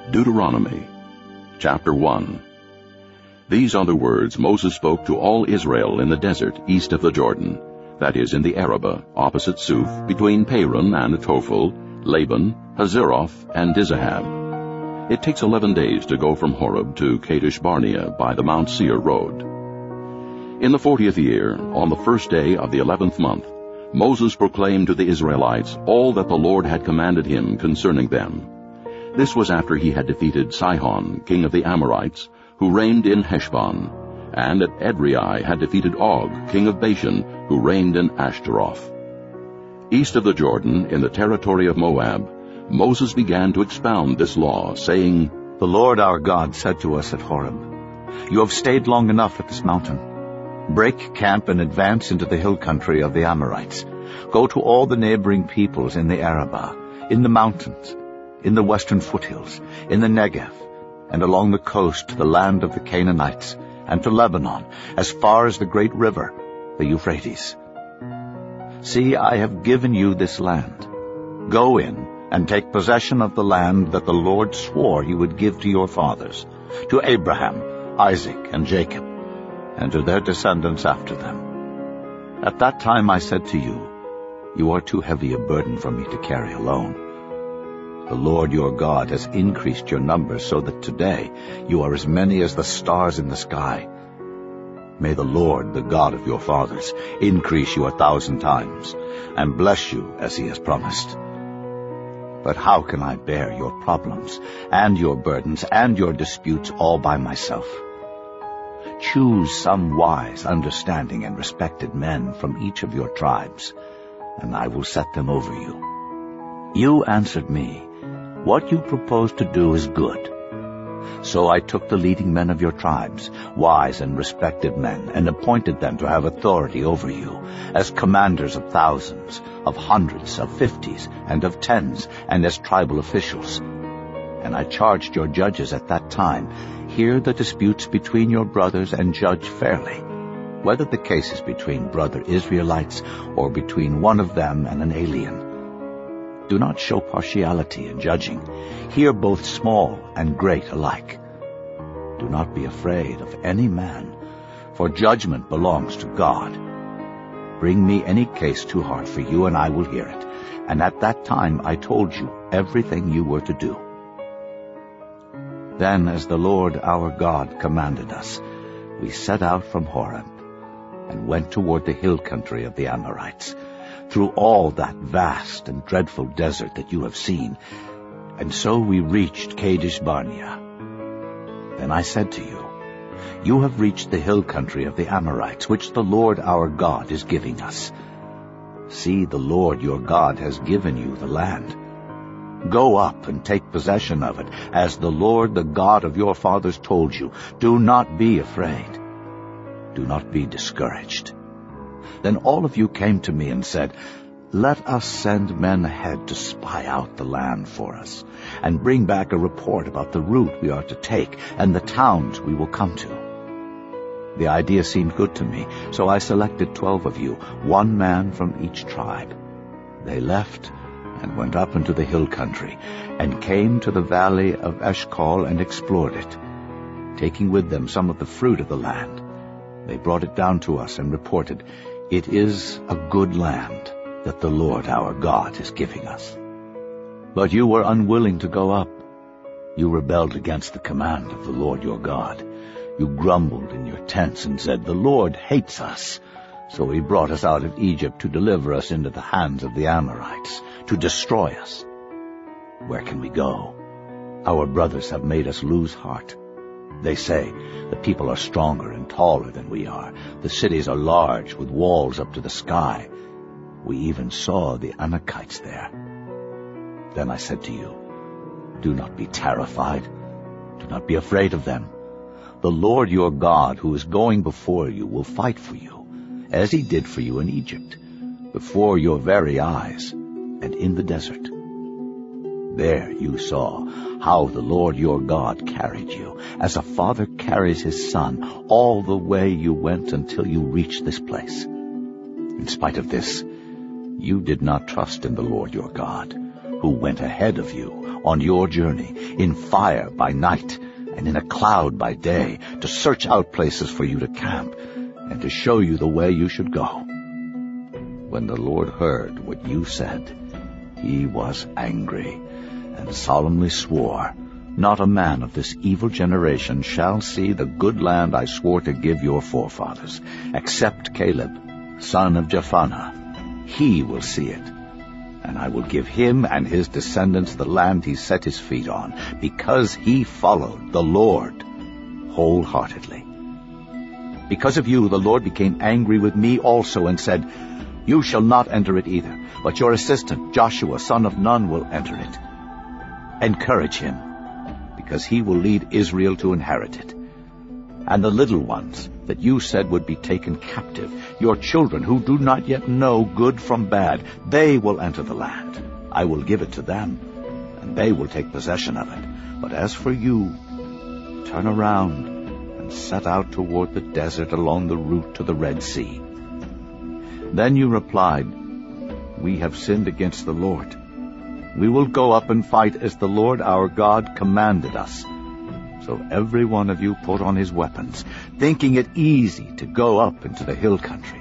Deuteronomy, chapter 1. These are the words Moses spoke to all Israel in the desert east of the Jordan, that is, in the Arabah, opposite Suph, between Paran and Tophel, Laban, Hazeroth, and Dizahab. It takes 11 days to go from Horeb to Kadesh Barnea by the Mount Seir road. In the 40th year, on the first day of the 11th month, Moses proclaimed to the Israelites all that the Lord had commanded him concerning them. This was after he had defeated Sihon, king of the Amorites, who reigned in Heshbon, and at Edrei had defeated Og, king of Bashan, who reigned in Ashtaroth. East of the Jordan, in the territory of Moab, Moses began to expound this law, saying, The Lord our God said to us at Horeb, You have stayed long enough at this mountain. Break camp and advance into the hill country of the Amorites. Go to all the neighboring peoples in the Arabah, in the mountains, in the western foothills, in the Negev, and along the coast to the land of the Canaanites, and to Lebanon, as far as the great river, the Euphrates. See, I have given you this land. Go in and take possession of the land that the Lord swore he would give to your fathers, to Abraham, Isaac, and Jacob, and to their descendants after them. At that time I said to you, You are too heavy a burden for me to carry alone. The Lord your God has increased your numbers so that today you are as many as the stars in the sky. May the Lord, the God of your fathers, increase you 1,000 times, and bless you as he has promised. But how can I bear your problems, and your burdens, and your disputes all by myself? Choose some wise, understanding, and respected men from each of your tribes, and I will set them over you. You answered me, What you propose to do is good. So I took the leading men of your tribes, wise and respected men, and appointed them to have authority over you, as commanders of thousands, of hundreds, of 50s, and of 10s, and as tribal officials. And I charged your judges at that time, Hear the disputes between your brothers and judge fairly, whether the case is between brother Israelites or between one of them and an alien. Do not show partiality in judging. Hear both small and great alike. Do not be afraid of any man, for judgment belongs to God. Bring me any case too hard for you, and I will hear it. And at that time I told you everything you were to do. Then, as the Lord our God commanded us, we set out from Horeb and went toward the hill country of the Amorites, through all that vast and dreadful desert that you have seen, and so we reached Kadesh Barnea. Then I said to you, You have reached the hill country of the Amorites, which the Lord our God is giving us. See, the Lord your God has given you the land. Go up and take possession of it, as the Lord the God of your fathers told you. Do not be afraid. Do not be discouraged. Then all of you came to me and said, Let us send men ahead to spy out the land for us, and bring back a report about the route we are to take and the towns we will come to. The idea seemed good to me, so I selected 12 of you, one man from each tribe. They left and went up into the hill country, and came to the valley of Eshcol and explored it, taking with them some of the fruit of the land. They brought it down to us and reported, It is a good land that the Lord our God is giving us. But you were unwilling to go up. You rebelled against the command of the Lord your God. You grumbled in your tents and said, The Lord hates us. So he brought us out of Egypt to deliver us into the hands of the Amorites, to destroy us. Where can we go? Our brothers have made us lose heart. They say, The people are stronger and taller than we are. The cities are large, with walls up to the sky. We even saw the Anakites there. Then I said to you, Do not be terrified. Do not be afraid of them. The Lord your God, who is going before you, will fight for you, as he did for you in Egypt, before your very eyes, and in the desert. There you saw how the Lord your God carried you, as a father carries his son, all the way you went until you reached this place. In spite of this, you did not trust in the Lord your God, who went ahead of you on your journey, in fire by night and in a cloud by day, to search out places for you to camp and to show you the way you should go. When the Lord heard what you said, he was angry and solemnly swore, "Not a man of this evil generation shall see the good land I swore to give your forefathers, except Caleb, son of Jephunneh. He will see it, and I will give him and his descendants the land he set his feet on, because he followed the Lord wholeheartedly. Because of you, the Lord became angry with me also and said, 'You shall not enter it either, but your assistant, Joshua, son of Nun, will enter it.' Encourage him, because he will lead Israel to inherit it. And the little ones that you said would be taken captive, your children who do not yet know good from bad, they will enter the land. I will give it to them, and they will take possession of it. But as for you, turn around and set out toward the desert along the route to the Red Sea." Then you replied, "We have sinned against the Lord. We will go up and fight as the Lord our God commanded us." So every one of you put on his weapons, thinking it easy to go up into the hill country.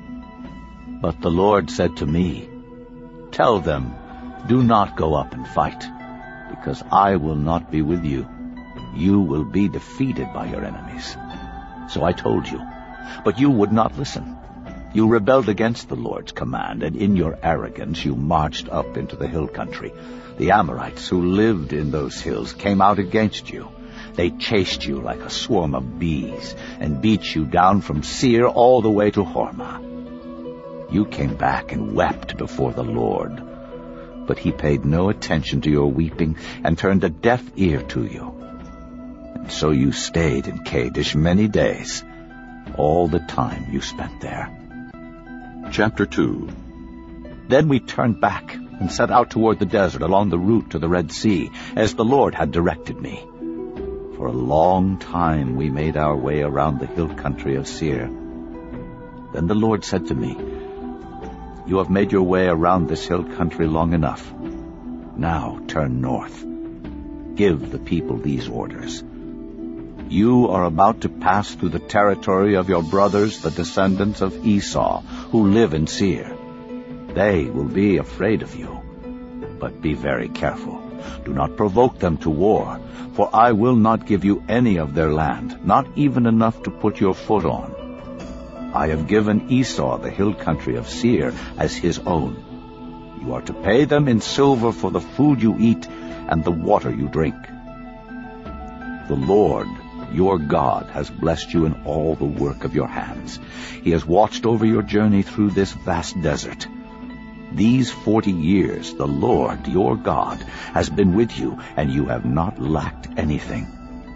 But the Lord said to me, "Tell them, do not go up and fight, because I will not be with you. You will be defeated by your enemies." So I told you, but you would not listen. You rebelled against the Lord's command, and in your arrogance you marched up into the hill country. The Amorites who lived in those hills came out against you. They chased you like a swarm of bees and beat you down from Seir all the way to Hormah. You came back and wept before the Lord, but he paid no attention to your weeping and turned a deaf ear to you. And so you stayed in Kadesh many days, all the time you spent there. Chapter 2. Then we turned back and set out toward the desert along the route to the Red Sea, as the Lord had directed me. For a long time we made our way around the hill country of Seir. Then the Lord said to me, "You have made your way around this hill country long enough. Now turn north. Give the people these orders. You are about to pass through the territory of your brothers, the descendants of Esau, who live in Seir. They will be afraid of you, but be very careful. Do not provoke them to war, for I will not give you any of their land, not even enough to put your foot on. I have given Esau the hill country of Seir as his own. You are to pay them in silver for the food you eat and the water you drink. The Lord, your God, has blessed you in all the work of your hands. He has watched over your journey through this vast desert. These 40 years the Lord, your God, has been with you, and you have not lacked anything."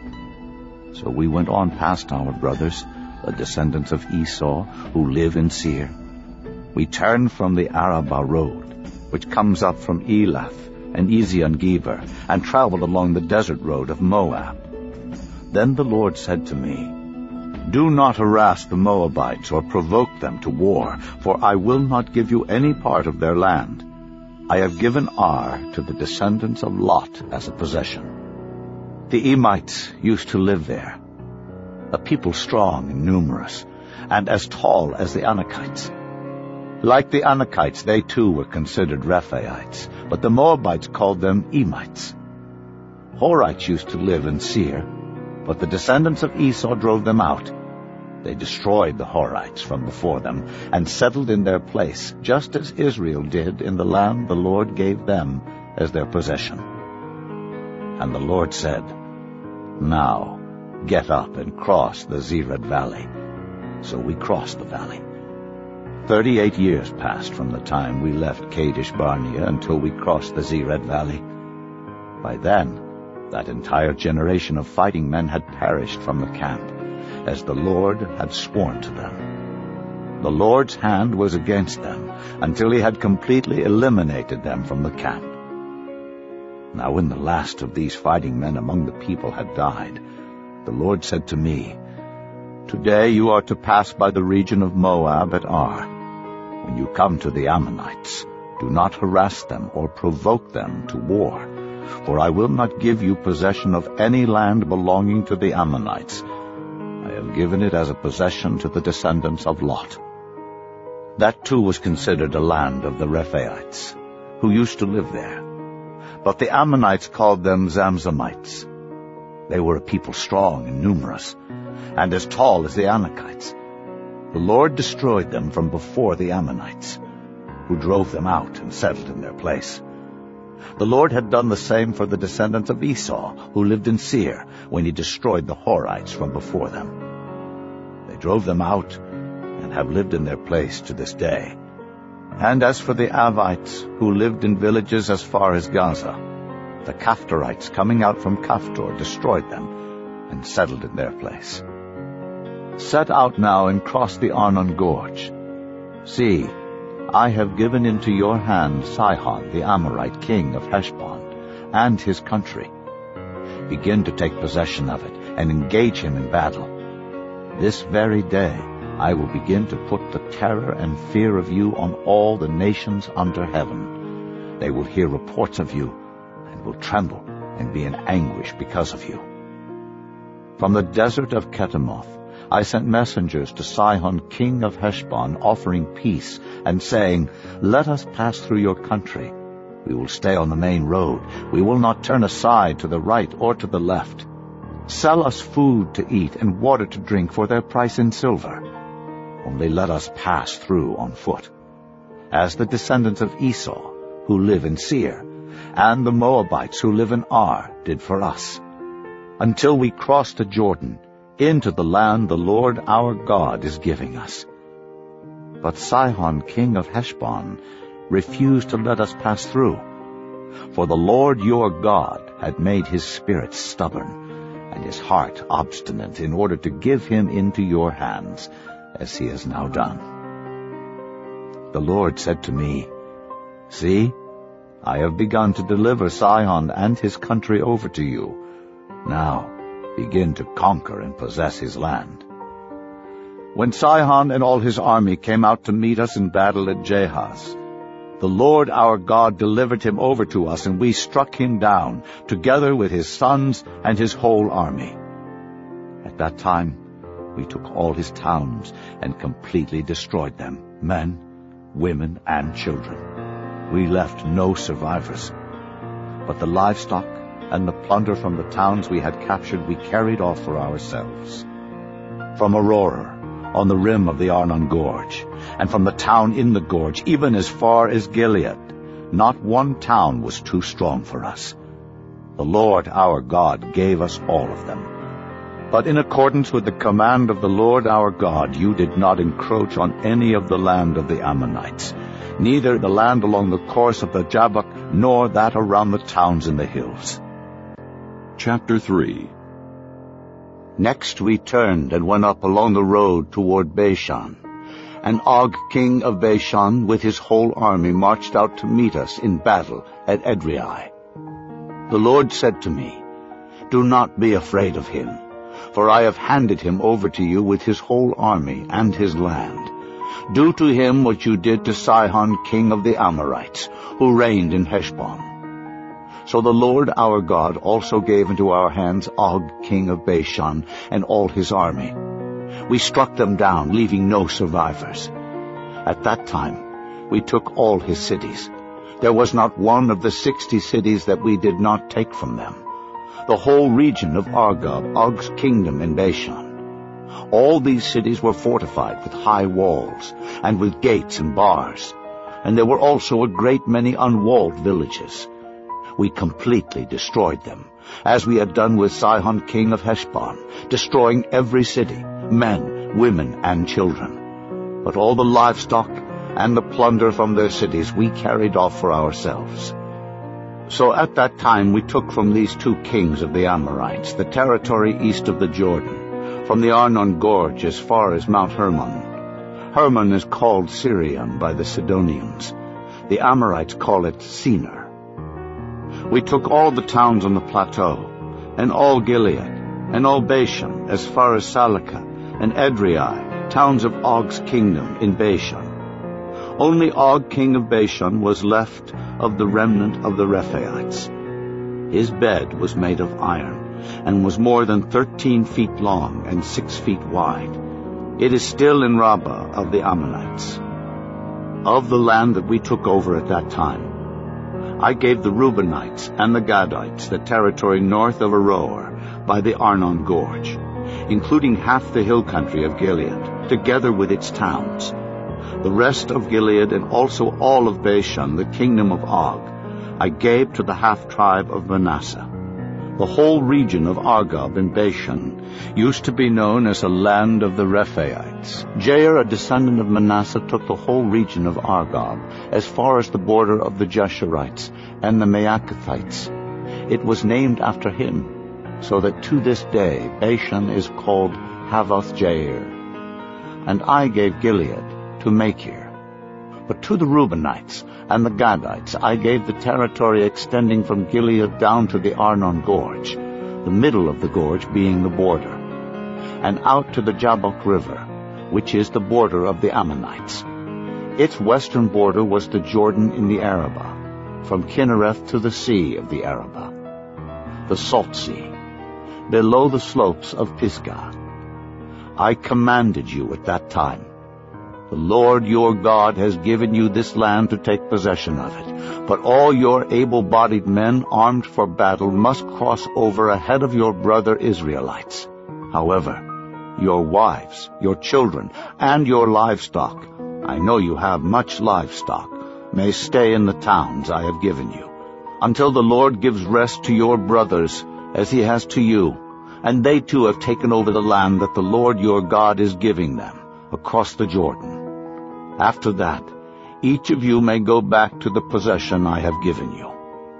So we went on past our brothers, the descendants of Esau, who live in Seir. We turned from the Arabah road, which comes up from Elath and Ezion-Geber, and traveled along the desert road of Moab. Then the Lord said to me, "Do not harass the Moabites or provoke them to war, for I will not give you any part of their land. I have given Ar to the descendants of Lot as a possession. The Emites used to live there, a people strong and numerous, and as tall as the Anakites. Like the Anakites, they too were considered Rephaites, but the Moabites called them Emites. Horites used to live in Seir, but the descendants of Esau drove them out. They destroyed the Horites from before them and settled in their place, just as Israel did in the land the Lord gave them as their possession." And the Lord said, "Now get up and cross the Zered Valley." So we crossed the valley. 38 years passed from the time we left Kadesh Barnea until we crossed the Zered Valley. By then, that entire generation of fighting men had perished from the camp, as the Lord had sworn to them. The Lord's hand was against them until he had completely eliminated them from the camp. Now when the last of these fighting men among the people had died, the Lord said to me, "Today you are to pass by the region of Moab at Ar. When you come to the Ammonites, Do not harass them or provoke them to war, for I will not give you possession of any land belonging to the Ammonites. I have given it as a possession to the descendants of Lot. That too was considered a land of the Rephaites, who used to live there. But the Ammonites called them Zamzamites. They were a people strong and numerous, and as tall as the Anakites. The Lord destroyed them from before the Ammonites, who drove them out and settled in their place. The Lord had done the same for the descendants of Esau, who lived in Seir, when he destroyed the Horites from before them. They drove them out and have lived in their place to this day. And as for the Avites, who lived in villages as far as Gaza, the Caphtorites coming out from Caphtor destroyed them and settled in their place. Set out now and cross the Arnon Gorge. See, I have given into your hand Sihon the Amorite king of Heshbon and his country. Begin to take possession of it and engage him in battle. This very day I will begin to put the terror and fear of you on all the nations under heaven. They will hear reports of you and will tremble and be in anguish because of you. From the desert of Kedemoth I sent messengers to Sihon king of Heshbon, offering peace and saying, Let us pass through your country. We will stay on the main road. We will not turn aside to the right or to the left. Sell us food to eat and water to drink for their price in silver. Only let us pass through on foot, as the descendants of Esau, who live in Seir, and the Moabites who live in Ar did for us, until we cross the Jordan, into the land the Lord our God is giving us. But Sihon king of Heshbon refused to let us pass through, for the Lord your God had made his spirit stubborn, and his heart obstinate, in order to give him into your hands, as he has now done. The Lord said to me, See, I have begun to deliver Sihon and his country over to you. Now begin to conquer and possess his land. When Sihon and all his army came out to meet us in battle at Jahaz, the Lord our God delivered him over to us, and we struck him down, together with his sons and his whole army. At that time we took all his towns and completely destroyed them, men, women, and children. We left no survivors. But the livestock and the plunder from the towns we had captured we carried off for ourselves. From Aurora, on the rim of the Arnon Gorge, and from the town in the gorge, even as far as Gilead, not one town was too strong for us. The Lord our God gave us all of them. But in accordance with the command of the Lord our God, you did not encroach on any of the land of the Ammonites, neither the land along the course of the Jabbok, nor that around the towns in the hills. Chapter 3. Next we turned and went up along the road toward Bashan. And Og king of Bashan with his whole army marched out to meet us in battle at Edrei. The Lord said to me, Do not be afraid of him, for I have handed him over to you with his whole army and his land. Do to him what you did to Sihon king of the Amorites, who reigned in Heshbon. So the Lord our God also gave into our hands Og king of Bashan and all his army. We struck them down, leaving no survivors. At that time we took all his cities. There was not one of the 60 cities that we did not take from them. The whole region of Argob, Og's kingdom in Bashan. All these cities were fortified with high walls and with gates and bars, and there were also a great many unwalled villages. We completely destroyed them, as we had done with Sihon king of Heshbon, destroying every city, men, women, and children. But all the livestock and the plunder from their cities we carried off for ourselves. So at that time we took from these 2 kings of the Amorites the territory east of the Jordan, from the Arnon Gorge as far as Mount Hermon. Hermon is called Sirion by the Sidonians. The Amorites call it Senir. We took all the towns on the plateau, and all Gilead, and all Bashan, as far as Salakah, and Edrei, towns of Og's kingdom in Bashan. Only Og king of Bashan was left of the remnant of the Rephaites. His bed was made of iron, and was more than 13 feet long and 6 feet wide. It is still in Rabbah of the Ammonites. Of the land that we took over at that time, I gave the Reubenites and the Gadites the territory north of Aroer by the Arnon Gorge, including half the hill country of Gilead, together with its towns. The rest of Gilead and also all of Bashan, the kingdom of Og, I gave to the half-tribe of Manasseh. The whole region of Argob and Bashan used to be known as a land of the Rephaites. Jair, a descendant of Manasseh, took the whole region of Argob as far as the border of the Jeshurites and the Maacathites. It was named after him, so that to this day Bashan is called Havoth Jair. And I gave Gilead to Machir. But to the Reubenites and the Gadites I gave the territory extending from Gilead down to the Arnon Gorge, the middle of the gorge being the border, and out to the Jabbok River, which is the border of the Ammonites. Its western border was the Jordan in the Arabah, from Kinnereth to the sea of the Arabah, the Salt Sea, below the slopes of Pisgah. I commanded you at that time, the Lord your God has given you this land to take possession of it. But all your able-bodied men armed for battle must cross over ahead of your brother Israelites. However, your wives, your children, and your livestock, I know you have much livestock, may stay in the towns I have given you, until the Lord gives rest to your brothers as he has to you, and they too have taken over the land that the Lord your God is giving them, across the Jordan. After that, each of you may go back to the possession I have given you.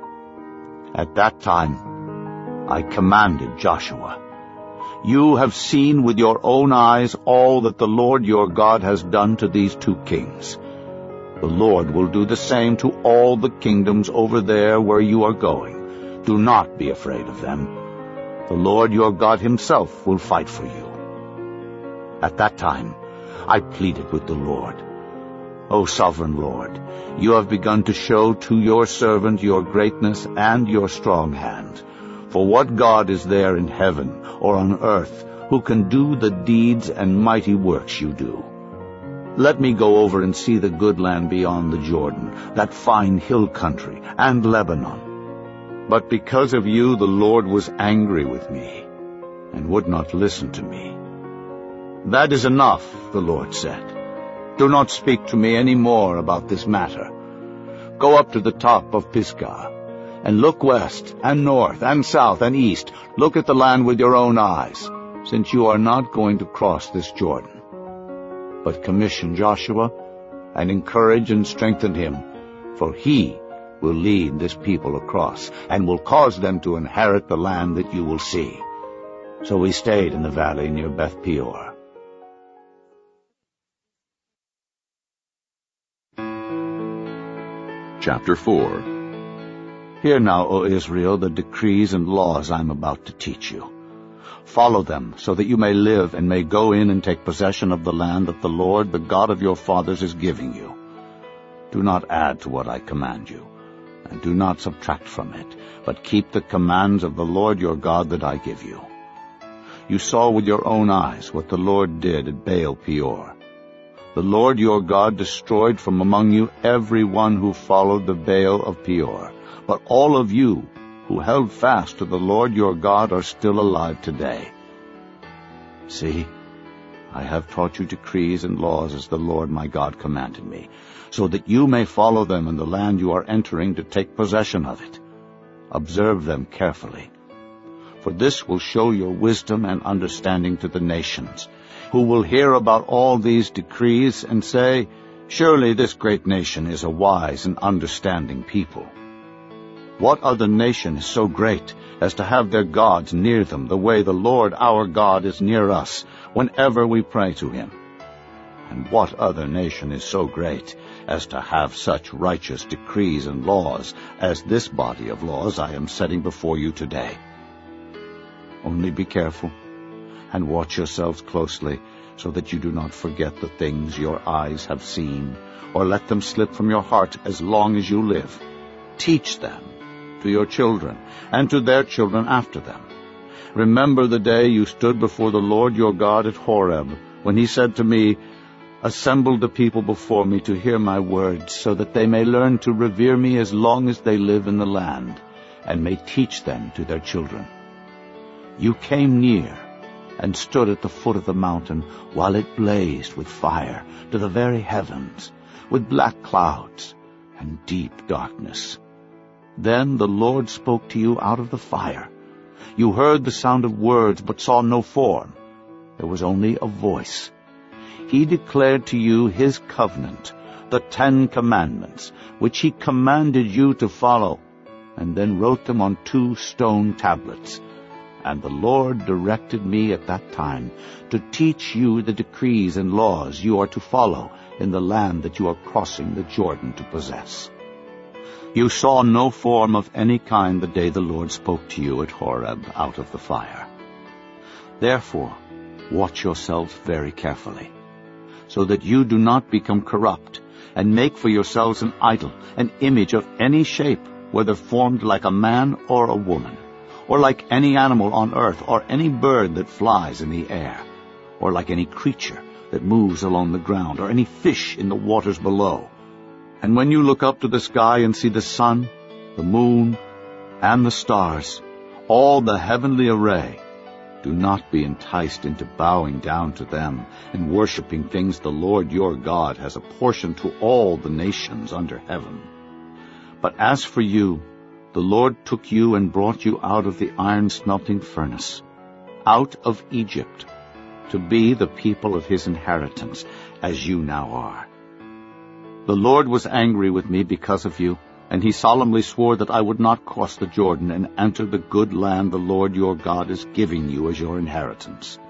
At that time, I commanded Joshua, you have seen with your own eyes all that the Lord your God has done to these 2 kings. The Lord will do the same to all the kingdoms over there where you are going. Do not be afraid of them. The Lord your God himself will fight for you. At that time, I pleaded with the Lord, O sovereign Lord, you have begun to show to your servant your greatness and your strong hand. For what God is there in heaven or on earth who can do the deeds and mighty works you do? Let me go over and see the good land beyond the Jordan, that fine hill country, and Lebanon. But because of you the Lord was angry with me and would not listen to me. That is enough, the Lord said. Do not speak to me any more about this matter. Go up to the top of Pisgah, and look west and north and south and east. Look at the land with your own eyes, since you are not going to cross this Jordan. But commission Joshua, and encourage and strengthen him, for he will lead this people across, and will cause them to inherit the land that you will see. So we stayed in the valley near Beth Peor. Chapter 4. Hear now, O Israel, the decrees and laws I am about to teach you. Follow them, so that you may live and may go in and take possession of the land that the Lord, the God of your fathers, is giving you. Do not add to what I command you, and do not subtract from it, but keep the commands of the Lord your God that I give you. You saw with your own eyes what the Lord did at Baal Peor. The Lord your God destroyed from among you every one who followed the Baal of Peor. But all of you who held fast to the Lord your God are still alive today. See, I have taught you decrees and laws as the Lord my God commanded me, so that you may follow them in the land you are entering to take possession of it. Observe them carefully, for this will show your wisdom and understanding to the nations, who will hear about all these decrees and say, surely this great nation is a wise and understanding people. What other nation is so great as to have their gods near them the way the Lord our God is near us whenever we pray to him? And what other nation is so great as to have such righteous decrees and laws as this body of laws I am setting before you today? Only be careful and watch yourselves closely, so that you do not forget the things your eyes have seen, or let them slip from your heart as long as you live. Teach them to your children, and to their children after them. Remember the day you stood before the Lord your God at Horeb, when he said to me, Assemble the people before me to hear my words, so that they may learn to revere me as long as they live in the land, and may teach them to their children. You came near and stood at the foot of the mountain while it blazed with fire to the very heavens, with black clouds and deep darkness. Then the Lord spoke to you out of the fire. You heard the sound of words, but saw no form. There was only a voice. He declared to you his covenant, the 10 Commandments, which he commanded you to follow, and then wrote them on 2 stone tablets. And the Lord directed me at that time to teach you the decrees and laws you are to follow in the land that you are crossing the Jordan to possess. You saw no form of any kind the day the Lord spoke to you at Horeb out of the fire. Therefore, watch yourselves very carefully, so that you do not become corrupt, and make for yourselves an idol, an image of any shape, whether formed like a man or a woman, or like any animal on earth, or any bird that flies in the air, or like any creature that moves along the ground, or any fish in the waters below. And when you look up to the sky and see the sun, the moon, and the stars, all the heavenly array, do not be enticed into bowing down to them and worshiping things the Lord your God has apportioned to all the nations under heaven. But as for you, the Lord took you and brought you out of the iron-smelting furnace, out of Egypt, to be the people of his inheritance, as you now are. The Lord was angry with me because of you, and he solemnly swore that I would not cross the Jordan and enter the good land the Lord your God is giving you as your inheritance.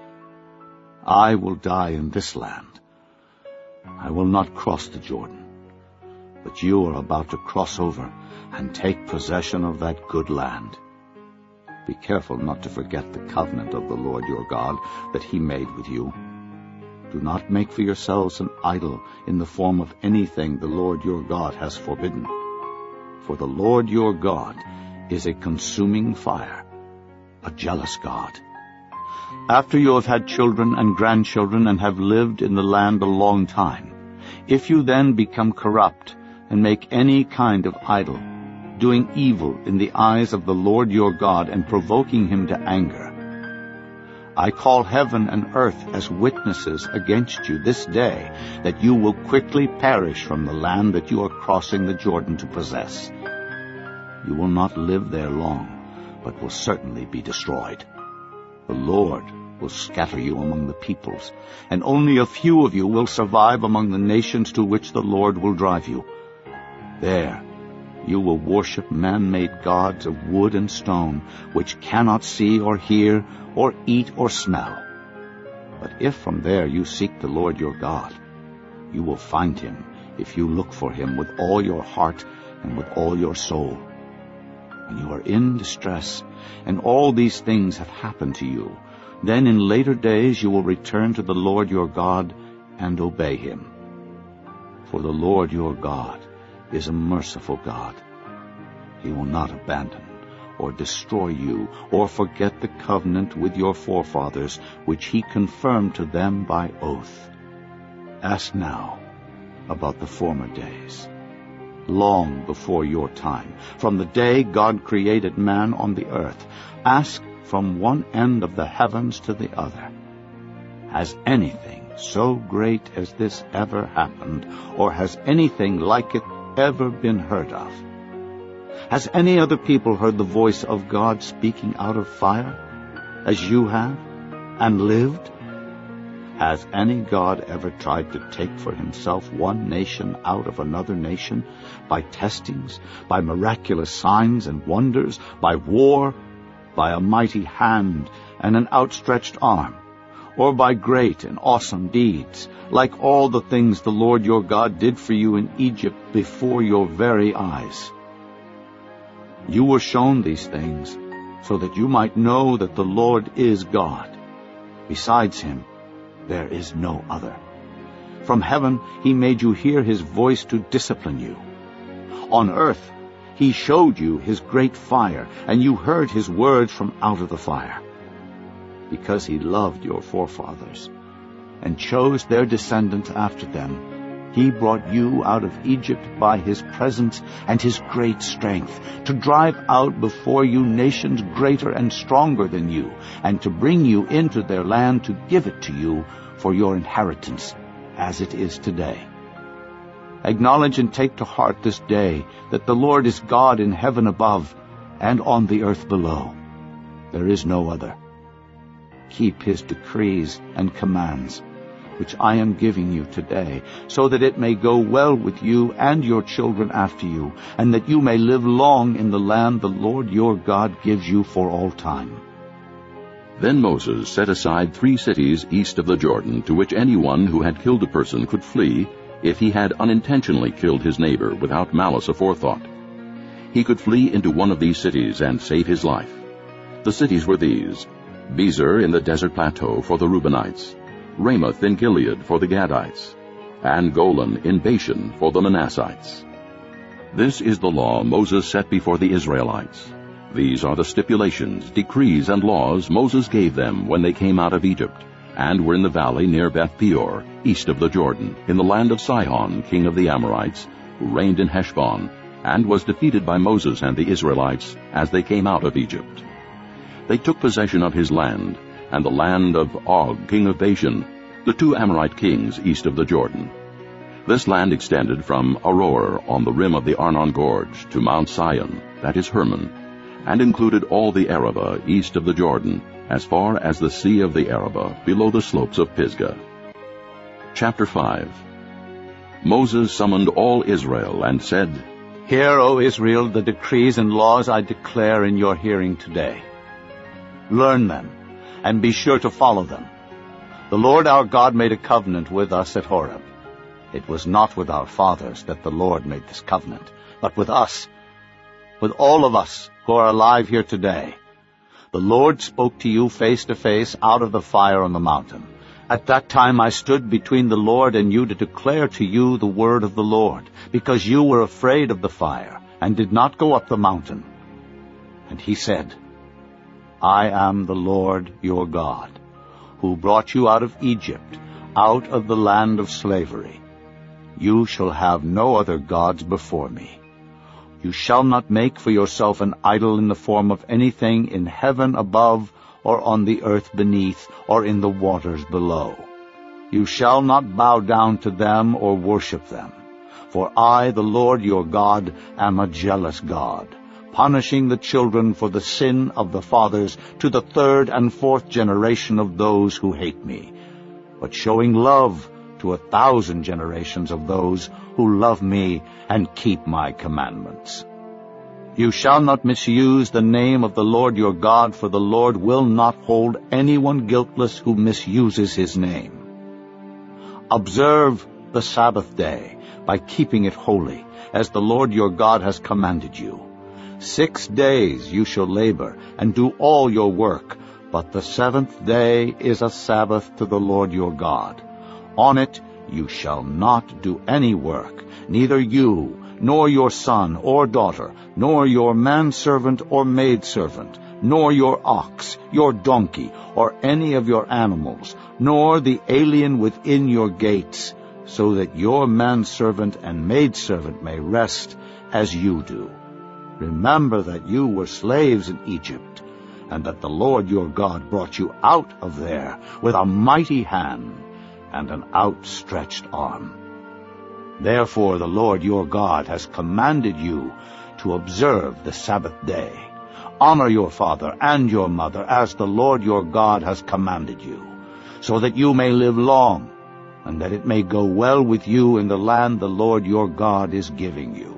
I will die in this land. I will not cross the Jordan, but you are about to cross over and take possession of that good land. Be careful not to forget the covenant of the Lord your God that he made with you. Do not make for yourselves an idol in the form of anything the Lord your God has forbidden. For the Lord your God is a consuming fire, a jealous God. After you have had children and grandchildren and have lived in the land a long time, if you then become corrupt and make any kind of idol, doing evil in the eyes of the Lord your God and provoking him to anger, I call heaven and earth as witnesses against you this day that you will quickly perish from the land that you are crossing the Jordan to possess. You will not live there long, but will certainly be destroyed. The Lord will scatter you among the peoples, and only a few of you will survive among the nations to which the Lord will drive you. There you will worship man-made gods of wood and stone, which cannot see or hear or eat or smell. But if from there you seek the Lord your God, you will find him if you look for him with all your heart and with all your soul. When you are in distress, and all these things have happened to you, then in later days you will return to the Lord your God and obey him. For the Lord your God is a merciful God. He will not abandon or destroy you or forget the covenant with your forefathers, which he confirmed to them by oath. Ask now about the former days, long before your time, from the day God created man on the earth. Ask from one end of the heavens to the other. Has anything so great as this ever happened, or has anything like it ever been heard of? Has any other people heard the voice of God speaking out of fire, as you have, and lived? Has any God ever tried to take for himself one nation out of another nation, by testings, by miraculous signs and wonders, by war, by a mighty hand and an outstretched arm, or by great and awesome deeds, like all the things the Lord your God did for you in Egypt before your very eyes? You were shown these things so that you might know that the Lord is God. Besides him, There is no other. From heaven he made you hear his voice to discipline you. On earth he showed you his great fire, and you heard his words from out of the fire. Because he loved your forefathers and chose their descendants after them, he brought you out of Egypt by his presence and his great strength, to drive out before you nations greater and stronger than you, and to bring you into their land, to give it to you for your inheritance, as it is today. Acknowledge and take to heart this day that the Lord is God in heaven above and on the earth below. There is no other. Keep his decrees and commands, which I am giving you today, so that it may go well with you and your children after you, and that you may live long in the land the Lord your God gives you for all time. Then Moses set aside 3 cities east of the Jordan, to which anyone who had killed a person could flee if he had unintentionally killed his neighbor without malice aforethought. He could flee into one of these cities and save his life. The cities were these: Bezer in the desert plateau for the Reubenites, Ramoth in Gilead for the Gadites, and Golan in Bashan for the Manassites. This is the law Moses set before the Israelites. These are the stipulations, decrees, and laws Moses gave them when they came out of Egypt, and were in the valley near Beth-peor, east of the Jordan, in the land of Sihon, king of the Amorites, who reigned in Heshbon, and was defeated by Moses and the Israelites as they came out of Egypt. They took possession of his land, and the land of Og, king of Bashan, the 2 Amorite kings east of the Jordan. This land extended from Aroer on the rim of the Arnon Gorge to Mount Sion, that is Hermon, and included all the Arabah east of the Jordan, as far as the sea of the Arabah, below the slopes of Pisgah. Chapter 5. Moses summoned all Israel and said, Hear, O Israel, the decrees and laws I declare in your hearing today. Learn them, and be sure to follow them. The Lord our God made a covenant with us at Horeb. It was not with our fathers that the Lord made this covenant, but with us, with all of us who are alive here today. The Lord spoke to you face to face out of the fire on the mountain. At that time I stood between the Lord and you to declare to you the word of the Lord, because you were afraid of the fire, and did not go up the mountain. And he said, I am the Lord your God, who brought you out of Egypt, out of the land of slavery. You shall have no other gods before me. You shall not make for yourself an idol in the form of anything in heaven above, or on the earth beneath, or in the waters below. You shall not bow down to them or worship them. For I, the Lord your God, am a jealous God, punishing the children for the sin of the fathers to the 3rd and 4th generation of those who hate me, but showing love to 1,000 generations of those who love me and keep my commandments. You shall not misuse the name of the Lord your God, for the Lord will not hold anyone guiltless who misuses his name. Observe the Sabbath day by keeping it holy, as the Lord your God has commanded you. 6 days you shall labor and do all your work, but the 7th day is a Sabbath to the Lord your God. On it you shall not do any work, neither you, nor your son or daughter, nor your manservant or maidservant, nor your ox, your donkey, or any of your animals, nor the alien within your gates, so that your manservant and maidservant may rest as you do. Remember that you were slaves in Egypt, and that the Lord your God brought you out of there with a mighty hand and an outstretched arm. Therefore the Lord your God has commanded you to observe the Sabbath day. Honor your father and your mother, as the Lord your God has commanded you, so that you may live long, and that it may go well with you in the land the Lord your God is giving you.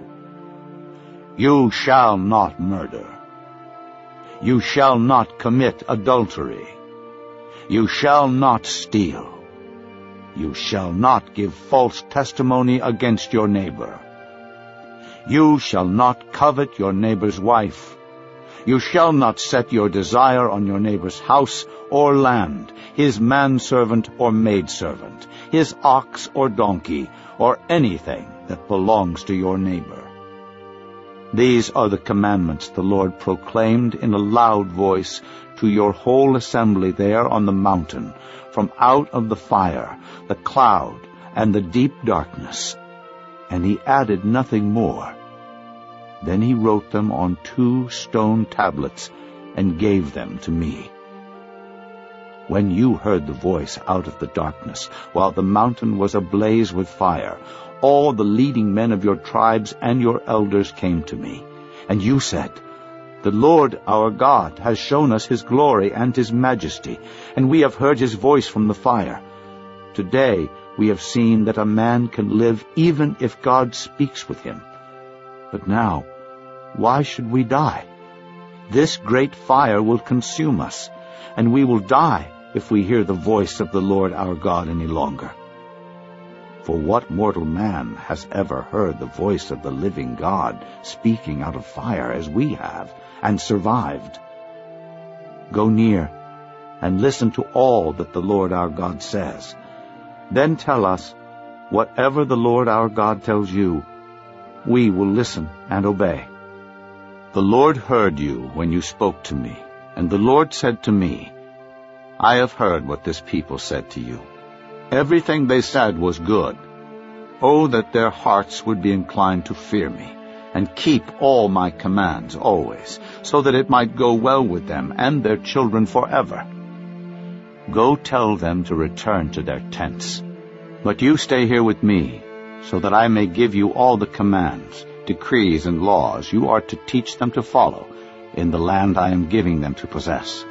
You shall not murder. You shall not commit adultery. You shall not steal. You shall not give false testimony against your neighbor. You shall not covet your neighbor's wife. You shall not set your desire on your neighbor's house or land, his manservant or maidservant, his ox or donkey, or anything that belongs to your neighbor. These are the commandments the Lord proclaimed in a loud voice to your whole assembly there on the mountain, from out of the fire, the cloud, and the deep darkness. And he added nothing more. Then he wrote them on 2 stone tablets and gave them to me. When you heard the voice out of the darkness, while the mountain was ablaze with fire, all the leading men of your tribes and your elders came to me. And you said, The Lord our God has shown us his glory and his majesty, and we have heard his voice from the fire. Today we have seen that a man can live even if God speaks with him. But now, why should we die? This great fire will consume us, and we will die if we hear the voice of the Lord our God any longer. For what mortal man has ever heard the voice of the living God speaking out of fire as we have, and survived? Go near and listen to all that the Lord our God says. Then tell us whatever the Lord our God tells you. We will listen and obey. The Lord heard you when you spoke to me, and the Lord said to me, I have heard what this people said to you. Everything they said was good. Oh, that their hearts would be inclined to fear me, and keep all my commands always, so that it might go well with them and their children forever. Go tell them to return to their tents. But you stay here with me, so that I may give you all the commands, decrees, and laws you are to teach them to follow in the land I am giving them to possess.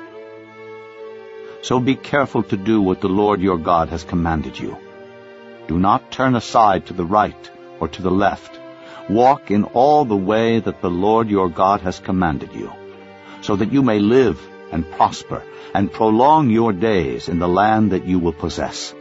So be careful to do what the Lord your God has commanded you. Do not turn aside to the right or to the left. Walk in all the way that the Lord your God has commanded you, so that you may live and prosper and prolong your days in the land that you will possess.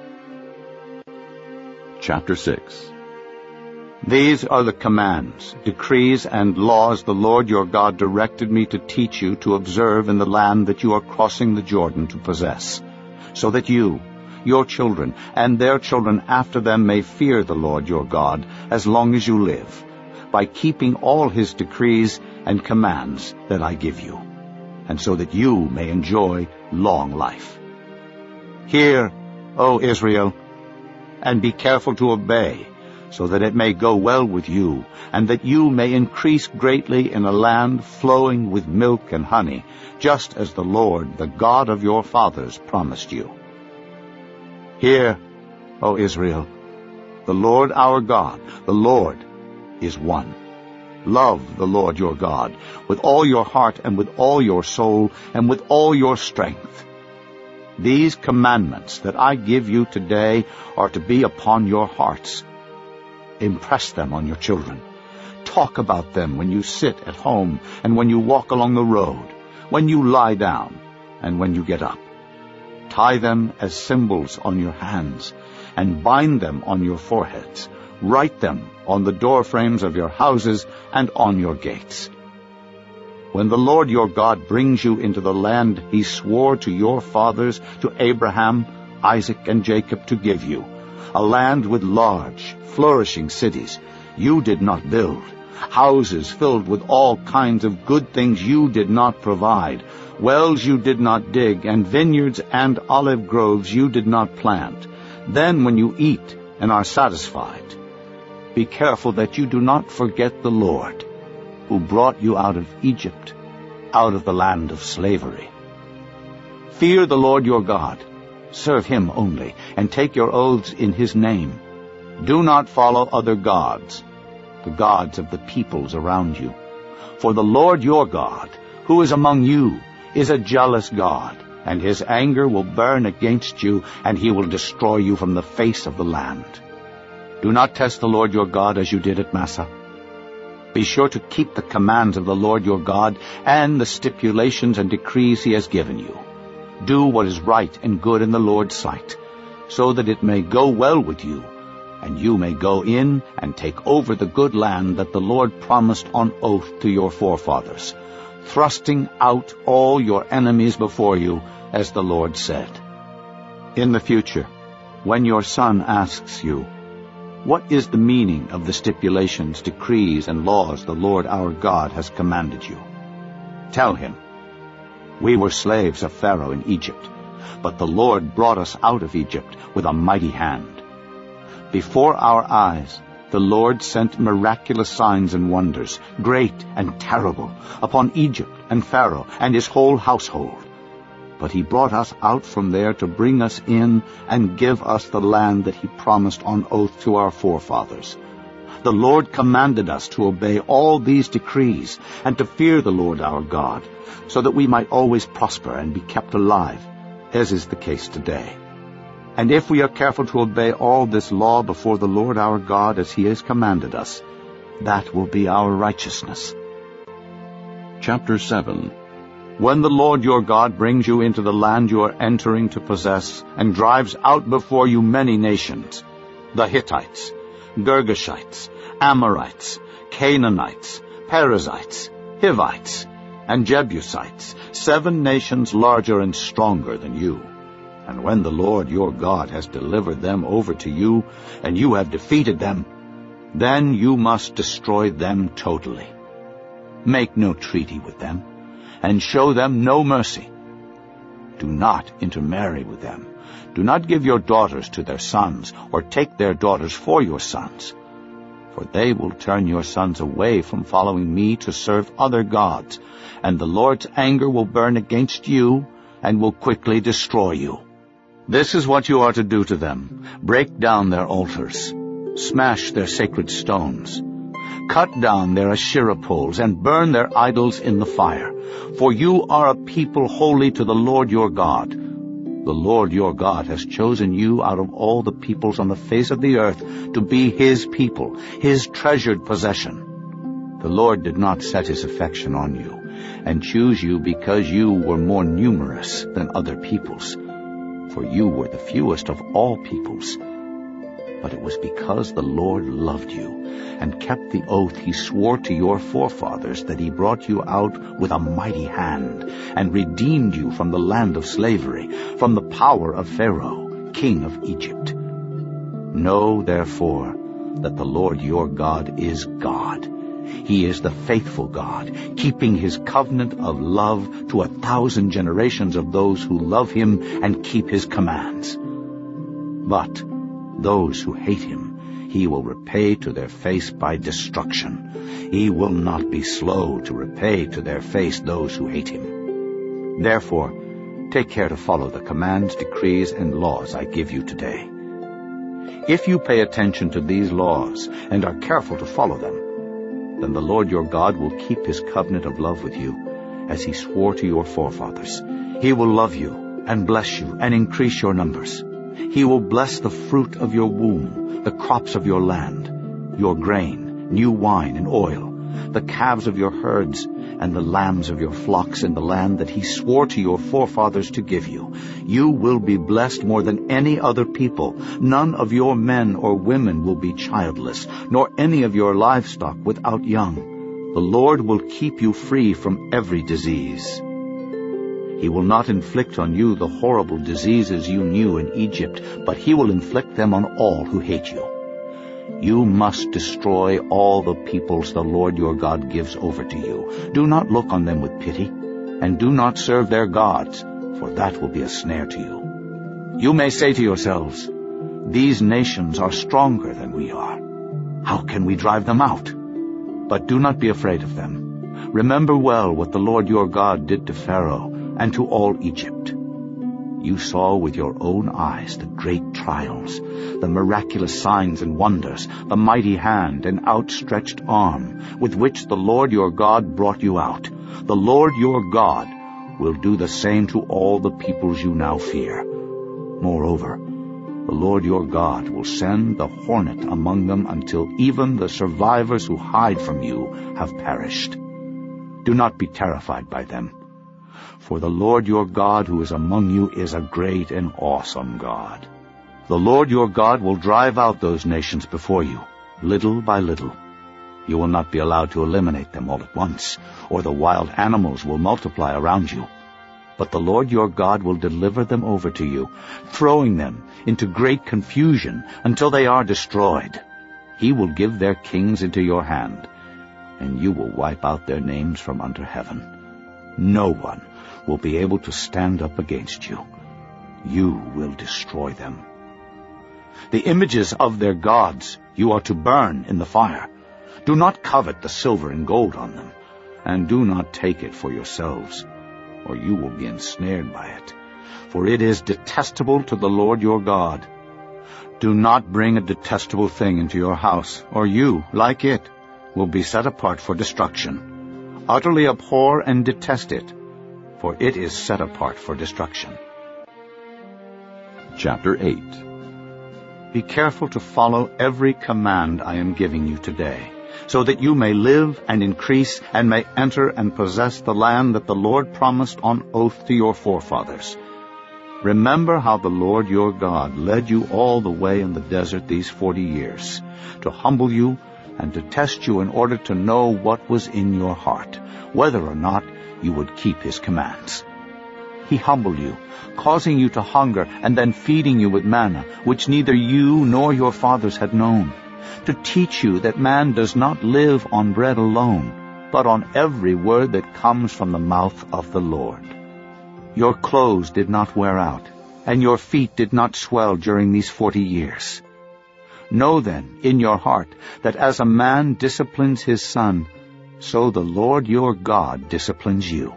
Chapter 6. These are the commands, decrees, and laws the Lord your God directed me to teach you to observe in the land that you are crossing the Jordan to possess, so that you, your children, and their children after them may fear the Lord your God as long as you live, by keeping all his decrees and commands that I give you, and so that you may enjoy long life. Hear, O Israel, and be careful to obey, so that it may go well with you, and that you may increase greatly in a land flowing with milk and honey, just as the Lord, the God of your fathers, promised you. Hear, O Israel, the Lord our God, the Lord is one. Love the Lord your God with all your heart and with all your soul and with all your strength. These commandments that I give you today are to be upon your hearts. Impress them on your children. Talk about them when you sit at home and when you walk along the road, when you lie down and when you get up. Tie them as symbols on your hands and bind them on your foreheads. Write them on the doorframes of your houses and on your gates. When the Lord your God brings you into the land he swore to your fathers, to Abraham, Isaac, and Jacob to give you, a land with large, flourishing cities you did not build, houses filled with all kinds of good things you did not provide, wells you did not dig, and vineyards and olive groves you did not plant. Then when you eat and are satisfied, be careful that you do not forget the Lord, who brought you out of Egypt, out of the land of slavery. Fear the Lord your God, serve him only, and take your oaths in his name. Do not follow other gods, the gods of the peoples around you. For the Lord your God, who is among you, is a jealous God, and his anger will burn against you, and he will destroy you from the face of the land. Do not test the Lord your God as you did at Massah. Be sure to keep the commands of the Lord your God and the stipulations and decrees he has given you. Do what is right and good in the Lord's sight, so that it may go well with you, and you may go in and take over the good land that the Lord promised on oath to your forefathers, thrusting out all your enemies before you, as the Lord said. In the future, when your son asks you, "What is the meaning of the stipulations, decrees, and laws the Lord our God has commanded you?" tell him, "We were slaves of Pharaoh in Egypt, but the Lord brought us out of Egypt with a mighty hand. Before our eyes, the Lord sent miraculous signs and wonders, great and terrible, upon Egypt and Pharaoh and his whole household. But he brought us out from there to bring us in and give us the land that he promised on oath to our forefathers. The Lord commanded us to obey all these decrees and to fear the Lord our God, so that we might always prosper and be kept alive, as is the case today. And if we are careful to obey all this law before the Lord our God as he has commanded us, that will be our righteousness." Chapter 7. When the Lord your God brings you into the land you are entering to possess, and drives out before you many nations, the Hittites, Girgashites, Amorites, Canaanites, Perizzites, Hivites, and Jebusites, 7 nations larger and stronger than you. And when the Lord your God has delivered them over to you, and you have defeated them, then you must destroy them totally. Make no treaty with them, and show them no mercy. Do not intermarry with them. Do not give your daughters to their sons, or take their daughters for your sons. For they will turn your sons away from following me to serve other gods, and the Lord's anger will burn against you, and will quickly destroy you. This is what you are to do to them. Break down their altars. Smash their sacred stones. Cut down their Asherah poles and burn their idols in the fire. For you are a people holy to the Lord your God. The Lord your God has chosen you out of all the peoples on the face of the earth to be his people, his treasured possession. The Lord did not set his affection on you and choose you because you were more numerous than other peoples, for you were the fewest of all peoples. But it was because the Lord loved you and kept the oath he swore to your forefathers that he brought you out with a mighty hand and redeemed you from the land of slavery, from the power of Pharaoh, king of Egypt. Know, therefore, that the Lord your God is God. He is the faithful God, keeping his covenant of love to 1,000 generations of those who love him and keep his commands. But those who hate him he will repay to their face by destruction. He will not be slow to repay to their face those who hate him. Therefore, take care to follow the commands, decrees, and laws I give you today. If you pay attention to these laws and are careful to follow them, then the Lord your God will keep his covenant of love with you, as he swore to your forefathers. He will love you and bless you and increase your numbers. He will bless the fruit of your womb, the crops of your land, your grain, new wine and oil, the calves of your herds, and the lambs of your flocks in the land that he swore to your forefathers to give you. You will be blessed more than any other people. None of your men or women will be childless, nor any of your livestock without young. The Lord will keep you free from every disease. He will not inflict on you the horrible diseases you knew in Egypt, but he will inflict them on all who hate you. You must destroy all the peoples the Lord your God gives over to you. Do not look on them with pity, and do not serve their gods, for that will be a snare to you. You may say to yourselves, "These nations are stronger than we are. How can we drive them out?" But do not be afraid of them. Remember well what the Lord your God did to Pharaoh and to all Egypt. You saw with your own eyes the great trials, the miraculous signs and wonders, the mighty hand and outstretched arm with which the Lord your God brought you out. The Lord your God will do the same to all the peoples you now fear. Moreover, the Lord your God will send the hornet among them until even the survivors who hide from you have perished. Do not be terrified by them. For the Lord your God who is among you is a great and awesome God. The Lord your God will drive out those nations before you, little by little. You will not be allowed to eliminate them all at once, or the wild animals will multiply around you. But the Lord your God will deliver them over to you, throwing them into great confusion until they are destroyed. He will give their kings into your hand, and you will wipe out their names from under heaven. No one will be able to stand up against you. You will destroy them. The images of their gods you are to burn in the fire. Do not covet the silver and gold on them, and do not take it for yourselves, or you will be ensnared by it, for it is detestable to the Lord your God. Do not bring a detestable thing into your house, or you, like it, will be set apart for destruction. Utterly abhor and detest it, for it is set apart for destruction. Chapter 8. Be careful to follow every command I am giving you today, so that you may live and increase and may enter and possess the land that the Lord promised on oath to your forefathers. Remember how the Lord your God led you all the way in the desert these 40 years, to humble you and to test you in order to know what was in your heart, whether or not you would keep his commands. He humbled you, causing you to hunger and then feeding you with manna, which neither you nor your fathers had known, to teach you that man does not live on bread alone, but on every word that comes from the mouth of the Lord. Your clothes did not wear out, and your feet did not swell during these 40 years. Know then in your heart that as a man disciplines his son, so the Lord your God disciplines you.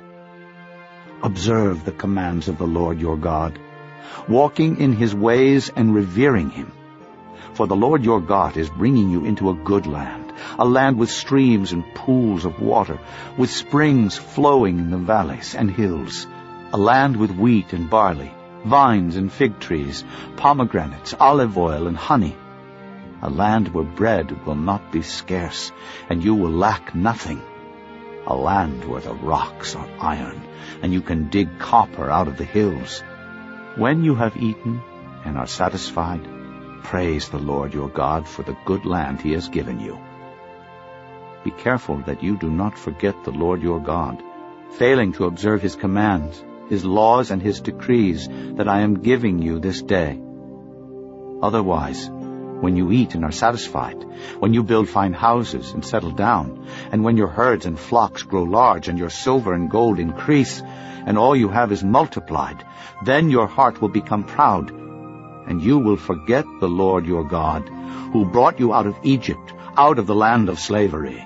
Observe the commands of the Lord your God, walking in his ways and revering him. For the Lord your God is bringing you into a good land, a land with streams and pools of water, with springs flowing in the valleys and hills, a land with wheat and barley, vines and fig trees, pomegranates, olive oil and honey, a land where bread will not be scarce, and you will lack nothing, a land where the rocks are iron, and you can dig copper out of the hills. When you have eaten and are satisfied, praise the Lord your God for the good land he has given you. Be careful that you do not forget the Lord your God, failing to observe his commands, his laws and his decrees that I am giving you this day. Otherwise, when you eat and are satisfied, when you build fine houses and settle down, and when your herds and flocks grow large and your silver and gold increase, and all you have is multiplied, then your heart will become proud, and you will forget the Lord your God, who brought you out of Egypt, out of the land of slavery.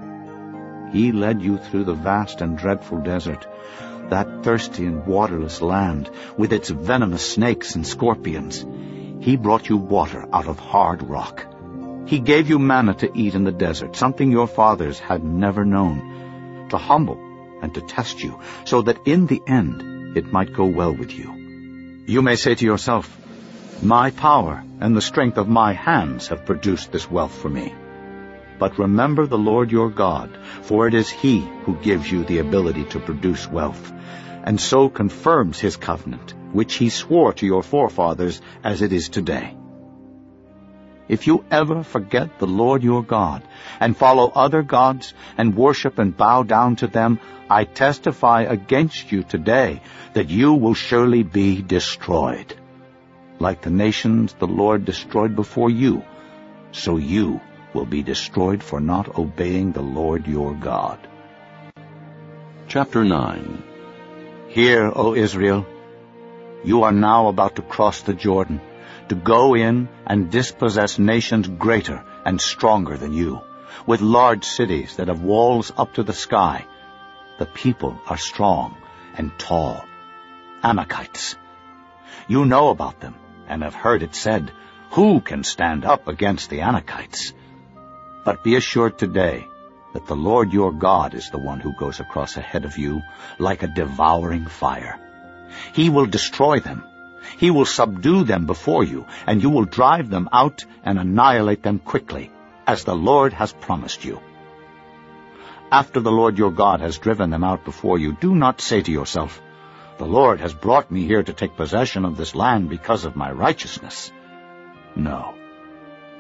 He led you through the vast and dreadful desert, that thirsty and waterless land, with its venomous snakes and scorpions. He brought you water out of hard rock. He gave you manna to eat in the desert, something your fathers had never known, to humble and to test you, so that in the end it might go well with you. You may say to yourself, my power and the strength of my hands have produced this wealth for me. But remember the Lord your God, for it is he who gives you the ability to produce wealth, and so confirms his covenant, which he swore to your forefathers as it is today. If you ever forget the Lord your God, and follow other gods, and worship and bow down to them, I testify against you today that you will surely be destroyed. Like the nations the Lord destroyed before you, so you will be destroyed for not obeying the Lord your God. Chapter 9. Hear, O Israel, you are now about to cross the Jordan, to go in and dispossess nations greater and stronger than you, with large cities that have walls up to the sky. The people are strong and tall, Amalekites. You know about them and have heard it said, who can stand up against the Amalekites? But be assured today that the Lord your God is the one who goes across ahead of you like a devouring fire. He will destroy them. He will subdue them before you, and you will drive them out and annihilate them quickly, as the Lord has promised you. After the Lord your God has driven them out before you, do not say to yourself, the Lord has brought me here to take possession of this land because of my righteousness. No.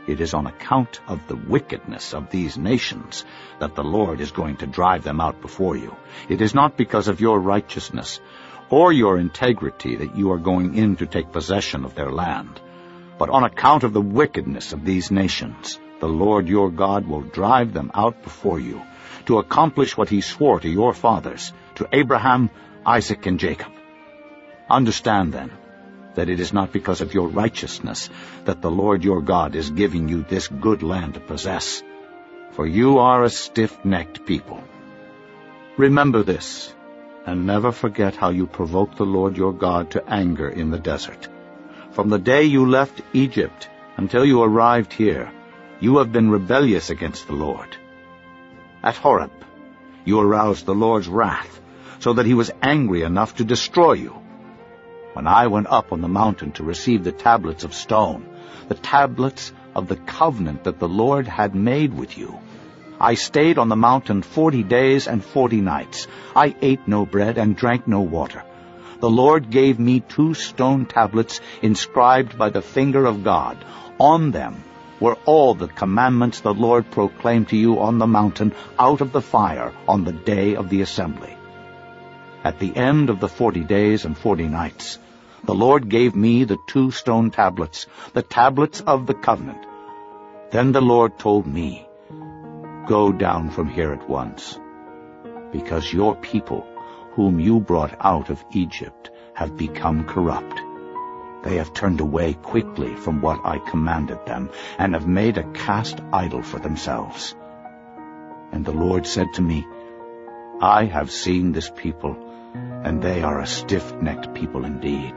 It is on account of the wickedness of these nations that the Lord is going to drive them out before you. It is not because of your righteousness or your integrity that you are going in to take possession of their land, but on account of the wickedness of these nations, the Lord your God will drive them out before you to accomplish what he swore to your fathers, to Abraham, Isaac, and Jacob. Understand then that it is not because of your righteousness that the Lord your God is giving you this good land to possess, for you are a stiff-necked people. Remember this, and never forget how you provoked the Lord your God to anger in the desert. From the day you left Egypt until you arrived here, you have been rebellious against the Lord. At Horeb, you aroused the Lord's wrath, so that he was angry enough to destroy you. When I went up on the mountain to receive the tablets of stone, the tablets of the covenant that the Lord had made with you, I stayed on the mountain 40 days and 40 nights. I ate no bread and drank no water. The Lord gave me 2 stone tablets inscribed by the finger of God. On them were all the commandments the Lord proclaimed to you on the mountain out of the fire on the day of the assembly. At the end of the 40 days and 40 nights, the Lord gave me the 2 stone tablets, the tablets of the covenant. Then the Lord told me, "Go down from here at once, because your people, whom you brought out of Egypt, have become corrupt. They have turned away quickly from what I commanded them, and have made a cast idol for themselves." And the Lord said to me, "I have seen this people, and they are a stiff-necked people indeed.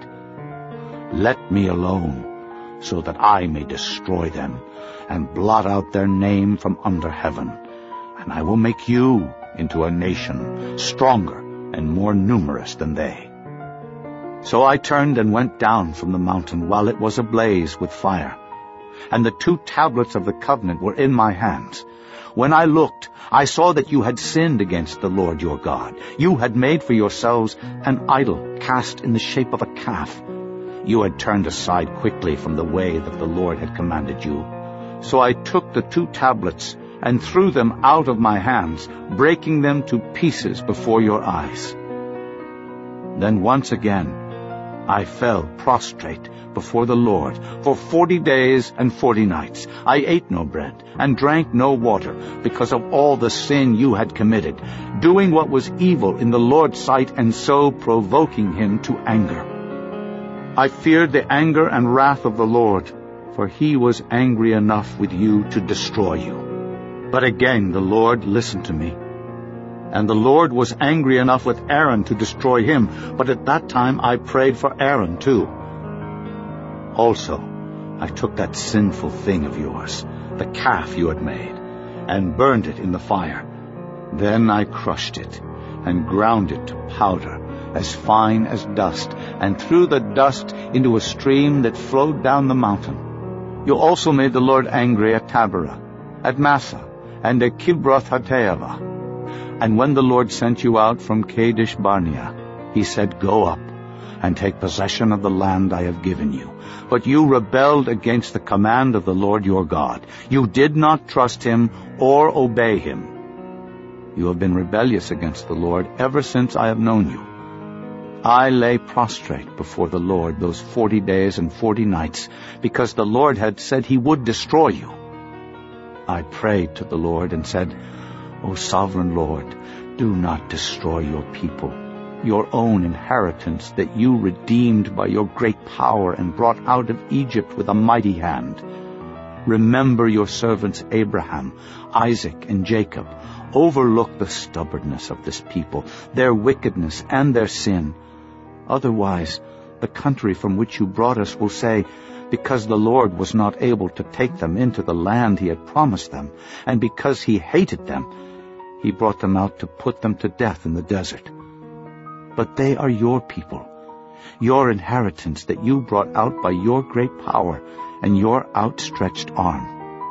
Let me alone, so that I may destroy them, and blot out their name from under heaven, and I will make you into a nation stronger and more numerous than they." So I turned and went down from the mountain while it was ablaze with fire, and the 2 tablets of the covenant were in my hands. When I looked, I saw that you had sinned against the Lord your God. You had made for yourselves an idol cast in the shape of a calf. You had turned aside quickly from the way that the Lord had commanded you. So I took the 2 tablets and threw them out of my hands, breaking them to pieces before your eyes. Then once again I fell prostrate before the Lord for 40 days and 40 nights. I ate no bread and drank no water because of all the sin you had committed, doing what was evil in the Lord's sight and so provoking him to anger. I feared the anger and wrath of the Lord, for he was angry enough with you to destroy you. But again the Lord listened to me. And the Lord was angry enough with Aaron to destroy him, but at that time I prayed for Aaron too. Also, I took that sinful thing of yours, the calf you had made, and burned it in the fire. Then I crushed it and ground it to powder, as fine as dust, and threw the dust into a stream that flowed down the mountain. You also made the Lord angry at Taberah, at Massah, and at Kibroth-Hattaavah. And when the Lord sent you out from Kadesh Barnea, he said, "Go up and take possession of the land I have given you." But you rebelled against the command of the Lord your God. You did not trust him or obey him. You have been rebellious against the Lord ever since I have known you. I lay prostrate before the Lord those 40 days and 40 nights, because the Lord had said he would destroy you. I prayed to the Lord and said, "O sovereign Lord, do not destroy your people, your own inheritance that you redeemed by your great power and brought out of Egypt with a mighty hand. Remember your servants Abraham, Isaac, and Jacob. Overlook the stubbornness of this people, their wickedness and their sin. Otherwise, the country from which you brought us will say, because the Lord was not able to take them into the land he had promised them, and because he hated them, he brought them out to put them to death in the desert. But they are your people, your inheritance that you brought out by your great power and your outstretched arm."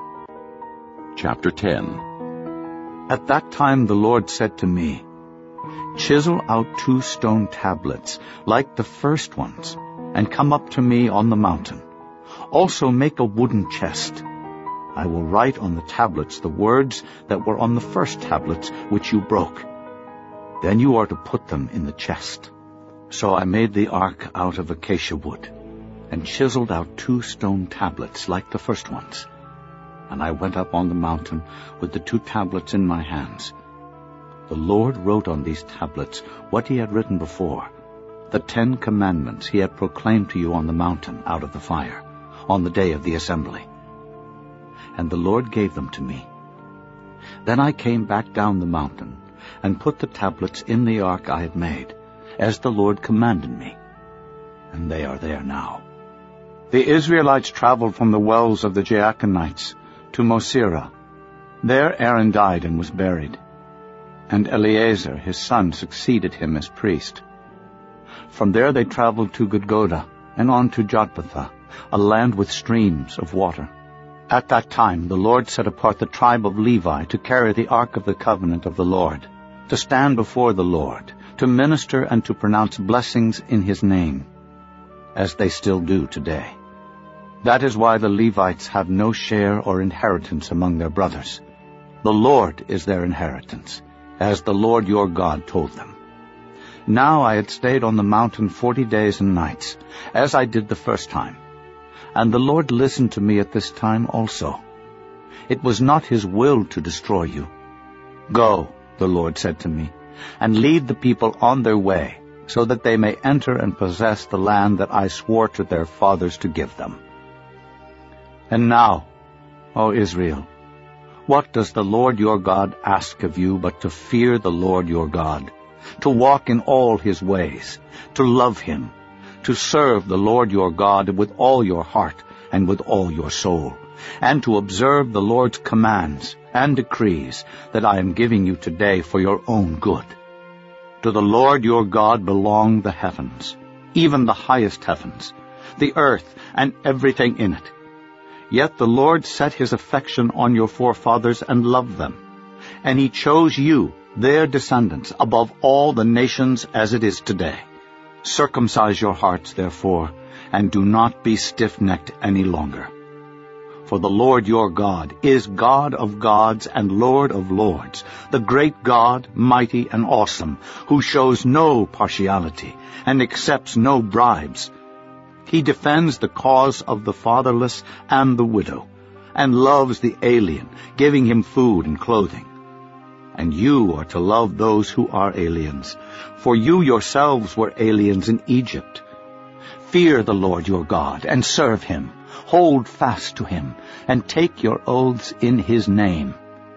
Chapter 10. At that time the Lord said to me, "Chisel out 2 stone tablets, like the first ones, and come up to me on the mountain. Also make a wooden chest. I will write on the tablets the words that were on the first tablets which you broke. Then you are to put them in the chest. So I made the ark out of acacia wood, and chiseled out 2 stone tablets like the first ones. And I went up on the mountain with the 2 tablets in my hands. The Lord wrote on these tablets what he had written before, the 10 commandments he had proclaimed to you on the mountain out of the fire, on the day of the assembly. And the Lord gave them to me. Then I came back down the mountain, and put the tablets in the ark I had made, as the Lord commanded me. And they are there now. The Israelites traveled from the wells of the Jaakanites to Mosera. There Aaron died and was buried, and Eleazar his son succeeded him as priest. From there they traveled to Gudgoda, and on to Jotbathah, a land with streams of water. At that time the Lord set apart the tribe of Levi to carry the ark of the covenant of the Lord, to stand before the Lord, to minister and to pronounce blessings in his name, as they still do today. That is why the Levites have no share or inheritance among their brothers. The Lord is their inheritance, as the Lord your God told them. Now I had stayed on the mountain 40 days and nights, as I did the first time. And the Lord listened to me at this time also. It was not his will to destroy you. Go, the Lord said to me, and lead the people on their way, so that they may enter and possess the land that I swore to their fathers to give them. And now, O Israel, what does the Lord your God ask of you but to fear the Lord your God, to walk in all his ways, to love him, to serve the Lord your God with all your heart and with all your soul, and to observe the Lord's commands and decrees that I am giving you today for your own good. To the Lord your God belong the heavens, even the highest heavens, the earth and everything in it. Yet the Lord set his affection on your forefathers and loved them, and he chose you, their descendants, above all the nations as it is today. Circumcise your hearts, therefore, and do not be stiff-necked any longer. For the Lord your God is God of gods and Lord of lords, the great God, mighty and awesome, who shows no partiality and accepts no bribes. He defends the cause of the fatherless and the widow, and loves the alien, giving him food and clothing. And you are to love those who are aliens, for you yourselves were aliens in Egypt. Fear the Lord your God, and serve him. Hold fast to him, and take your oaths in his name.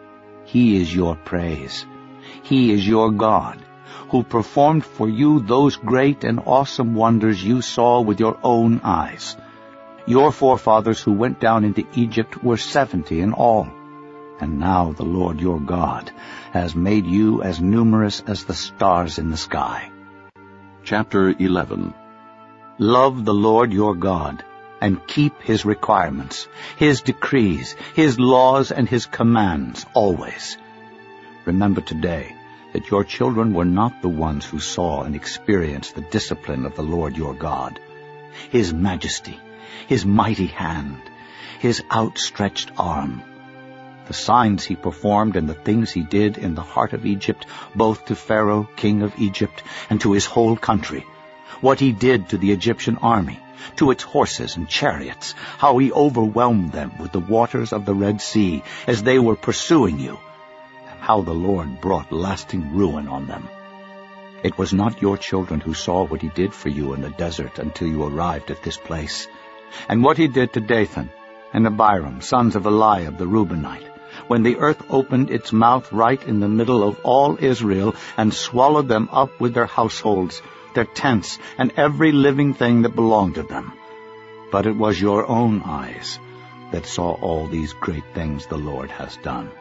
He is your praise. He is your God, who performed for you those great and awesome wonders you saw with your own eyes. Your forefathers who went down into Egypt were 70 in all. And now the Lord your God has made you as numerous as the stars in the sky. Chapter 11. Love the Lord your God, and keep his requirements, his decrees, his laws, and his commands always. Remember today that your children were not the ones who saw and experienced the discipline of the Lord your God, his majesty, his mighty hand, his outstretched arm, the signs he performed and the things he did in the heart of Egypt, both to Pharaoh, king of Egypt, and to his whole country, what he did to the Egyptian army, to its horses and chariots, how he overwhelmed them with the waters of the Red Sea as they were pursuing you, and how the Lord brought lasting ruin on them. It was not your children who saw what he did for you in the desert until you arrived at this place, and what he did to Dathan and Abiram, sons of Eliab the Reubenite, when the earth opened its mouth right in the middle of all Israel and swallowed them up with their households, their tents, and every living thing that belonged to them. But it was your own eyes that saw all these great things the Lord has done.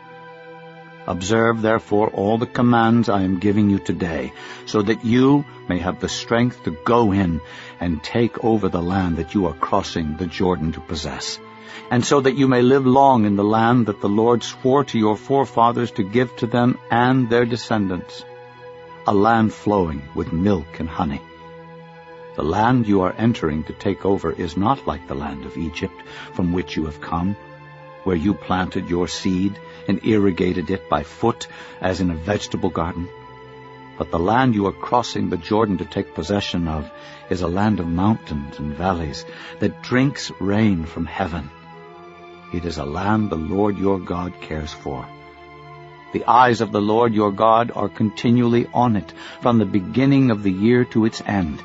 Observe, therefore, all the commands I am giving you today, so that you may have the strength to go in and take over the land that you are crossing the Jordan to possess, and so that you may live long in the land that the Lord swore to your forefathers to give to them and their descendants, a land flowing with milk and honey. The land you are entering to take over is not like the land of Egypt, from which you have come, where you planted your seed and irrigated it by foot as in a vegetable garden? But the land you are crossing the Jordan to take possession of is a land of mountains and valleys that drinks rain from heaven. It is a land the Lord your God cares for. The eyes of the Lord your God are continually on it, from the beginning of the year to its end.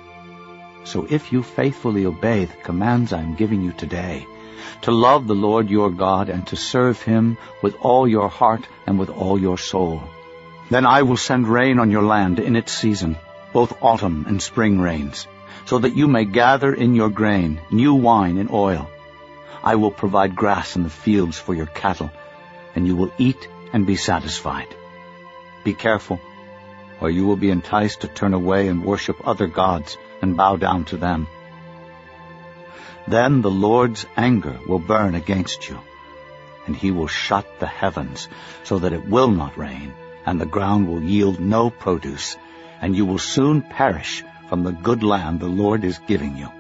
So if you faithfully obey the commands I am giving you today, to love the Lord your God and to serve him with all your heart and with all your soul, then I will send rain on your land in its season, both autumn and spring rains, so that you may gather in your grain, new wine and oil. I will provide grass in the fields for your cattle, and you will eat and be satisfied. Be careful, or you will be enticed to turn away and worship other gods and bow down to them. Then the Lord's anger will burn against you, and he will shut the heavens so that it will not rain, and the ground will yield no produce, and you will soon perish from the good land the Lord is giving you.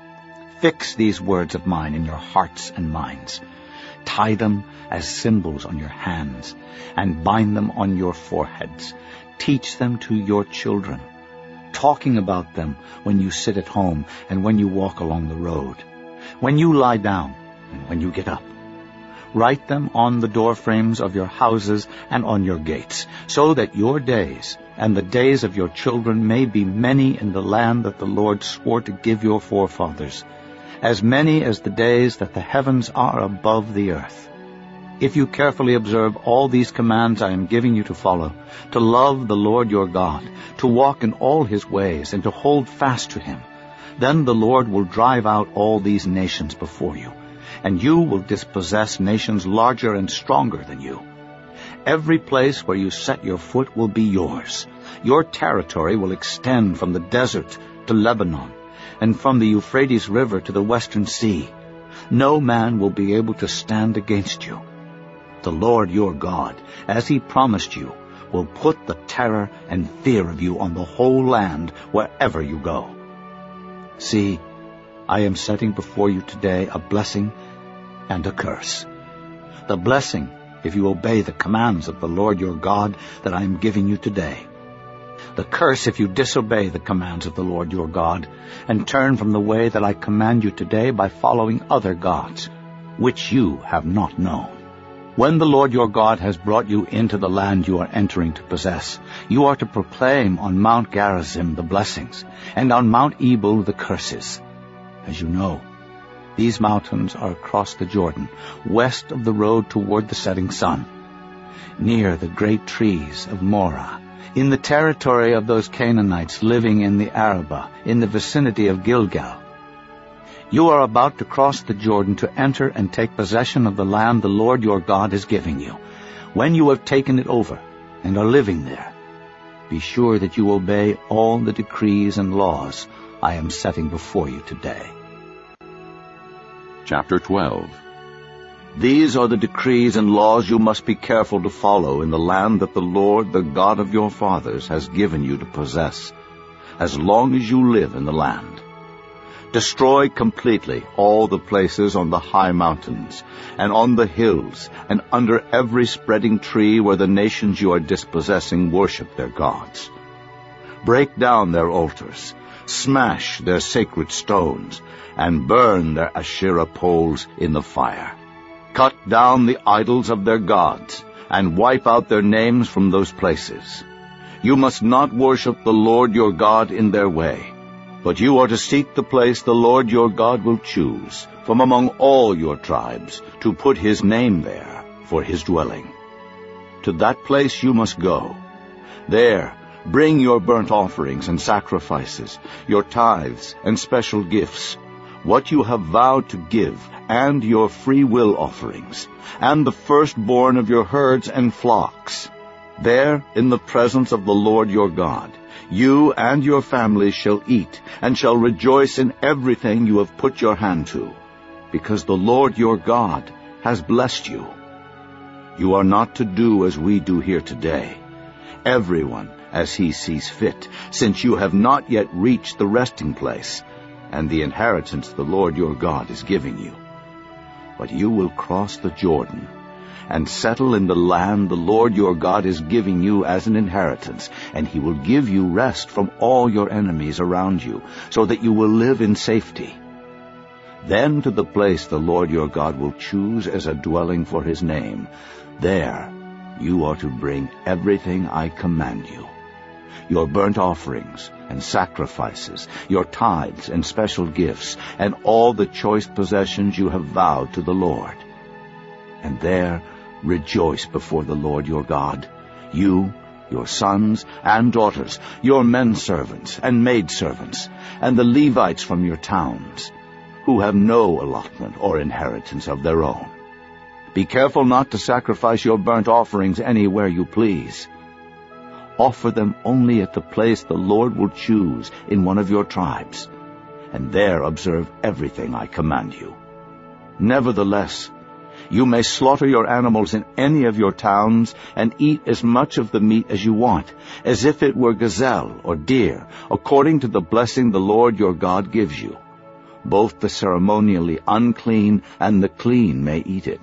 Fix these words of mine in your hearts and minds. Tie them as symbols on your hands, and bind them on your foreheads. Teach them to your children, talking about them when you sit at home and when you walk along the road, when you lie down and when you get up. Write them on the doorframes of your houses and on your gates, so that your days and the days of your children may be many in the land that the Lord swore to give your forefathers, as many as the days that the heavens are above the earth. If you carefully observe all these commands I am giving you to follow, to love the Lord your God, to walk in all his ways, and to hold fast to him, then the Lord will drive out all these nations before you, and you will dispossess nations larger and stronger than you. Every place where you set your foot will be yours. Your territory will extend from the desert to Lebanon, and from the Euphrates River to the western sea. No man will be able to stand against you. The Lord your God, as he promised you, will put the terror and fear of you on the whole land wherever you go. See, I am setting before you today a blessing and a curse. The blessing, if you obey the commands of the Lord your God that I am giving you today. The curse, if you disobey the commands of the Lord your God, and turn from the way that I command you today by following other gods, which you have not known. When the Lord your God has brought you into the land you are entering to possess, you are to proclaim on Mount Gerizim the blessings, and on Mount Ebal the curses. As you know, these mountains are across the Jordan, west of the road toward the setting sun, near the great trees of Morah, in the territory of those Canaanites living in the Arabah, in the vicinity of Gilgal. You are about to cross the Jordan to enter and take possession of the land the Lord your God is giving you. When you have taken it over and are living there, be sure that you obey all the decrees and laws I am setting before you today. Chapter 12. These are the decrees and laws you must be careful to follow in the land that the Lord, the God of your fathers, has given you to possess, as long as you live in the land. Destroy completely all the places on the high mountains, and on the hills, and under every spreading tree where the nations you are dispossessing worship their gods. Break down their altars, smash their sacred stones, and burn their Asherah poles in the fire. Cut down the idols of their gods, and wipe out their names from those places. You must not worship the Lord your God in their way, but you are to seek the place the Lord your God will choose from among all your tribes to put his name there for his dwelling. To that place you must go. There bring your burnt offerings and sacrifices, your tithes and special gifts, what you have vowed to give, and your free will offerings, and the firstborn of your herds and flocks. There, in the presence of the Lord your God, you and your family shall eat, and shall rejoice in everything you have put your hand to, because the Lord your God has blessed you. You are not to do as we do here today, everyone as he sees fit, since you have not yet reached the resting place, and the inheritance the Lord your God is giving you. but you will cross the Jordan and settle in the land the Lord your God is giving you as an inheritance, and he will give you rest from all your enemies around you, so that you will live in safety. Then to the place the Lord your God will choose as a dwelling for his name, there you are to bring everything I command you: your burnt offerings and sacrifices, your tithes and special gifts, and all the choice possessions you have vowed to the Lord. And there rejoice before the Lord your God, you, your sons and daughters, your men-servants and maidservants, and the Levites from your towns, who have no allotment or inheritance of their own. Be careful not to sacrifice your burnt offerings anywhere you please. Offer them only at the place the Lord will choose in one of your tribes, and there observe everything I command you. Nevertheless, you may slaughter your animals in any of your towns and eat as much of the meat as you want, as if it were gazelle or deer, according to the blessing the Lord your God gives you. Both the ceremonially unclean and the clean may eat it.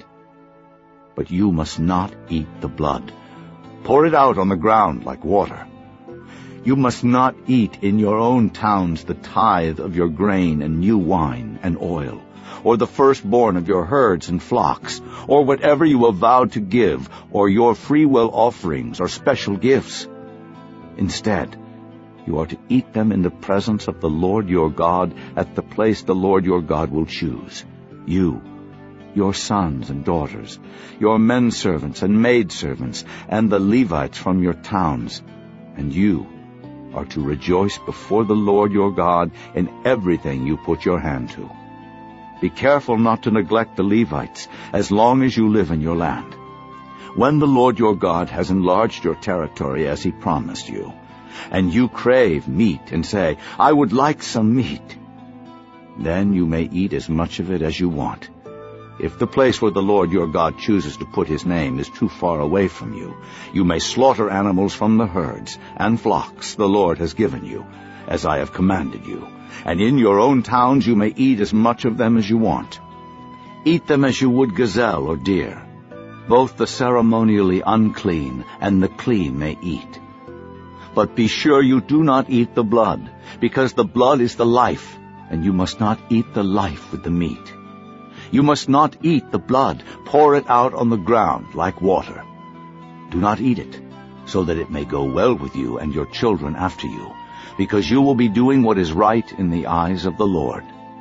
But you must not eat the blood. Pour it out on the ground like water. You must not eat in your own towns the tithe of your grain and new wine and oil, or the firstborn of your herds and flocks, or whatever you have vowed to give, or your freewill offerings or special gifts. Instead, you are to eat them in the presence of the Lord your God at the place the Lord your God will choose. You, your sons and daughters, your men-servants and maidservants, and the Levites from your towns, and you are to rejoice before the Lord your God in everything you put your hand to. Be careful not to neglect the Levites as long as you live in your land. When the Lord your God has enlarged your territory as he promised you, and you crave meat and say, I would like some meat, then you may eat as much of it as you want. If the place where the Lord your God chooses to put his name is too far away from you, you may slaughter animals from the herds and flocks the Lord has given you, as I have commanded you, and in your own towns you may eat as much of them as you want. Eat them as you would gazelle or deer. Both the ceremonially unclean and the clean may eat. But be sure you do not eat the blood, because the blood is the life, and you must not eat the life with the meat. You must not eat the blood. Pour it out on the ground like water. Do not eat it, so that it may go well with you and your children after you, because you will be doing what is right in the eyes of the Lord.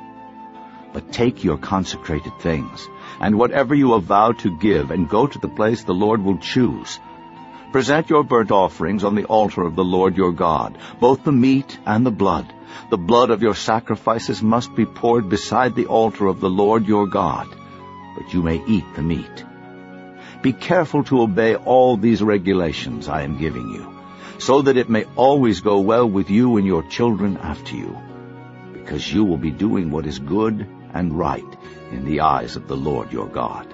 But take your consecrated things, and whatever you have vowed to give, and go to the place the Lord will choose. Present your burnt offerings on the altar of the Lord your God, both the meat and the blood. The blood of your sacrifices must be poured beside the altar of the Lord your God, but you may eat the meat. Be careful to obey all these regulations I am giving you, so that it may always go well with you and your children after you, because you will be doing what is good and right in the eyes of the Lord your God.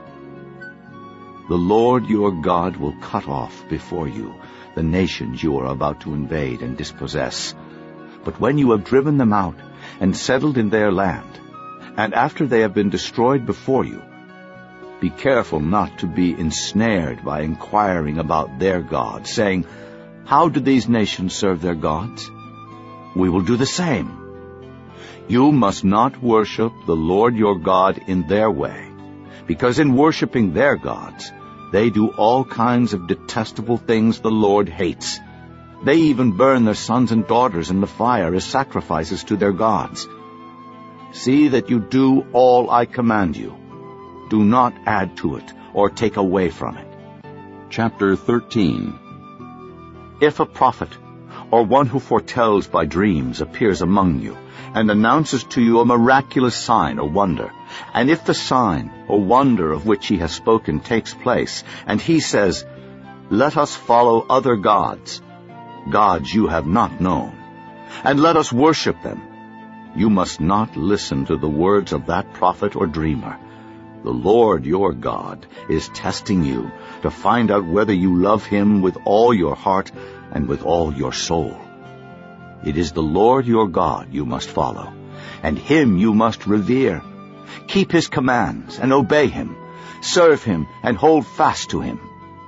The Lord your God will cut off before you the nations you are about to invade and dispossess. But when you have driven them out and settled in their land, and after they have been destroyed before you, be careful not to be ensnared by inquiring about their gods, saying, How do these nations serve their gods? We will do the same. You must not worship the Lord your God in their way, because in worshiping their gods, they do all kinds of detestable things the Lord hates. They even burn their sons and daughters in the fire as sacrifices to their gods. See that you do all I command you. Do not add to it or take away from it. Chapter 13. If a prophet or one who foretells by dreams appears among you and announces to you a miraculous sign or wonder, and if the sign or wonder of which he has spoken takes place, and he says, Let us follow other gods, gods you have not known, and let us worship them, you must not listen to the words of that prophet or dreamer. The Lord your God is testing you to find out whether you love him with all your heart and with all your soul. It is the Lord your God you must follow, and him you must revere, Keep his commands and obey him. Serve him and hold fast to him.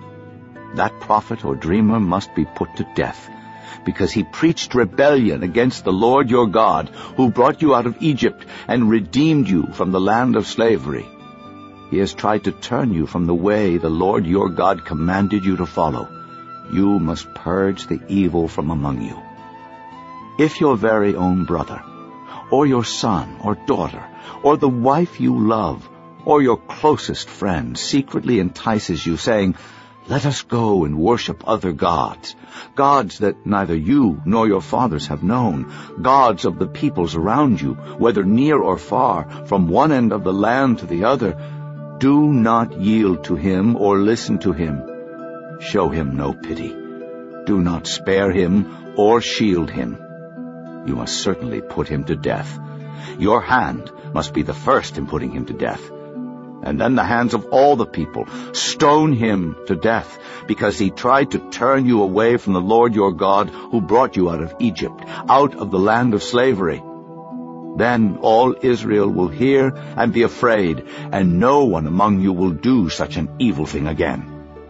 That prophet or dreamer must be put to death, because he preached rebellion against the Lord your God, who brought you out of Egypt and redeemed you from the land of slavery. He has tried to turn you from the way the Lord your God commanded you to follow. You must purge the evil from among you. If your very own brother, or your son or daughter, or the wife you love, or your closest friend secretly entices you, saying, "Let us go and worship other gods," gods that neither you nor your fathers have known, gods of the peoples around you, whether near or far, from one end of the land to the other, do not yield to him or listen to him. Show him no pity. Do not spare him or shield him. You must certainly put him to death. Your hand must be the first in putting him to death, and then the hands of all the people. Stone him to death, because he tried to turn you away from the Lord your God, who brought you out of Egypt, out of the land of slavery. Then all Israel will hear and be afraid, and no one among you will do such an evil thing again.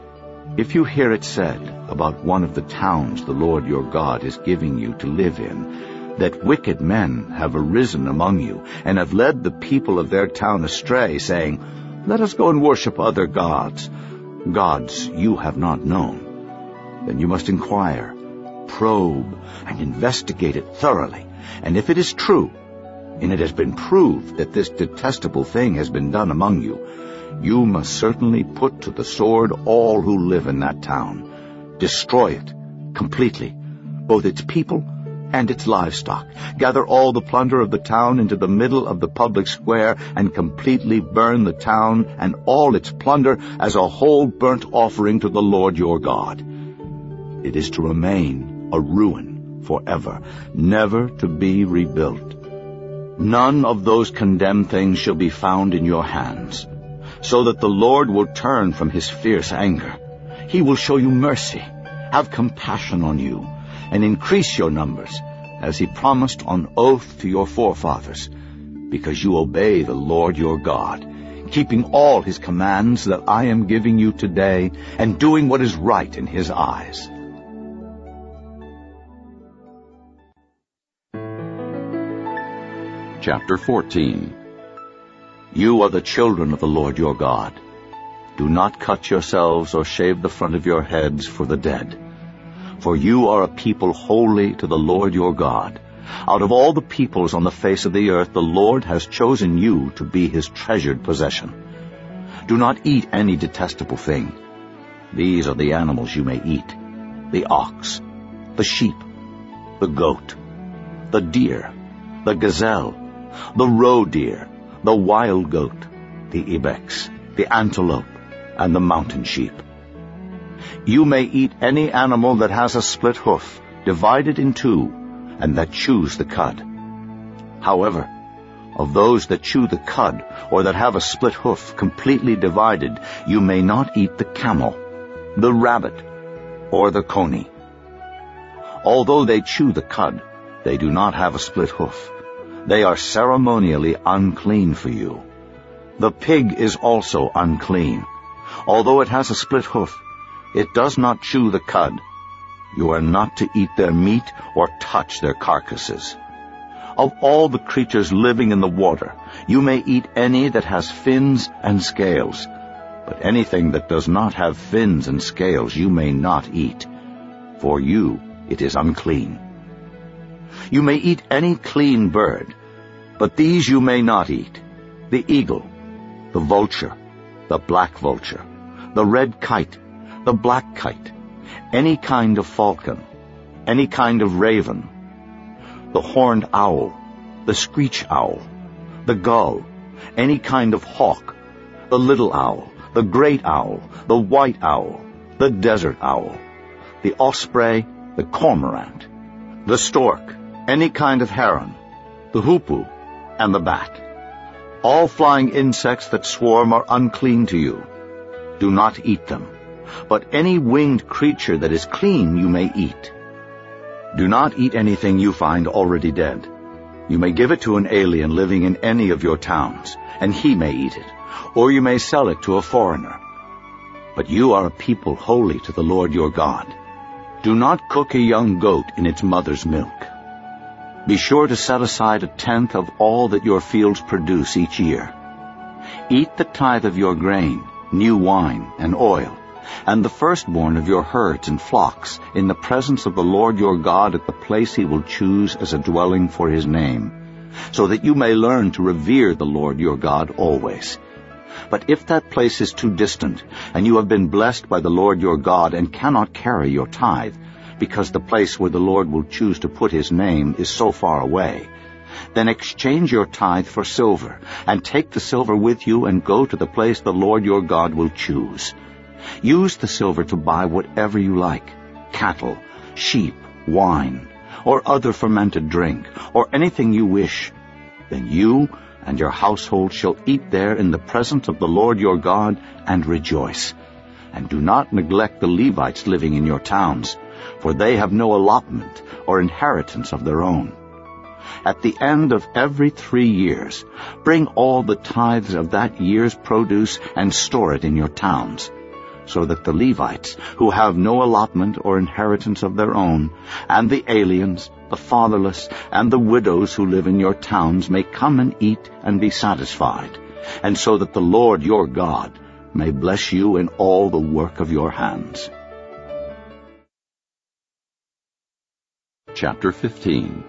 If you hear it said about one of the towns the Lord your God is giving you to live in, that wicked men have arisen among you and have led the people of their town astray, saying, "Let us go and worship other gods," gods you have not known, then you must inquire, probe, and investigate it thoroughly. And if it is true, and it has been proved that this detestable thing has been done among you, you must certainly put to the sword all who live in that town. Destroy it completely, both its people and its livestock. Gather all the plunder of the town into the middle of the public square, and completely burn the town and all its plunder as a whole burnt offering to the Lord your God. It is to remain a ruin forever, never to be rebuilt. None of those condemned things shall be found in your hands, so that the Lord will turn from his fierce anger. He will show you mercy, have compassion on you, and increase your numbers, as he promised on oath to your forefathers, because you obey the Lord your God, keeping all his commands that I am giving you today, and doing what is right in his eyes. Chapter 14. You are the children of the Lord your God. Do not cut yourselves or shave the front of your heads for the dead. For you are a people holy to the Lord your God. Out of all the peoples on the face of the earth, the Lord has chosen you to be his treasured possession. Do not eat any detestable thing. These are the animals you may eat: the ox, the sheep, the goat, the deer, the gazelle, the roe deer, the wild goat, the ibex, the antelope, and the mountain sheep. You may eat any animal that has a split hoof, divided in two, and that chews the cud. However, of those that chew the cud, or that have a split hoof completely divided, you may not eat the camel, the rabbit, or the coney. Although they chew the cud, they do not have a split hoof. They are ceremonially unclean for you. The pig is also unclean. Although it has a split hoof, it does not chew the cud. You are not to eat their meat or touch their carcasses. Of all the creatures living in the water, you may eat any that has fins and scales, but anything that does not have fins and scales you may not eat. For you it is unclean. You may eat any clean bird, but these you may not eat: the eagle, the vulture, the black vulture, the red kite, the black kite, any kind of falcon, any kind of raven, the horned owl, the screech owl, the gull, any kind of hawk, the little owl, the great owl, the white owl, the desert owl, the osprey, the cormorant, the stork, any kind of heron, the hoopoe, and the bat. All flying insects that swarm are unclean to you. Do not eat them. But any winged creature that is clean you may eat. Do not eat anything you find already dead. You may give it to an alien living in any of your towns, and he may eat it, or you may sell it to a foreigner. But you are a people holy to the Lord your God. Do not cook a young goat in its mother's milk. Be sure to set aside 1/10 of all that your fields produce each year. Eat the tithe of your grain, new wine, and oil, and the firstborn of your herds and flocks, in the presence of the Lord your God at the place he will choose as a dwelling for his name, so that you may learn to revere the Lord your God always. But if that place is too distant, and you have been blessed by the Lord your God and cannot carry your tithe, because the place where the Lord will choose to put his name is so far away, then exchange your tithe for silver, and take the silver with you and go to the place the Lord your God will choose. Use the silver to buy whatever you like, cattle, sheep, wine, or other fermented drink, or anything you wish. Then you and your household shall eat there in the presence of the Lord your God and rejoice. And do not neglect the Levites living in your towns, for they have no allotment or inheritance of their own. At the end of every 3 years, bring all the tithes of that year's produce and store it in your towns, so that the Levites, who have no allotment or inheritance of their own, and the aliens, the fatherless, and the widows who live in your towns may come and eat and be satisfied, and so that the Lord your God may bless you in all the work of your hands. Chapter 15.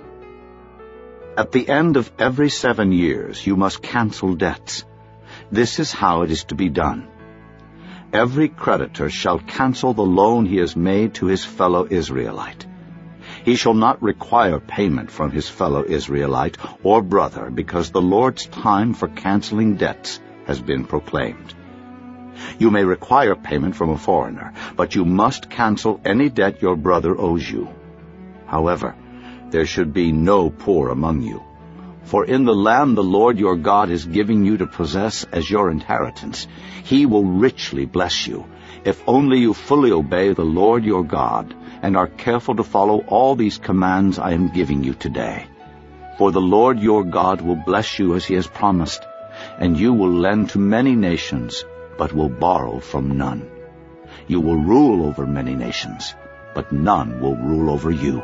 At the end of every 7 years you must cancel debts. This is how it is to be done. Every creditor shall cancel the loan he has made to his fellow Israelite. He shall not require payment from his fellow Israelite or brother, because the Lord's time for canceling debts has been proclaimed. You may require payment from a foreigner, but you must cancel any debt your brother owes you. However, there should be no poor among you. For in the land the Lord your God is giving you to possess as your inheritance, he will richly bless you, if only you fully obey the Lord your God, and are careful to follow all these commands I am giving you today. For the Lord your God will bless you as he has promised, and you will lend to many nations, but will borrow from none. You will rule over many nations, but none will rule over you.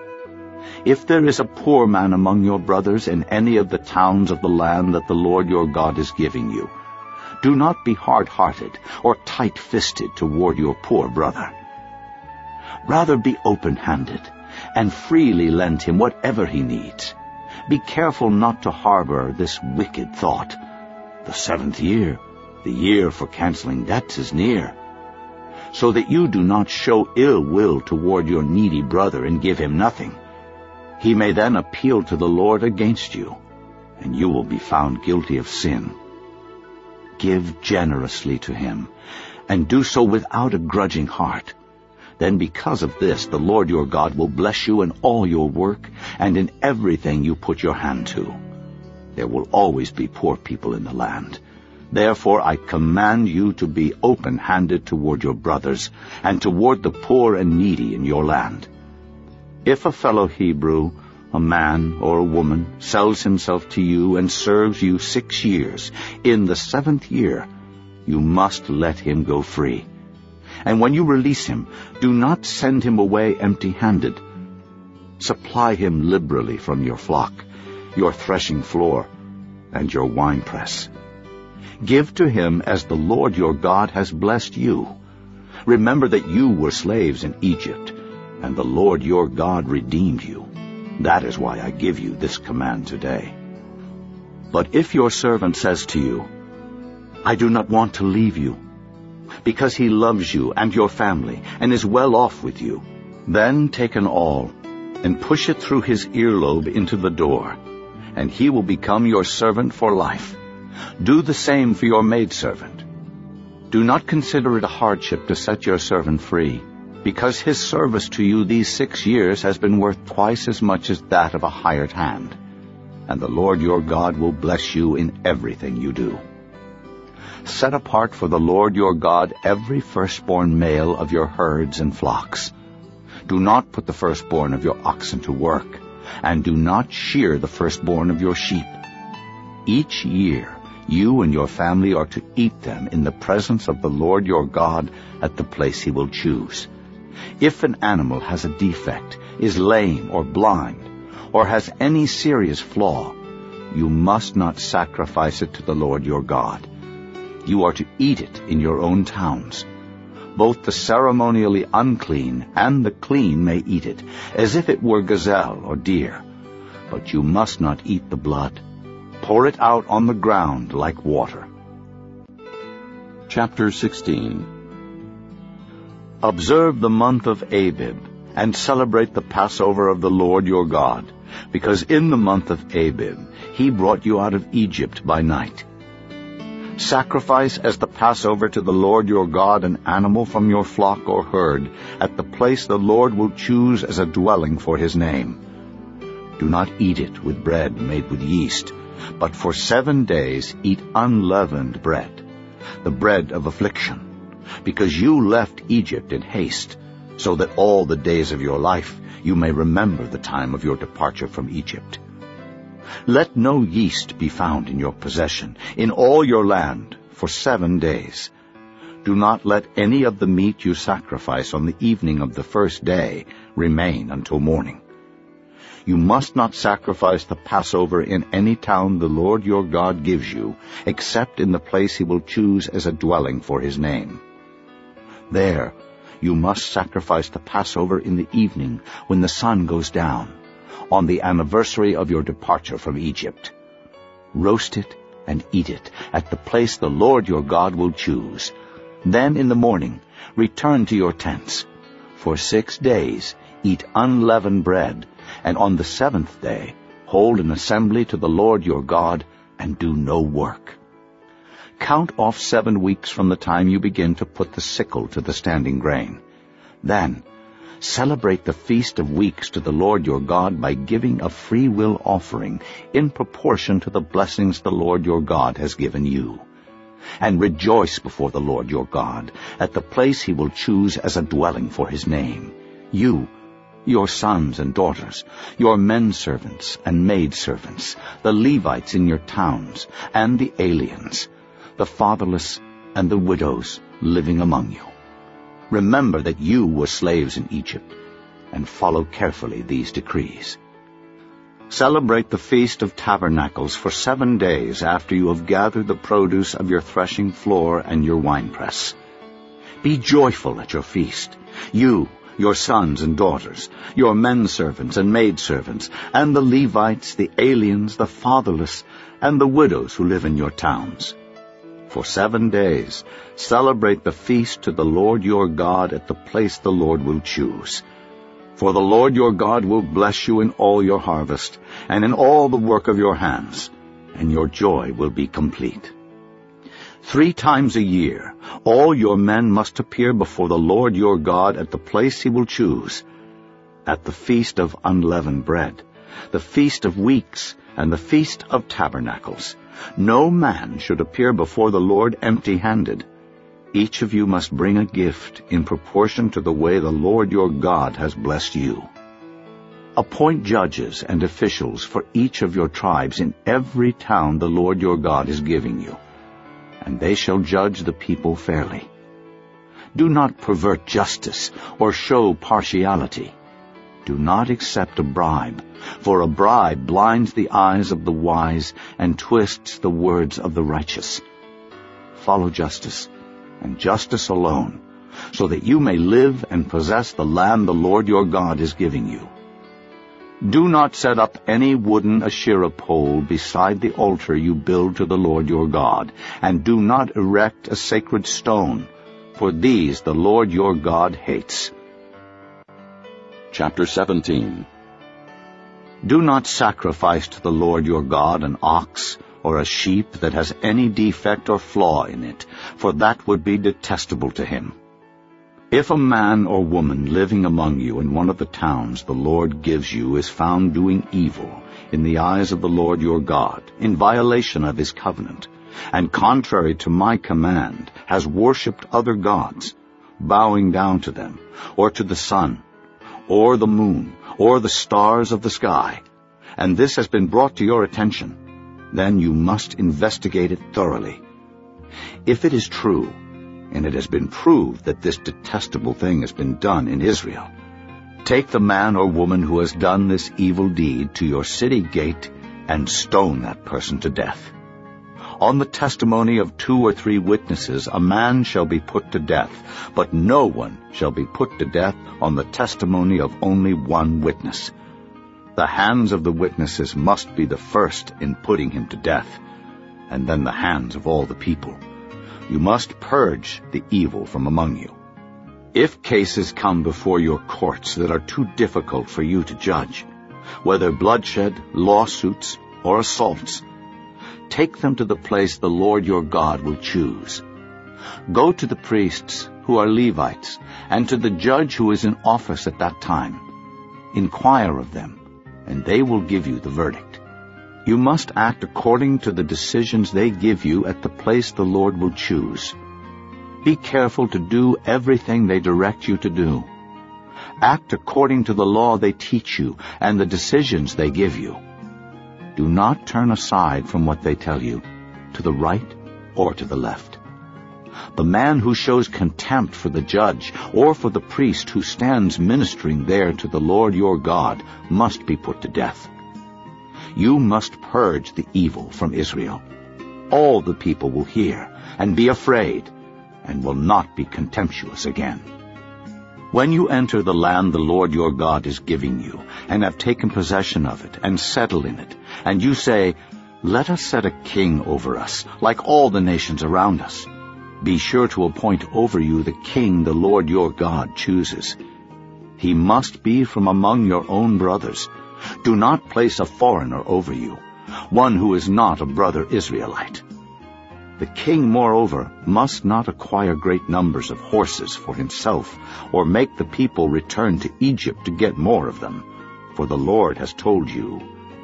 If there is a poor man among your brothers in any of the towns of the land that the Lord your God is giving you, do not be hard-hearted or tight-fisted toward your poor brother. Rather be open-handed and freely lend him whatever he needs. Be careful not to harbor this wicked thought: the 7th year, the year for canceling debts, is near, so that you do not show ill will toward your needy brother and give him nothing. He may then appeal to the Lord against you, and you will be found guilty of sin. Give generously to him, and do so without a grudging heart. Then because of this, the Lord your God will bless you in all your work and in everything you put your hand to. There will always be poor people in the land. Therefore I command you to be open-handed toward your brothers and toward the poor and needy in your land. If a fellow Hebrew, a man or a woman, sells himself to you and serves you 6 years, in the 7th year you must let him go free. And when you release him, do not send him away empty-handed. Supply him liberally from your flock, your threshing floor, and your winepress. Give to him as the Lord your God has blessed you. Remember that you were slaves in Egypt, and the Lord your God redeemed you. That is why I give you this command today. But if your servant says to you, I do not want to leave you, because he loves you and your family and is well off with you, then take an awl and push it through his earlobe into the door, and he will become your servant for life. Do the same for your maidservant. Do not consider it a hardship to set your servant free, because his service to you these 6 years has been worth twice as much as that of a hired hand, and the Lord your God will bless you in everything you do. Set apart for the Lord your God every firstborn male of your herds and flocks. Do not put the firstborn of your oxen to work, and do not shear the firstborn of your sheep. Each year you and your family are to eat them in the presence of the Lord your God at the place he will choose. If an animal has a defect, is lame or blind, or has any serious flaw, you must not sacrifice it to the Lord your God. You are to eat it in your own towns. Both the ceremonially unclean and the clean may eat it, as if it were gazelle or deer. But you must not eat the blood. Pour it out on the ground like water. Chapter 16. Observe the month of Abib, and celebrate the Passover of the Lord your God, because in the month of Abib he brought you out of Egypt by night. Sacrifice as the Passover to the Lord your God an animal from your flock or herd at the place the Lord will choose as a dwelling for his name. Do not eat it with bread made with yeast, but for 7 days eat unleavened bread, the bread of affliction, because you left Egypt in haste, so that all the days of your life you may remember the time of your departure from Egypt. Let no yeast be found in your possession, in all your land, for 7 days. Do not let any of the meat you sacrifice on the evening of the first day remain until morning. You must not sacrifice the Passover in any town the Lord your God gives you, except in the place he will choose as a dwelling for his name. There you must sacrifice the Passover in the evening when the sun goes down, on the anniversary of your departure from Egypt. Roast it and eat it at the place the Lord your God will choose. Then in the morning return to your tents. For 6 days eat unleavened bread, and on the 7th day hold an assembly to the Lord your God, and do no work. Count off 7 weeks from the time you begin to put the sickle to the standing grain. Then celebrate the Feast of Weeks to the Lord your God by giving a free will offering in proportion to the blessings the Lord your God has given you. And rejoice before the Lord your God at the place he will choose as a dwelling for his name. You, your sons and daughters, your menservants and maidservants, the Levites in your towns, and the aliens, the fatherless and the widows living among you. Remember that you were slaves in Egypt, and follow carefully these decrees. Celebrate the Feast of Tabernacles for 7 days after you have gathered the produce of your threshing floor and your winepress. Be joyful at your feast, you, your sons and daughters, your menservants and maidservants, and the Levites, the aliens, the fatherless, and the widows who live in your towns. For 7 days celebrate the feast to the Lord your God at the place the Lord will choose. For the Lord your God will bless you in all your harvest, and in all the work of your hands, and your joy will be complete. 3 times a year all your men must appear before the Lord your God at the place he will choose, at the Feast of Unleavened Bread, the Feast of Weeks, and the Feast of Tabernacles. No man should appear before the Lord empty-handed. Each of you must bring a gift in proportion to the way the Lord your God has blessed you. Appoint judges and officials for each of your tribes in every town the Lord your God is giving you, and they shall judge the people fairly. Do not pervert justice or show partiality. Do not accept a bribe, for a bribe blinds the eyes of the wise and twists the words of the righteous. Follow justice, and justice alone, so that you may live and possess the land the Lord your God is giving you. Do not set up any wooden Asherah pole beside the altar you build to the Lord your God, and do not erect a sacred stone, for these the Lord your God hates. Chapter 17. Do not sacrifice to the Lord your God an ox or a sheep that has any defect or flaw in it, for that would be detestable to him. If a man or woman living among you in one of the towns the Lord gives you is found doing evil in the eyes of the Lord your God, in violation of his covenant, and contrary to my command, has worshipped other gods, bowing down to them, or to the sun, or the moon, or the stars of the sky, and this has been brought to your attention, then you must investigate it thoroughly. If it is true, and it has been proved that this detestable thing has been done in Israel, take the man or woman who has done this evil deed to your city gate and stone that person to death. On the testimony of 2 or 3 witnesses a man shall be put to death, but no one shall be put to death on the testimony of only 1 witness. The hands of the witnesses must be the first in putting him to death, and then the hands of all the people. You must purge the evil from among you. If cases come before your courts that are too difficult for you to judge, whether bloodshed, lawsuits, or assaults, take them to the place the Lord your God will choose. Go to the priests who are Levites, and to the judge who is in office at that time. Inquire of them, and they will give you the verdict. You must act according to the decisions they give you at the place the Lord will choose. Be careful to do everything they direct you to do. Act according to the law they teach you and the decisions they give you. Do not turn aside from what they tell you, to the right or to the left. The man who shows contempt for the judge or for the priest who stands ministering there to the Lord your God must be put to death. You must purge the evil from Israel. All the people will hear and be afraid, and will not be contemptuous again. When you enter the land the Lord your God is giving you, and have taken possession of it, and settle in it, and you say, "Let us set a king over us, like all the nations around us," be sure to appoint over you the king the Lord your God chooses. He must be from among your own brothers. Do not place a foreigner over you, one who is not a brother Israelite. The king, moreover, must not acquire great numbers of horses for himself, or make the people return to Egypt to get more of them, for the Lord has told you,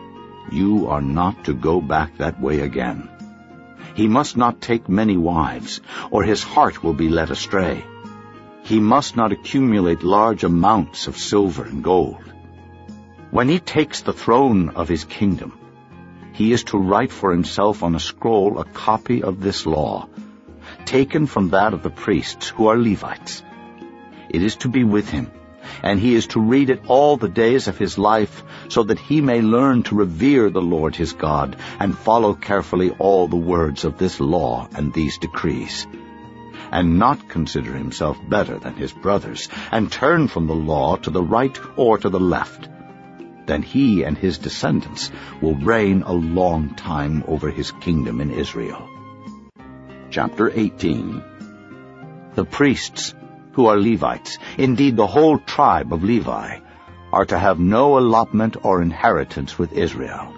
you are not to go back that way again. He must not take many wives, or his heart will be led astray. He must not accumulate large amounts of silver and gold. When he takes the throne of his kingdom, he is to write for himself on a scroll a copy of this law, taken from that of the priests who are Levites. It is to be with him, and he is to read it all the days of his life, so that he may learn to revere the Lord his God, and follow carefully all the words of this law and these decrees, and not consider himself better than his brothers, and turn from the law to the right or to the left. Then he and his descendants will reign a long time over his kingdom in Israel. Chapter 18. The priests, who are Levites, indeed the whole tribe of Levi, are to have no allotment or inheritance with Israel.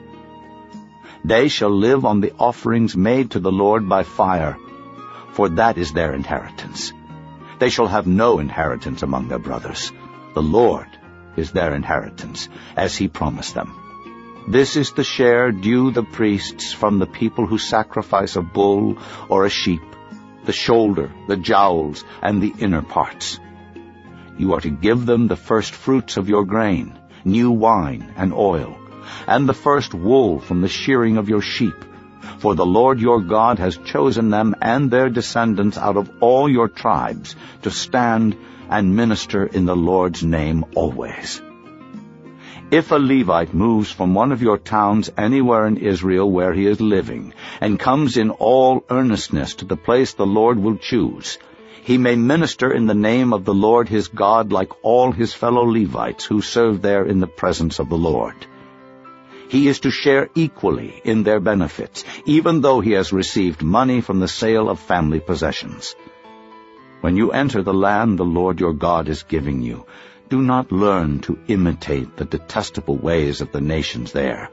They shall live on the offerings made to the Lord by fire, for that is their inheritance. They shall have no inheritance among their brothers. The Lord is their inheritance, as he promised them. This is the share due the priests from the people who sacrifice a bull or a sheep, the shoulder, the jowls, and the inner parts. You are to give them the first fruits of your grain, new wine and oil, and the first wool from the shearing of your sheep, for the Lord your God has chosen them and their descendants out of all your tribes to stand and minister in the Lord's name always. If a Levite moves from one of your towns anywhere in Israel where he is living, and comes in all earnestness to the place the Lord will choose, he may minister in the name of the Lord his God like all his fellow Levites who serve there in the presence of the Lord. He is to share equally in their benefits, even though he has received money from the sale of family possessions. When you enter the land the Lord your God is giving you, do not learn to imitate the detestable ways of the nations there.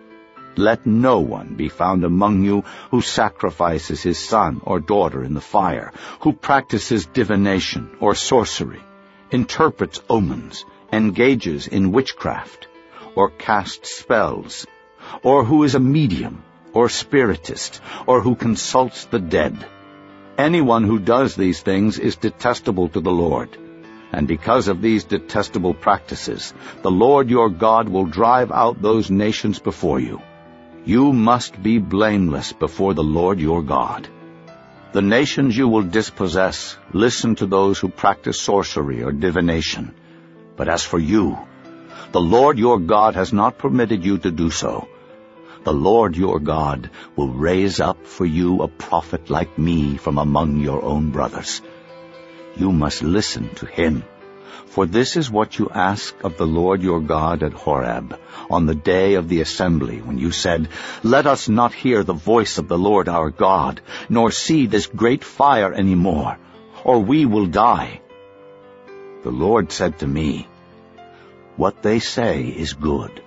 Let no one be found among you who sacrifices his son or daughter in the fire, who practices divination or sorcery, interprets omens, engages in witchcraft, or casts spells, or who is a medium or spiritist, or who consults the dead. Anyone who does these things is detestable to the Lord. And because of these detestable practices, the Lord your God will drive out those nations before you. You must be blameless before the Lord your God. The nations you will dispossess listen to those who practice sorcery or divination. But as for you, the Lord your God has not permitted you to do so. The Lord your God will raise up for you a prophet like me from among your own brothers. You must listen to him, for this is what you asked of the Lord your God at Horeb, on the day of the assembly, when you said, "Let us not hear the voice of the Lord our God, nor see this great fire any more, or we will die." The Lord said to me, "What they say is good.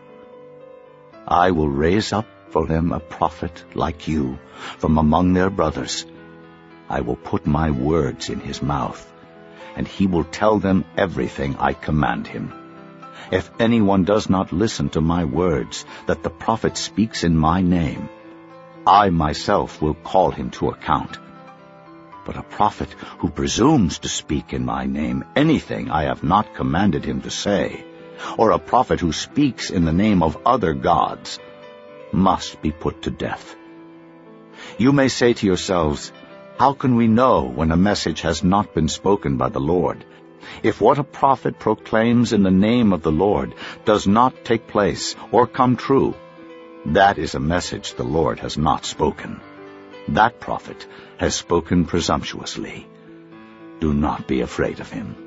I will raise up for them a prophet like you from among their brothers. I will put my words in his mouth, and he will tell them everything I command him. If anyone does not listen to my words that the prophet speaks in my name, I myself will call him to account. But a prophet who presumes to speak in my name anything I have not commanded him to say, or a prophet who speaks in the name of other gods, must be put to death. You may say to yourselves, 'How can we know when a message has not been spoken by the Lord? If what a prophet proclaims in the name of the Lord does not take place or come true, that is a message the Lord has not spoken. That prophet has spoken presumptuously. Do not be afraid of him.'"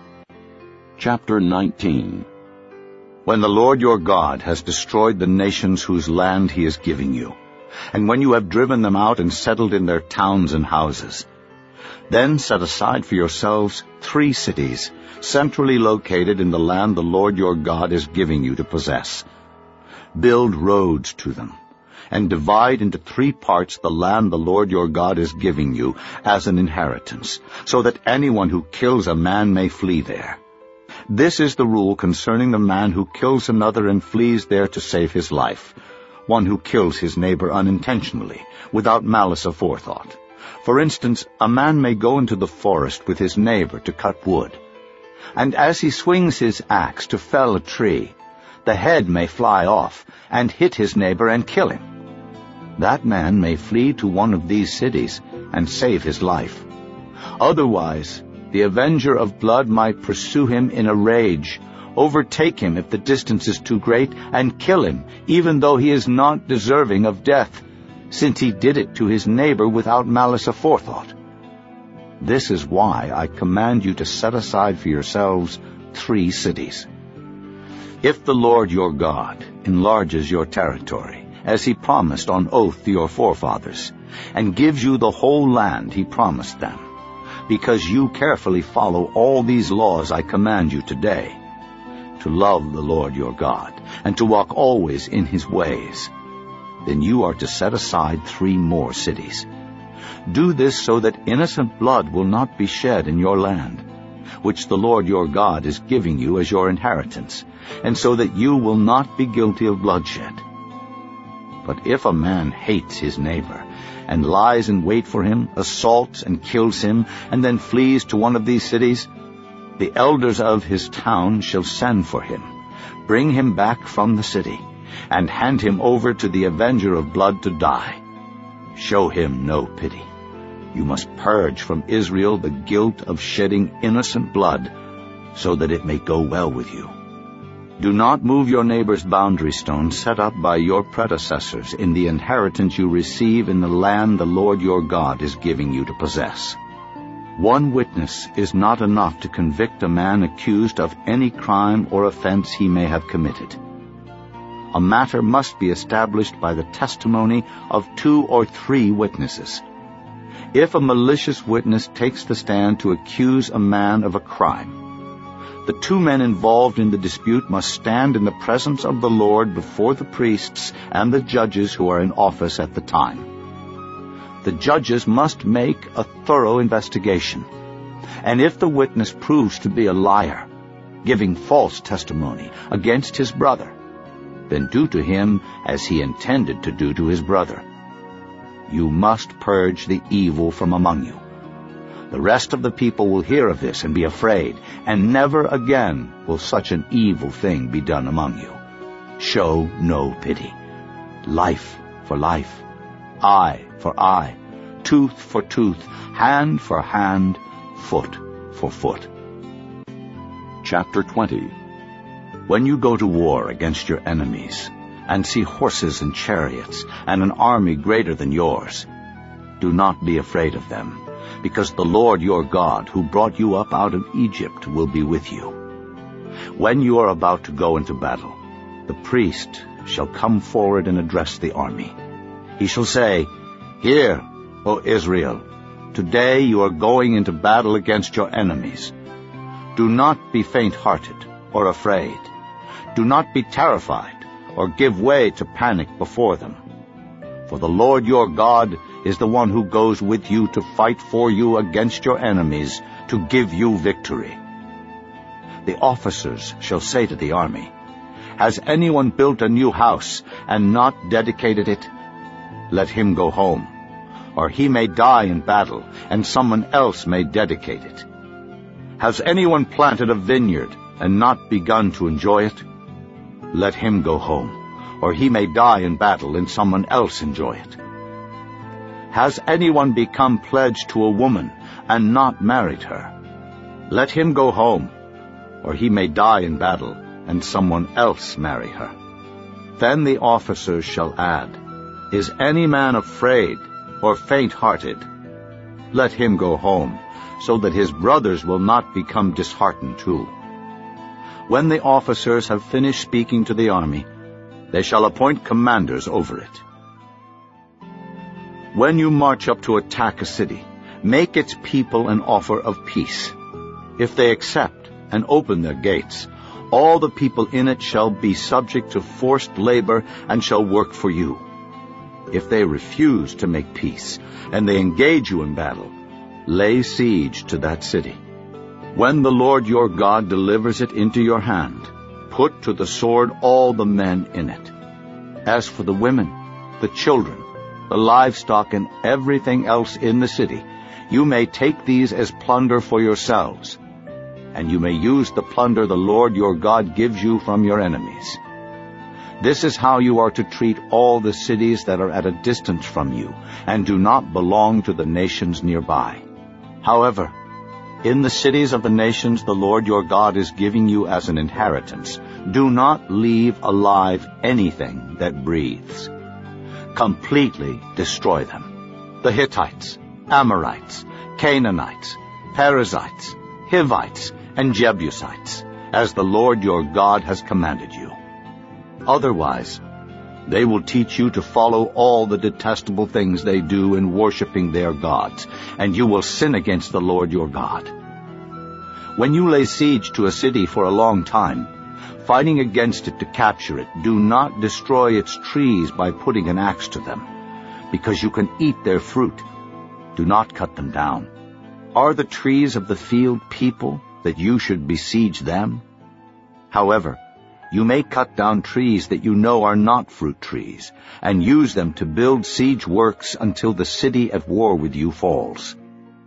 Chapter 19. When the Lord your God has destroyed the nations whose land he is giving you, and when you have driven them out and settled in their towns and houses, then set aside for yourselves 3 cities, centrally located in the land the Lord your God is giving you to possess. Build roads to them, and divide into 3 parts the land the Lord your God is giving you as an inheritance, so that anyone who kills a man may flee there. This is the rule concerning the man who kills another and flees there to save his life, one who kills his neighbor unintentionally, without malice aforethought. For instance, a man may go into the forest with his neighbor to cut wood, and as he swings his axe to fell a tree, the head may fly off and hit his neighbor and kill him. That man may flee to one of these cities and save his life. Otherwise, the avenger of blood might pursue him in a rage, overtake him if the distance is too great, and kill him, even though he is not deserving of death, since he did it to his neighbor without malice aforethought. This is why I command you to set aside for yourselves 3 cities. If the Lord your God enlarges your territory, as he promised on oath to your forefathers, and gives you the whole land he promised them, because you carefully follow all these laws I command you today, to love the Lord your God, and to walk always in his ways, then you are to set aside 3 more cities. Do this so that innocent blood will not be shed in your land, which the Lord your God is giving you as your inheritance, and so that you will not be guilty of bloodshed. But if a man hates his neighbor, and lies in wait for him, assaults and kills him, and then flees to one of these cities, the elders of his town shall send for him, bring him back from the city, and hand him over to the avenger of blood to die. Show him no pity. You must purge from Israel the guilt of shedding innocent blood, so that it may go well with you. Do not move your neighbor's boundary stone set up by your predecessors in the inheritance you receive in the land the Lord your God is giving you to possess. 1 witness is not enough to convict a man accused of any crime or offense he may have committed. A matter must be established by the testimony of 2 or 3 witnesses. If a malicious witness takes the stand to accuse a man of a crime, the 2 men involved in the dispute must stand in the presence of the Lord before the priests and the judges who are in office at the time. The judges must make a thorough investigation, and if the witness proves to be a liar, giving false testimony against his brother, then do to him as he intended to do to his brother. You must purge the evil from among you. The rest of the people will hear of this and be afraid, and never again will such an evil thing be done among you. Show no pity. Life for life, eye for eye, tooth for tooth, hand for hand, foot for foot. Chapter 20. When you go to war against your enemies, and see horses and chariots, and an army greater than yours, do not be afraid of them, because the Lord your God, who brought you up out of Egypt, will be with you. When you are about to go into battle, the priest shall come forward and address the army. He shall say, Hear, O Israel, today you are going into battle against your enemies. Do not be faint-hearted or afraid. Do not be terrified or give way to panic before them. For the Lord your God is the one who goes with you to fight for you against your enemies, to give you victory. The officers shall say to the army, Has anyone built a new house and not dedicated it? Let him go home, or he may die in battle, and someone else may dedicate it. Has anyone planted a vineyard and not begun to enjoy it? Let him go home, or he may die in battle, and someone else enjoy it. Has anyone become pledged to a woman and not married her? Let him go home, or he may die in battle, and someone else marry her. Then the officers shall add, Is any man afraid or faint-hearted? Let him go home, so that his brothers will not become disheartened too. When the officers have finished speaking to the army, they shall appoint commanders over it. When you march up to attack a city, make its people an offer of peace. If they accept and open their gates, all the people in it shall be subject to forced labor and shall work for you. If they refuse to make peace, and they engage you in battle, lay siege to that city. When the Lord your God delivers it into your hand, put to the sword all the men in it. As for the women, the children, the livestock, and everything else in the city, you may take these as plunder for yourselves, and you may use the plunder the Lord your God gives you from your enemies. This is how you are to treat all the cities that are at a distance from you, and do not belong to the nations nearby. However, in the cities of the nations the Lord your God is giving you as an inheritance, do not leave alive anything that breathes. Completely destroy them. The Hittites, Amorites, Canaanites, Perizzites, Hivites, and Jebusites, as the Lord your God has commanded you. Otherwise, they will teach you to follow all the detestable things they do in worshiping their gods, and you will sin against the Lord your God. When you lay siege to a city for a long time, fighting against it to capture it, do not destroy its trees by putting an axe to them, because you can eat their fruit. Do not cut them down. Are the trees of the field people, that you should besiege them? However, you may cut down trees that you know are not fruit trees, and use them to build siege works until the city at war with you falls.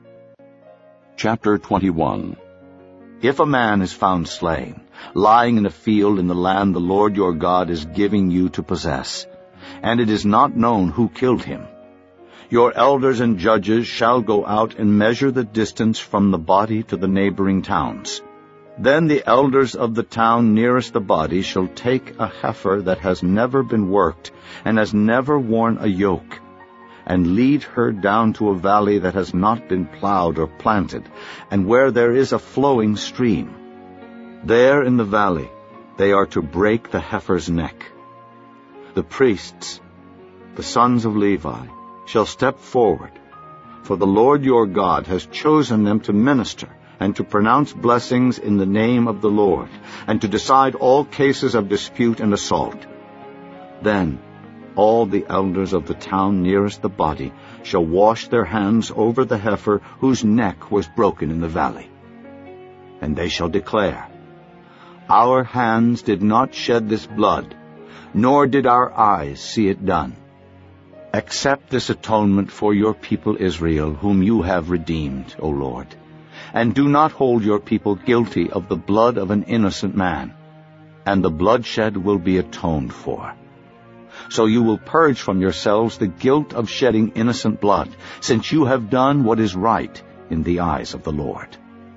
Chapter 21. If a man is found slain, lying in a field in the land the Lord your God is giving you to possess, and it is not known who killed him, your elders and judges shall go out and measure the distance from the body to the neighboring towns. Then the elders of the town nearest the body shall take a heifer that has never been worked and has never worn a yoke, and lead her down to a valley that has not been plowed or planted, and where there is a flowing stream. There in the valley they are to break the heifer's neck. The priests, the sons of Levi, shall step forward, for the Lord your God has chosen them to minister and to pronounce blessings in the name of the Lord, and to decide all cases of dispute and assault. Then all the elders of the town nearest the body shall wash their hands over the heifer whose neck was broken in the valley. And they shall declare, Our hands did not shed this blood, nor did our eyes see it done. Accept this atonement for your people Israel, whom you have redeemed, O Lord, and do not hold your people guilty of the blood of an innocent man, and the bloodshed will be atoned for. So you will purge from yourselves the guilt of shedding innocent blood, since you have done what is right in the eyes of the Lord.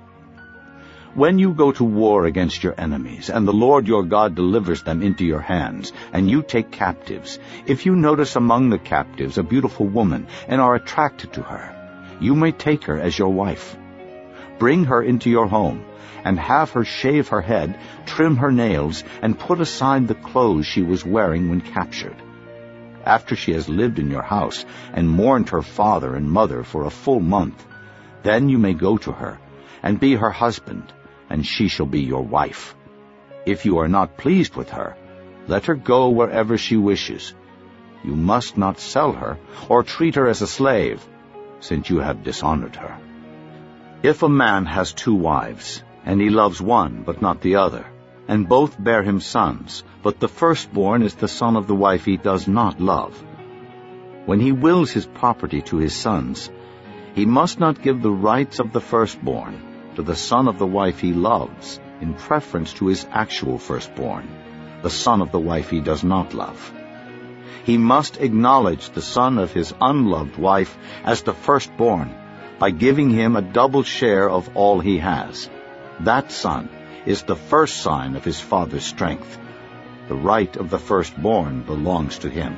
When you go to war against your enemies, and the Lord your God delivers them into your hands, and you take captives, if you notice among the captives a beautiful woman, and are attracted to her, you may take her as your wife. Bring her into your home, and have her shave her head, trim her nails, and put aside the clothes she was wearing when captured. After she has lived in your house, and mourned her father and mother for a full month, then you may go to her, and be her husband, and she shall be your wife. If you are not pleased with her, let her go wherever she wishes. You must not sell her, or treat her as a slave, since you have dishonored her. If a man has 2 wives, and he loves one but not the other, and both bear him sons, but the firstborn is the son of the wife he does not love, when he wills his property to his sons, he must not give the rights of the firstborn to the son of the wife he loves, in preference to his actual firstborn, the son of the wife he does not love. He must acknowledge the son of his unloved wife as the firstborn, by giving him a double share of all he has. That son is the first sign of his father's strength. The right of the firstborn belongs to him.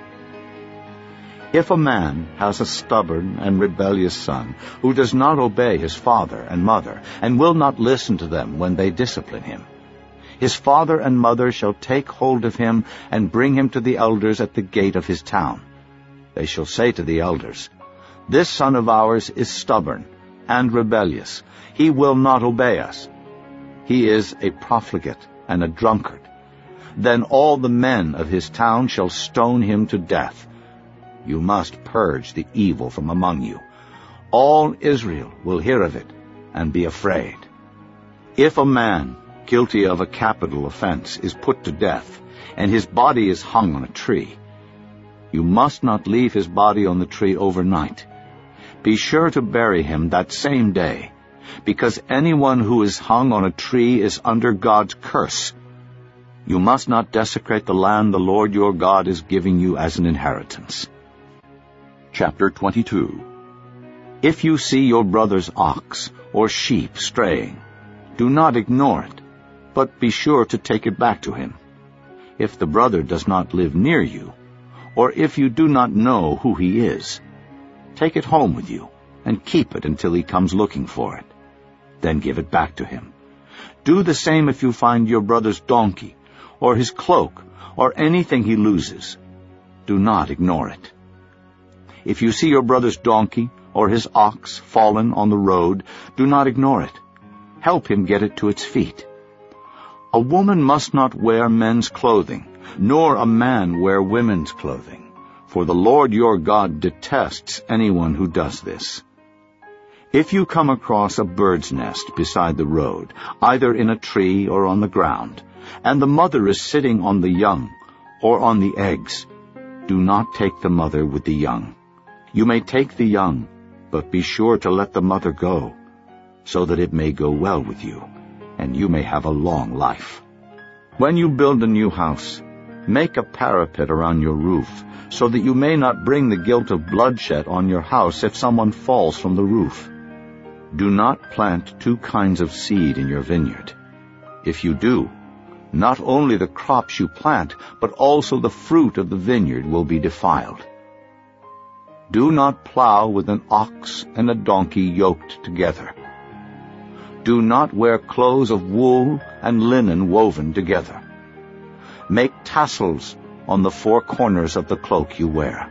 If a man has a stubborn and rebellious son who does not obey his father and mother, and will not listen to them when they discipline him, his father and mother shall take hold of him and bring him to the elders at the gate of his town. They shall say to the elders, "This son of ours is stubborn and rebellious. He will not obey us. He is a profligate and a drunkard." Then all the men of his town shall stone him to death. You must purge the evil from among you. All Israel will hear of it and be afraid. If a man guilty of a capital offense is put to death, and his body is hung on a tree, you must not leave his body on the tree overnight. Be sure to bury him that same day, because anyone who is hung on a tree is under God's curse. You must not desecrate the land the Lord your God is giving you as an inheritance. Chapter 22. If you see your brother's ox or sheep straying, do not ignore it, but be sure to take it back to him. If the brother does not live near you, or if you do not know who he is, take it home with you and keep it until he comes looking for it. Then give it back to him. Do the same if you find your brother's donkey, or his cloak, or anything he loses. Do not ignore it. If you see your brother's donkey or his ox fallen on the road, do not ignore it. Help him get it to its feet. A woman must not wear men's clothing, nor a man wear women's clothing, for the Lord your God detests anyone who does this. If you come across a bird's nest beside the road, either in a tree or on the ground, and the mother is sitting on the young or on the eggs, do not take the mother with the young. You may take the young, but be sure to let the mother go, so that it may go well with you, and you may have a long life. When you build a new house, make a parapet around your roof, so that you may not bring the guilt of bloodshed on your house if someone falls from the roof. Do not plant 2 kinds of seed in your vineyard. If you do, not only the crops you plant, but also the fruit of the vineyard will be defiled. Do not plow with an ox and a donkey yoked together. Do not wear clothes of wool and linen woven together. Make tassels on the 4 corners of the cloak you wear.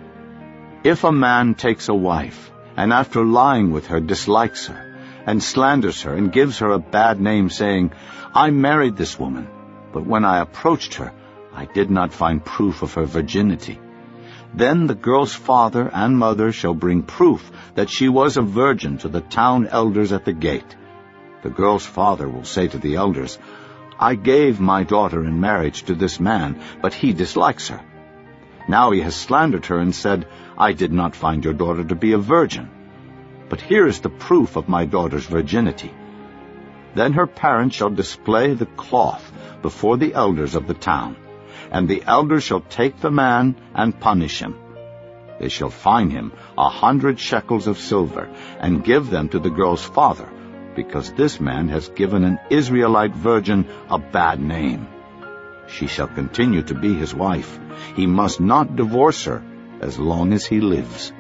If a man takes a wife, and after lying with her dislikes her, and slanders her and gives her a bad name, saying, "I married this woman, but when I approached her, I did not find proof of her virginity," then the girl's father and mother shall bring proof that she was a virgin to the town elders at the gate. The girl's father will say to the elders, "I gave my daughter in marriage to this man, but he dislikes her." Now he has slandered her and said, I did not find your daughter to be a virgin. But here is the proof of my daughter's virginity. Then her parents shall display the cloth before the elders of the town, and the elders shall take the man and punish him. They shall fine him 100 shekels of silver, and give them to the girl's father, because this man has given an Israelite virgin a bad name. She shall continue to be his wife. He must not divorce her as long as he lives.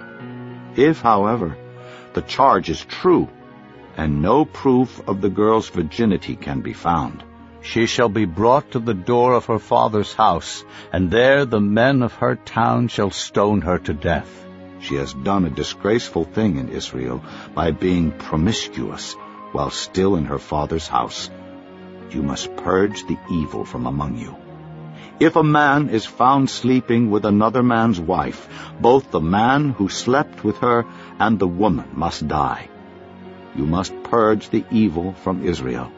If, however, the charge is true, and no proof of the girl's virginity can be found, she shall be brought to the door of her father's house, and there the men of her town shall stone her to death. She has done a disgraceful thing in Israel by being promiscuous while still in her father's house. You must purge the evil from among you. If a man is found sleeping with another man's wife, both the man who slept with her and the woman must die. You must purge the evil from Israel.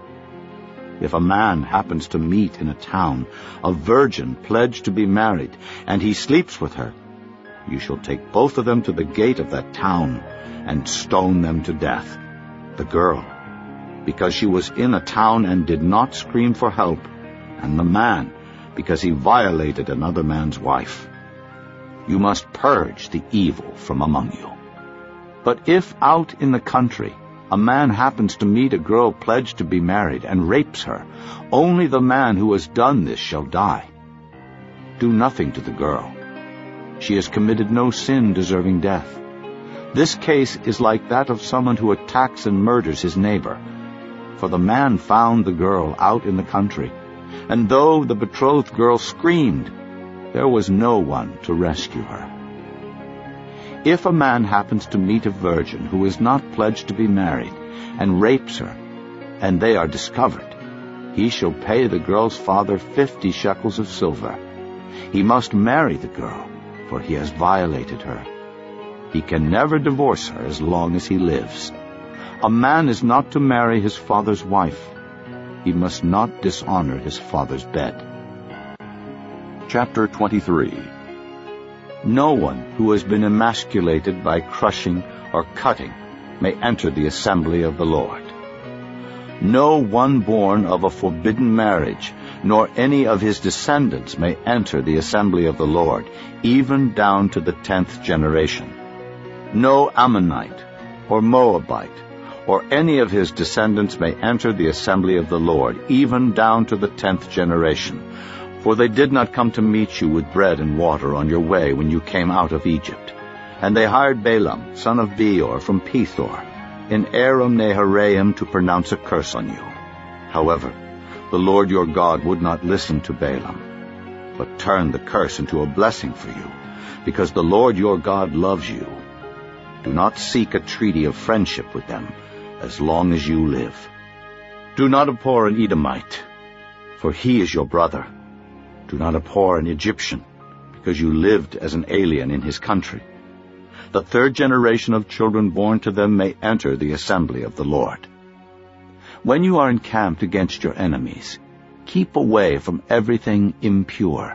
If a man happens to meet in a town a virgin pledged to be married, and he sleeps with her, you shall take both of them to the gate of that town and stone them to death. The girl, because she was in a town and did not scream for help, and the man, because he violated another man's wife. You must purge the evil from among you. But if out in the country a man happens to meet a girl pledged to be married and rapes her, only the man who has done this shall die. Do nothing to the girl. She has committed no sin deserving death. This case is like that of someone who attacks and murders his neighbor. For the man found the girl out in the country, and though the betrothed girl screamed, there was no one to rescue her. If a man happens to meet a virgin who is not pledged to be married and rapes her, and they are discovered, he shall pay the girl's father 50 shekels of silver. He must marry the girl, for he has violated her. He can never divorce her as long as he lives. A man is not to marry his father's wife. He must not dishonor his father's bed. Chapter 23. No one who has been emasculated by crushing or cutting may enter the assembly of the Lord. No one born of a forbidden marriage, nor any of his descendants may enter the assembly of the Lord, even down to the 10th generation. No Ammonite or Moabite or any of his descendants may enter the assembly of the Lord, even down to the 10th generation. For they did not come to meet you with bread and water on your way when you came out of Egypt. And they hired Balaam, son of Beor, from Pethor, in Aram Naharaim, to pronounce a curse on you. However, the Lord your God would not listen to Balaam, but turned the curse into a blessing for you, because the Lord your God loves you. Do not seek a treaty of friendship with them as long as you live. Do not abhor an Edomite, for he is your brother. Do not abhor an Egyptian, because you lived as an alien in his country. The 3rd generation of children born to them may enter the assembly of the Lord. When you are encamped against your enemies, keep away from everything impure.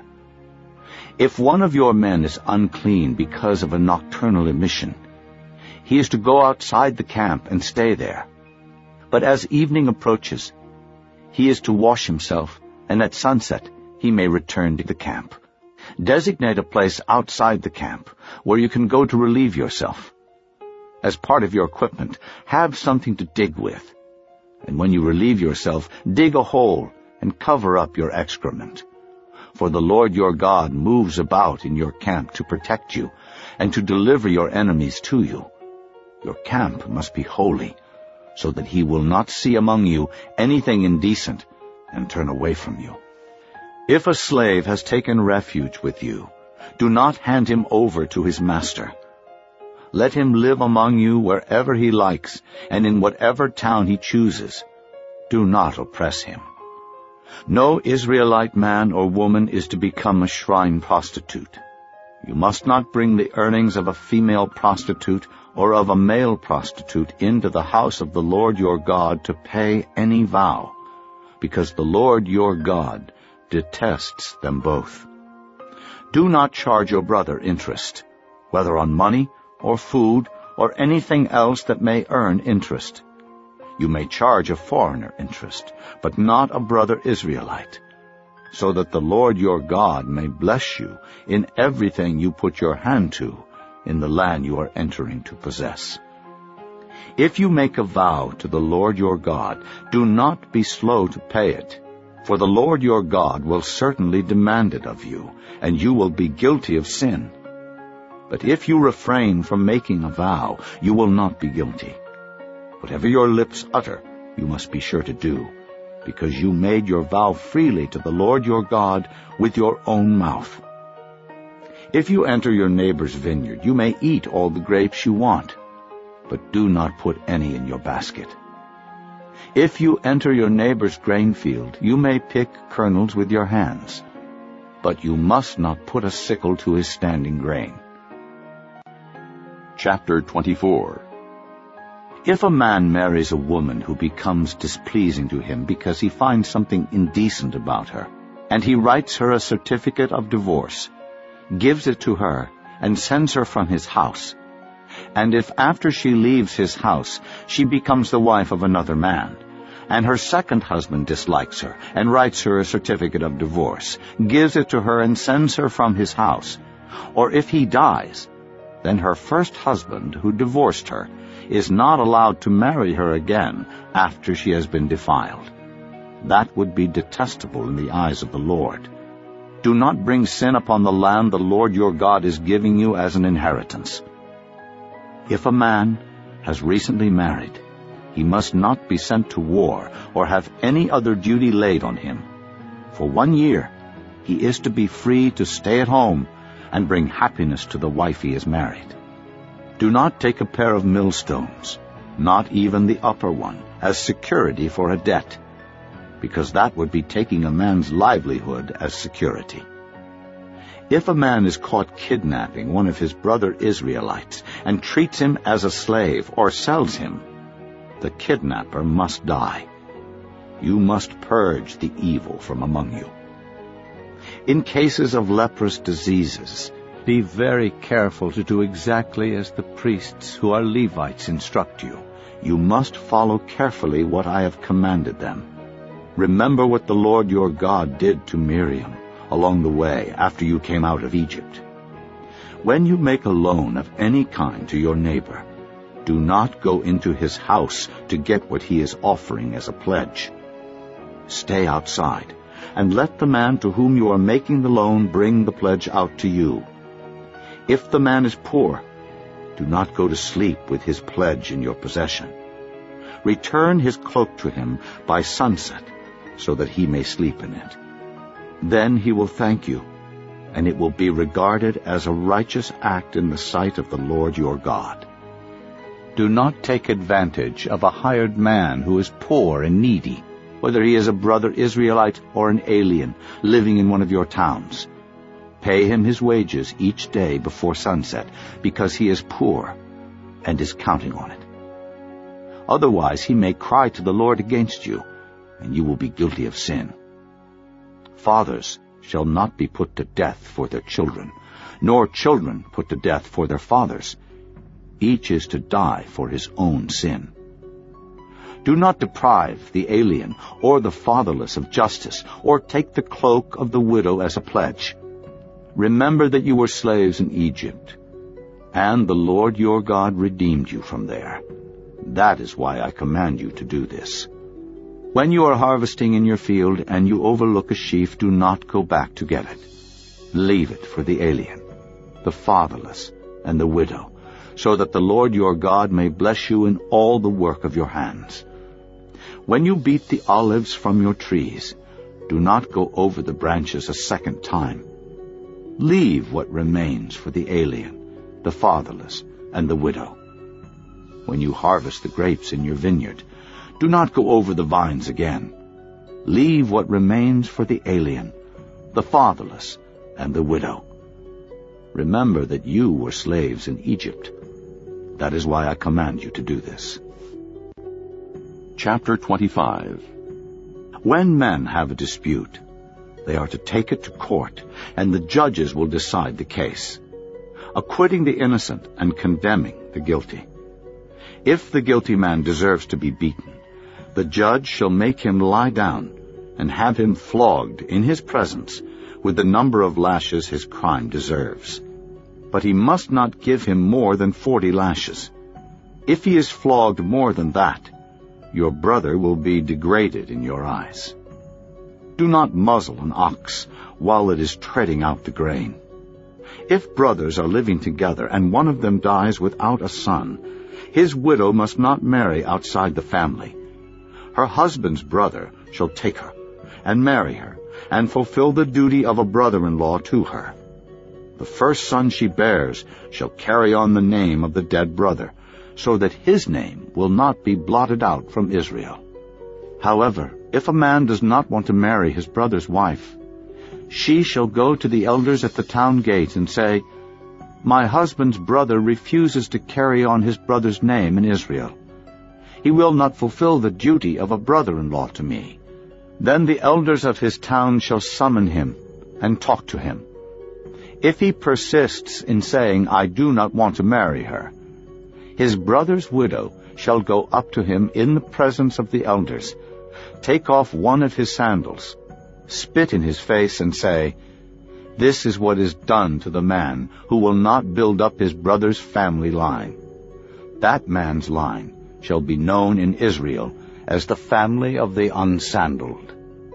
If one of your men is unclean because of a nocturnal emission, he is to go outside the camp and stay there. But as evening approaches, he is to wash himself, and at sunset he may return to the camp. Designate a place outside the camp where you can go to relieve yourself. As part of your equipment, have something to dig with. And when you relieve yourself, dig a hole and cover up your excrement. For the Lord your God moves about in your camp to protect you and to deliver your enemies to you. Your camp must be holy, so that he will not see among you anything indecent and turn away from you. If a slave has taken refuge with you, do not hand him over to his master. Let him live among you wherever he likes, and in whatever town he chooses. Do not oppress him. No Israelite man or woman is to become a shrine prostitute. You must not bring the earnings of a female prostitute or of a male prostitute into the house of the Lord your God to pay any vow, because the Lord your God detests them both. Do not charge your brother interest, whether on money or food or anything else that may earn interest. You may charge a foreigner interest, but not a brother Israelite, so that the Lord your God may bless you in everything you put your hand to in the land you are entering to possess. If you make a vow to the Lord your God, do not be slow to pay it, for the Lord your God will certainly demand it of you, and you will be guilty of sin. But if you refrain from making a vow, you will not be guilty. Whatever your lips utter, you must be sure to do, because you made your vow freely to the Lord your God with your own mouth. If you enter your neighbor's vineyard, you may eat all the grapes you want, but do not put any in your basket. If you enter your neighbor's grain field, you may pick kernels with your hands, but you must not put a sickle to his standing grain. Chapter 24. If a man marries a woman who becomes displeasing to him because he finds something indecent about her, and he writes her a certificate of divorce, gives it to her, and sends her from his house, and if after she leaves his house she becomes the wife of another man, and her second husband dislikes her, and writes her a certificate of divorce, gives it to her and sends her from his house, or if he dies, then her first husband, who divorced her, is not allowed to marry her again after she has been defiled. That would be detestable in the eyes of the Lord. Do not bring sin upon the land the Lord your God is giving you as an inheritance. If a man has recently married, he must not be sent to war or have any other duty laid on him. For 1 year he is to be free to stay at home and bring happiness to the wife he has married. Do not take a pair of millstones, not even the upper one, as security for a debt, because that would be taking a man's livelihood as security. If a man is caught kidnapping one of his brother Israelites and treats him as a slave or sells him, the kidnapper must die. You must purge the evil from among you. In cases of leprous diseases, be very careful to do exactly as the priests who are Levites instruct you. You must follow carefully what I have commanded them. Remember what the Lord your God did to Miriam along the way after you came out of Egypt. When you make a loan of any kind to your neighbor, do not go into his house to get what he is offering as a pledge. Stay outside, and let the man to whom you are making the loan bring the pledge out to you. If the man is poor, do not go to sleep with his pledge in your possession. Return his cloak to him by sunset, so that he may sleep in it. Then he will thank you, and it will be regarded as a righteous act in the sight of the Lord your God. Do not take advantage of a hired man who is poor and needy, whether he is a brother Israelite or an alien living in one of your towns. Pay him his wages each day before sunset, because he is poor and is counting on it. Otherwise he may cry to the Lord against you, and you will be guilty of sin. Fathers shall not be put to death for their children, nor children put to death for their fathers. Each is to die for his own sin. Do not deprive the alien or the fatherless of justice, or take the cloak of the widow as a pledge. Remember that you were slaves in Egypt, and the Lord your God redeemed you from there. That is why I command you to do this. When you are harvesting in your field and you overlook a sheaf, do not go back to get it. Leave it for the alien, the fatherless, and the widow, so that the Lord your God may bless you in all the work of your hands. When you beat the olives from your trees, do not go over the branches a second time. Leave what remains for the alien, the fatherless, and the widow. When you harvest the grapes in your vineyard, do not go over the vines again. Leave what remains for the alien, the fatherless, and the widow. Remember that you were slaves in Egypt. That is why I command you to do this. Chapter 25. When men have a dispute, they are to take it to court, and the judges will decide the case, acquitting the innocent and condemning the guilty. If the guilty man deserves to be beaten, the judge shall make him lie down and have him flogged in his presence with the number of lashes his crime deserves. But he must not give him more than 40 lashes. If he is flogged more than that, your brother will be degraded in your eyes. Do not muzzle an ox while it is treading out the grain. If brothers are living together and one of them dies without a son, his widow must not marry outside the family. Her husband's brother shall take her and marry her and fulfill the duty of a brother-in-law to her. The first son she bears shall carry on the name of the dead brother, so that his name will not be blotted out from Israel. However, if a man does not want to marry his brother's wife, she shall go to the elders at the town gate and say, "My husband's brother refuses to carry on his brother's name in Israel. He will not fulfill the duty of a brother-in-law to me." Then the elders of his town shall summon him and talk to him. If he persists in saying, "I do not want to marry her," his brother's widow shall go up to him in the presence of the elders, take off one of his sandals, spit in his face, and say, "This is what is done to the man who will not build up his brother's family line." That man's line shall be known in Israel as the family of the unsandaled.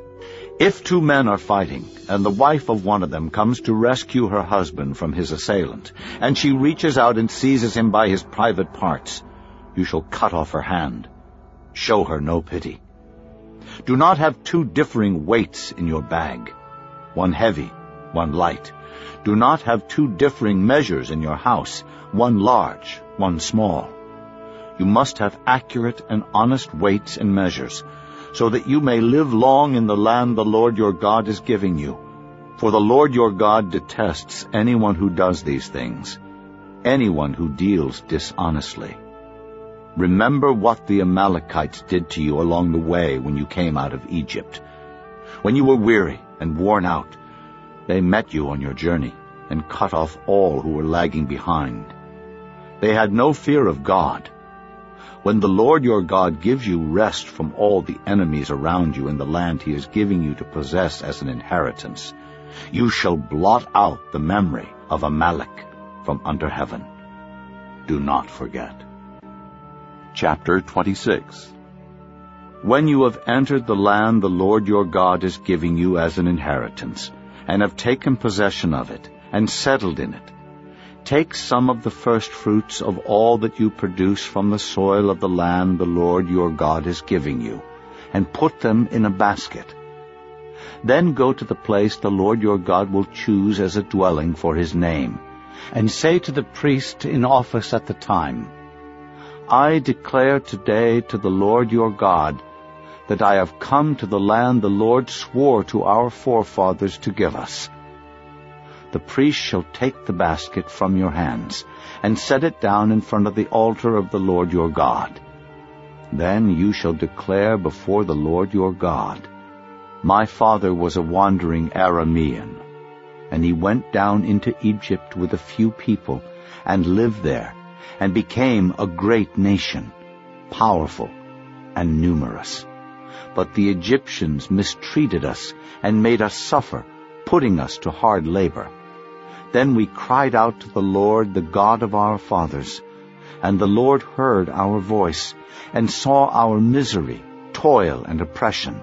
If 2 men are fighting, and the wife of one of them comes to rescue her husband from his assailant, and she reaches out and seizes him by his private parts, you shall cut off her hand. Show her no pity. Do not have 2 differing weights in your bag, one heavy, one light. Do not have 2 differing measures in your house, one large, one small. You must have accurate and honest weights and measures, so that you may live long in the land the Lord your God is giving you. For the Lord your God detests anyone who does these things, anyone who deals dishonestly. Remember what the Amalekites did to you along the way when you came out of Egypt. When you were weary and worn out, they met you on your journey and cut off all who were lagging behind. They had no fear of God. When the Lord your God gives you rest from all the enemies around you in the land he is giving you to possess as an inheritance, you shall blot out the memory of Amalek from under heaven. Do not forget. Chapter 26. When you have entered the land the Lord your God is giving you as an inheritance, and have taken possession of it, and settled in it, take some of the first fruits of all that you produce from the soil of the land the Lord your God is giving you, and put them in a basket. Then go to the place the Lord your God will choose as a dwelling for his name, and say to the priest in office at the time, "I declare today to the Lord your God that I have come to the land the Lord swore to our forefathers to give us." The priest shall take the basket from your hands and set it down in front of the altar of the Lord your God. Then you shall declare before the Lord your God, "My father was a wandering Aramean, and he went down into Egypt with a few people and lived there, and became a great nation, powerful and numerous. But the Egyptians mistreated us and made us suffer, putting us to hard labor. Then we cried out to the Lord, the God of our fathers, and the Lord heard our voice and saw our misery, toil, and oppression.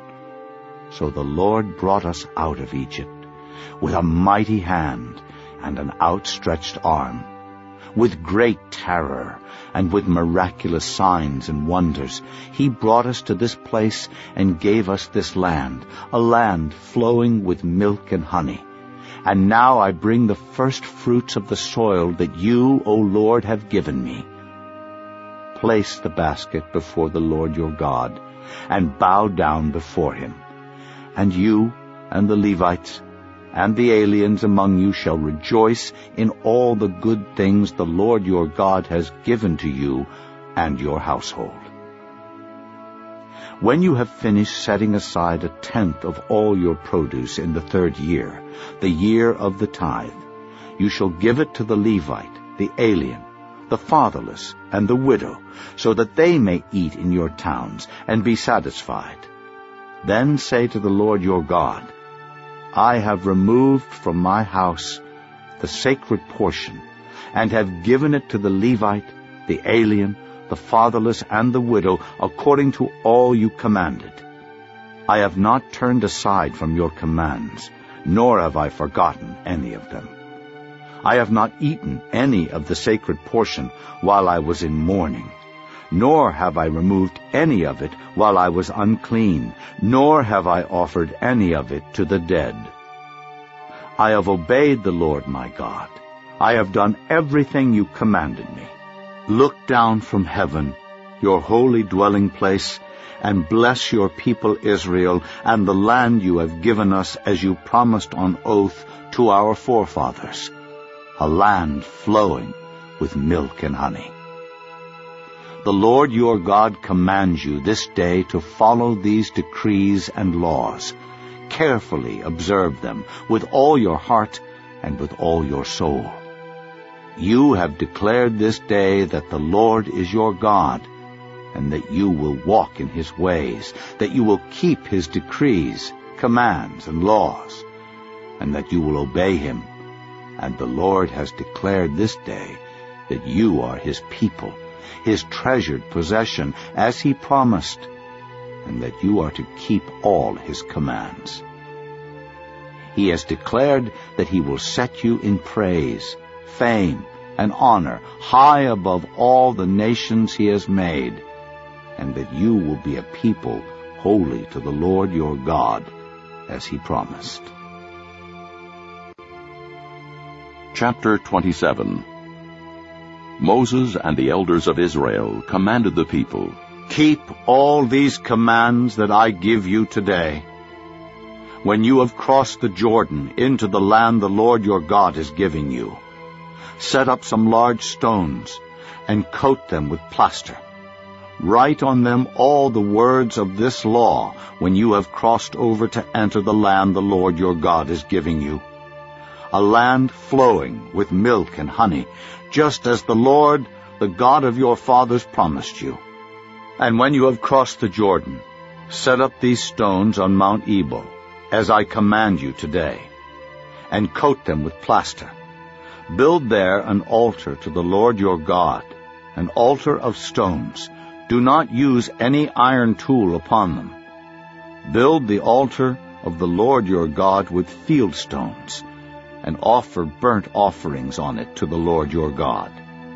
So the Lord brought us out of Egypt with a mighty hand and an outstretched arm, with great terror and with miraculous signs and wonders. He brought us to this place and gave us this land, a land flowing with milk and honey. And now I bring the first fruits of the soil that you, O Lord, have given me. Place the basket before the Lord your God, and bow down before him. And you and the Levites and the aliens among you shall rejoice in all the good things the Lord your God has given to you and your household. When you have finished setting aside 1/10 of all your produce in the 3rd year, the year of the tithe, you shall give it to the Levite, the alien, the fatherless, and the widow, so that they may eat in your towns and be satisfied. Then say to the Lord your God, I have removed from my house the sacred portion, and have given it to the Levite, the alien, the fatherless, and the widow, according to all you commanded. I have not turned aside from your commands, nor have I forgotten any of them. I have not eaten any of the sacred portion while I was in mourning, nor have I removed any of it while I was unclean, nor have I offered any of it to the dead. I have obeyed the Lord my God. I have done everything you commanded me. Look down from heaven, your holy dwelling place, and bless your people Israel and the land you have given us as you promised on oath to our forefathers, a land flowing with milk and honey. The Lord your God commands you this day to follow these decrees and laws. Carefully observe them with all your heart and with all your soul. You have declared this day that the Lord is your God, and that you will walk in his ways, that you will keep his decrees, commands, and laws, and that you will obey him. And the Lord has declared this day that you are his people, his treasured possession, as he promised, and that you are to keep all his commands. He has declared that he will set you in praise, fame, and honor high above all the nations he has made, and that you will be a people holy to the Lord your God, as he promised. Chapter 27. Moses and the elders of Israel commanded the people, Keep all these commands that I give you today. When you have crossed the Jordan into the land the Lord your God is giving you, set up some large stones and coat them with plaster. Write on them all the words of this law when you have crossed over to enter the land the Lord your God is giving you, a land flowing with milk and honey, just as the Lord, the God of your fathers, promised you. And when you have crossed the Jordan, set up these stones on Mount Ebal, as I command you today, and coat them with plaster. Build there an altar to the Lord your God, an altar of stones. Do not use any iron tool upon them. Build the altar of the Lord your God with field stones, and offer burnt offerings on it to the Lord your God.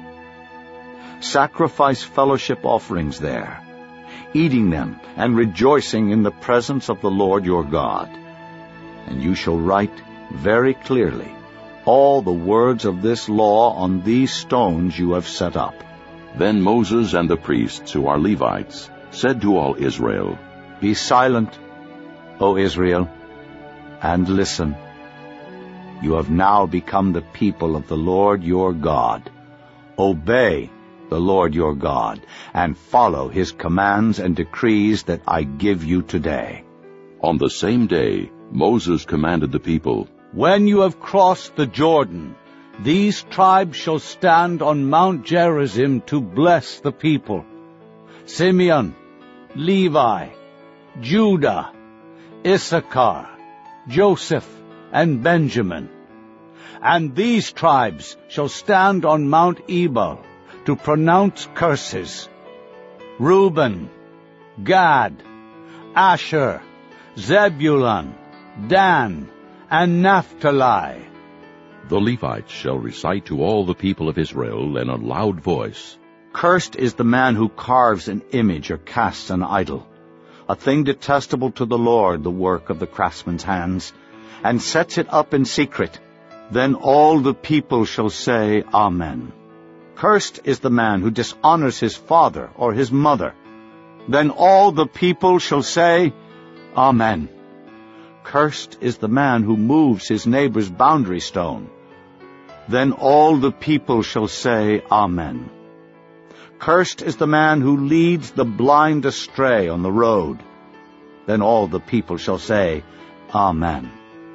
Sacrifice fellowship offerings there, eating them and rejoicing in the presence of the Lord your God. And you shall write very clearly all the words of this law on these stones you have set up. Then Moses and the priests, who are Levites, said to all Israel, Be silent, O Israel, and listen. You have now become the people of the Lord your God. Obey the Lord your God, and follow his commands and decrees that I give you today. On the same day, Moses commanded the people, When you have crossed the Jordan, these tribes shall stand on Mount Gerizim to bless the people: Simeon, Levi, Judah, Issachar, Joseph, and Benjamin. And these tribes shall stand on Mount Ebal to pronounce curses: Reuben, Gad, Asher, Zebulun, Dan, and Naphtali. The Levites shall recite to all the people of Israel in a loud voice, Cursed is the man who carves an image or casts an idol, a thing detestable to the Lord, the work of the craftsman's hands, and sets it up in secret. Then all the people shall say, Amen. Cursed is the man who dishonors his father or his mother. Then all the people shall say, Amen. Cursed is the man who moves his neighbor's boundary stone. Then all the people shall say, Amen. Cursed is the man who leads the blind astray on the road. Then all the people shall say, Amen.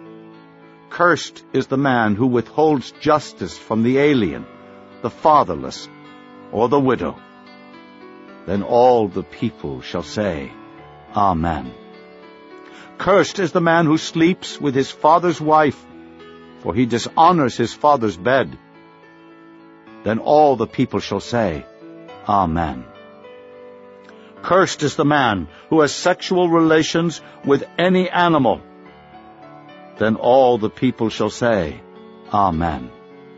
Cursed is the man who withholds justice from the alien, the fatherless, or the widow. Then all the people shall say, Amen. Cursed is the man who sleeps with his father's wife, for he dishonors his father's bed. Then all the people shall say, Amen. Cursed is the man who has sexual relations with any animal. Then all the people shall say, Amen.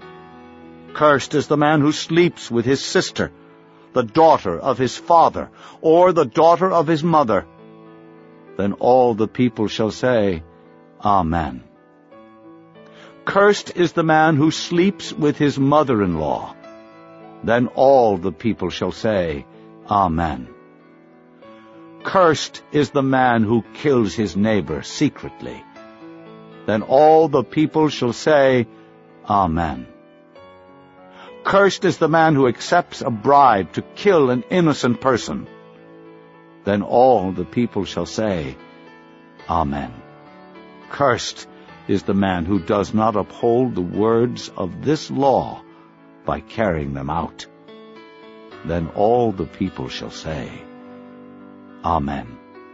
Cursed is the man who sleeps with his sister, the daughter of his father, or the daughter of his mother. Then all the people shall say, Amen. Cursed is the man who sleeps with his mother-in-law. Then all the people shall say, Amen. Cursed is the man who kills his neighbor secretly. Then all the people shall say, Amen. Cursed is the man who accepts a bribe to kill an innocent person. Then all the people shall say, Amen. Cursed is the man who does not uphold the words of this law by carrying them out. Then all the people shall say, Amen.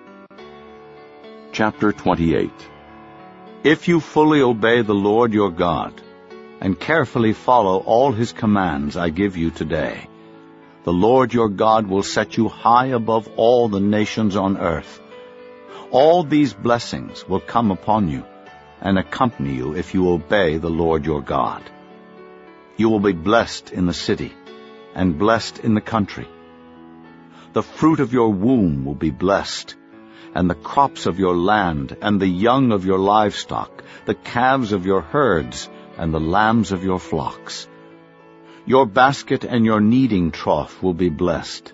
Chapter 28. If you fully obey the Lord your God, and carefully follow all his commands I give you today, the Lord your God will set you high above all the nations on earth. All these blessings will come upon you and accompany you if you obey the Lord your God. You will be blessed in the city and blessed in the country. The fruit of your womb will be blessed, and the crops of your land, and the young of your livestock, the calves of your herds, and the lambs of your flocks. Your basket and your kneading trough will be blessed.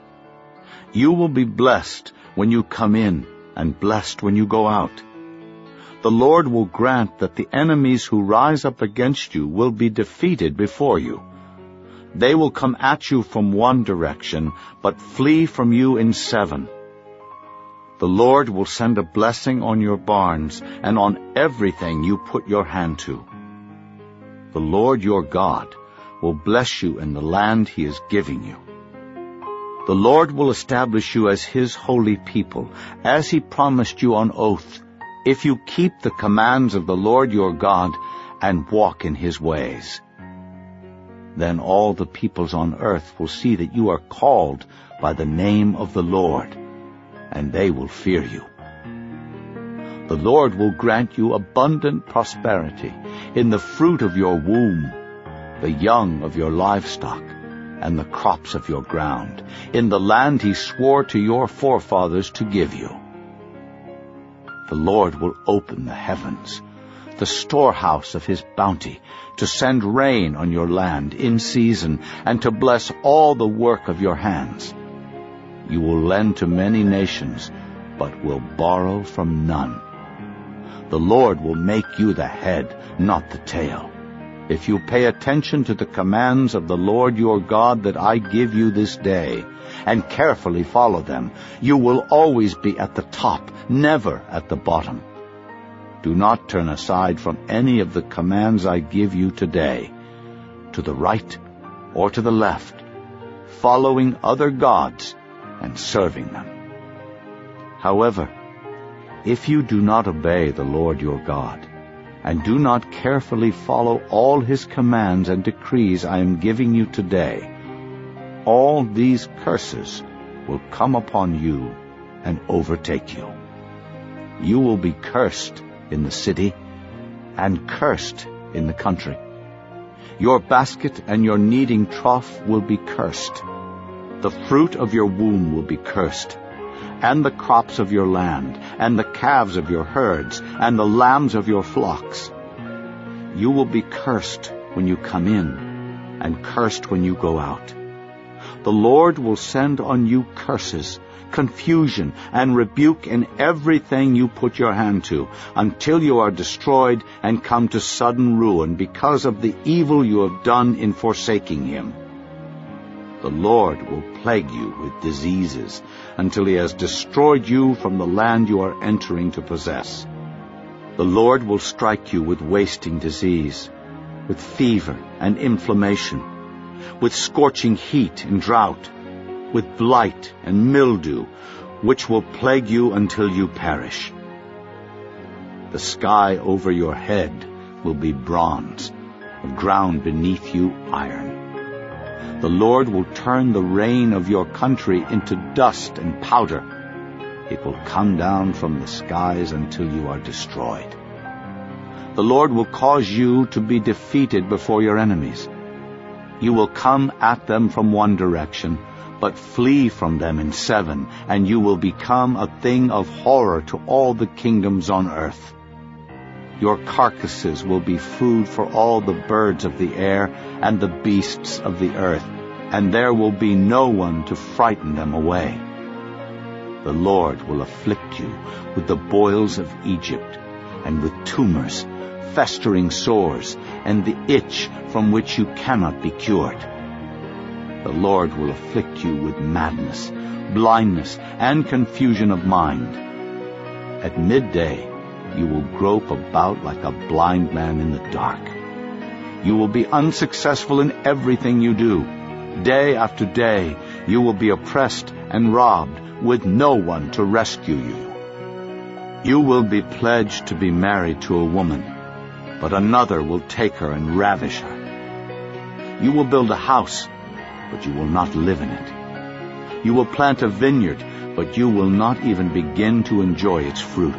You will be blessed when you come in, and blessed when you go out. The Lord will grant that the enemies who rise up against you will be defeated before you. They will come at you from one direction, but flee from you in 7. The Lord will send a blessing on your barns and on everything you put your hand to. The Lord your God will bless you in the land he is giving you. The Lord will establish you as his holy people, as he promised you on oath, if you keep the commands of the Lord your God and walk in his ways. Then all the peoples on earth will see that you are called by the name of the Lord, and they will fear you. The Lord will grant you abundant prosperity in the fruit of your womb, the young of your livestock, and the crops of your ground, in the land he swore to your forefathers to give you. The Lord will open the heavens, the storehouse of his bounty, to send rain on your land in season, and to bless all the work of your hands. You will lend to many nations, but will borrow from none. The Lord will make you the head, not the tail. If you pay attention to the commands of the Lord your God that I give you this day, and carefully follow them, you will always be at the top, never at the bottom. Do not turn aside from any of the commands I give you today, to the right or to the left, following other gods and serving them. However, if you do not obey the Lord your God, and do not carefully follow all his commands and decrees I am giving you today, all these curses will come upon you and overtake you. You will be cursed in the city and cursed in the country. Your basket and your kneading trough will be cursed. The fruit of your womb will be cursed, and the crops of your land, and the calves of your herds, and the lambs of your flocks. You will be cursed when you come in, and cursed when you go out. The Lord will send on you curses, confusion, and rebuke in everything you put your hand to, until you are destroyed and come to sudden ruin because of the evil you have done in forsaking him. The Lord will plague you with diseases until he has destroyed you from the land you are entering to possess. The Lord will strike you with wasting disease, with fever and inflammation, with scorching heat and drought, with blight and mildew, which will plague you until you perish. The sky over your head will be bronze, the ground beneath you iron. The Lord will turn the rain of your country into dust and powder. It will come down from the skies until you are destroyed. The Lord will cause you to be defeated before your enemies. You will come at them from one direction, but flee from them in 7, and you will become a thing of horror to all the kingdoms on earth. Your carcasses will be food for all the birds of the air and the beasts of the earth, and there will be no one to frighten them away. The Lord will afflict you with the boils of Egypt, and with tumors, festering sores, and the itch from which you cannot be cured. The Lord will afflict you with madness, blindness, and confusion of mind. At midday you will grope about like a blind man in the dark. You will be unsuccessful in everything you do. Day after day you will be oppressed and robbed, with no one to rescue you. You will be pledged to be married to a woman, but another will take her and ravish her. You will build a house, but you will not live in it. You will plant a vineyard, but you will not even begin to enjoy its fruit.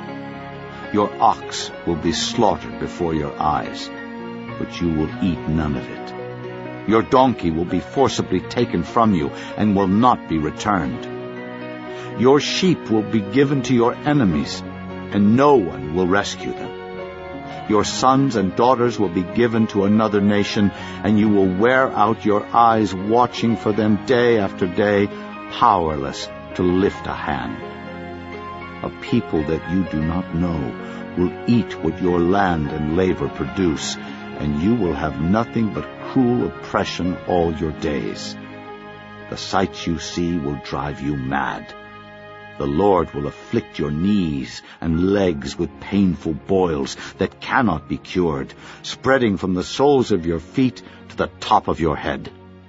Your ox will be slaughtered before your eyes, but you will eat none of it. Your donkey will be forcibly taken from you and will not be returned. Your sheep will be given to your enemies, and no one will rescue them. Your sons and daughters will be given to another nation, and you will wear out your eyes watching for them day after day, powerless to lift a hand. A people that you do not know will eat what your land and labor produce, and you will have nothing but cruel oppression all your days. The sights you see will drive you mad. The Lord will afflict your knees and legs with painful boils that cannot be cured, spreading from the soles of your feet to the top of your head.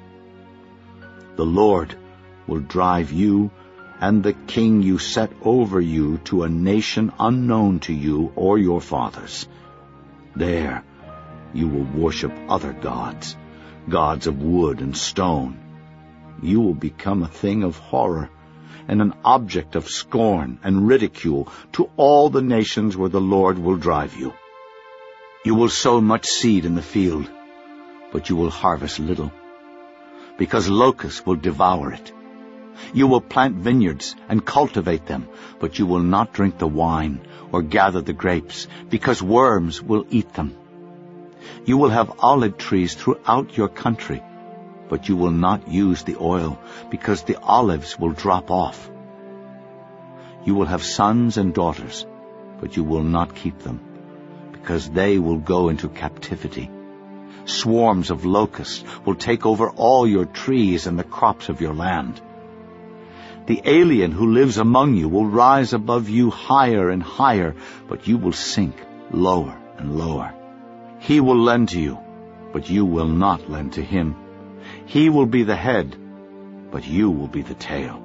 The Lord will drive you and the king you set over you to a nation unknown to you or your fathers. There you will worship other gods, gods of wood and stone. You will become a thing of horror and an object of scorn and ridicule to all the nations where the Lord will drive you. You will sow much seed in the field, but you will harvest little, because locusts will devour it. You will plant vineyards and cultivate them, but you will not drink the wine or gather the grapes, because worms will eat them. You will have olive trees throughout your country, but you will not use the oil, because the olives will drop off. You will have sons and daughters, but you will not keep them, because they will go into captivity. Swarms of locusts will take over all your trees and the crops of your land. The alien who lives among you will rise above you higher and higher, but you will sink lower and lower. He will lend to you, but you will not lend to him. He will be the head, but you will be the tail.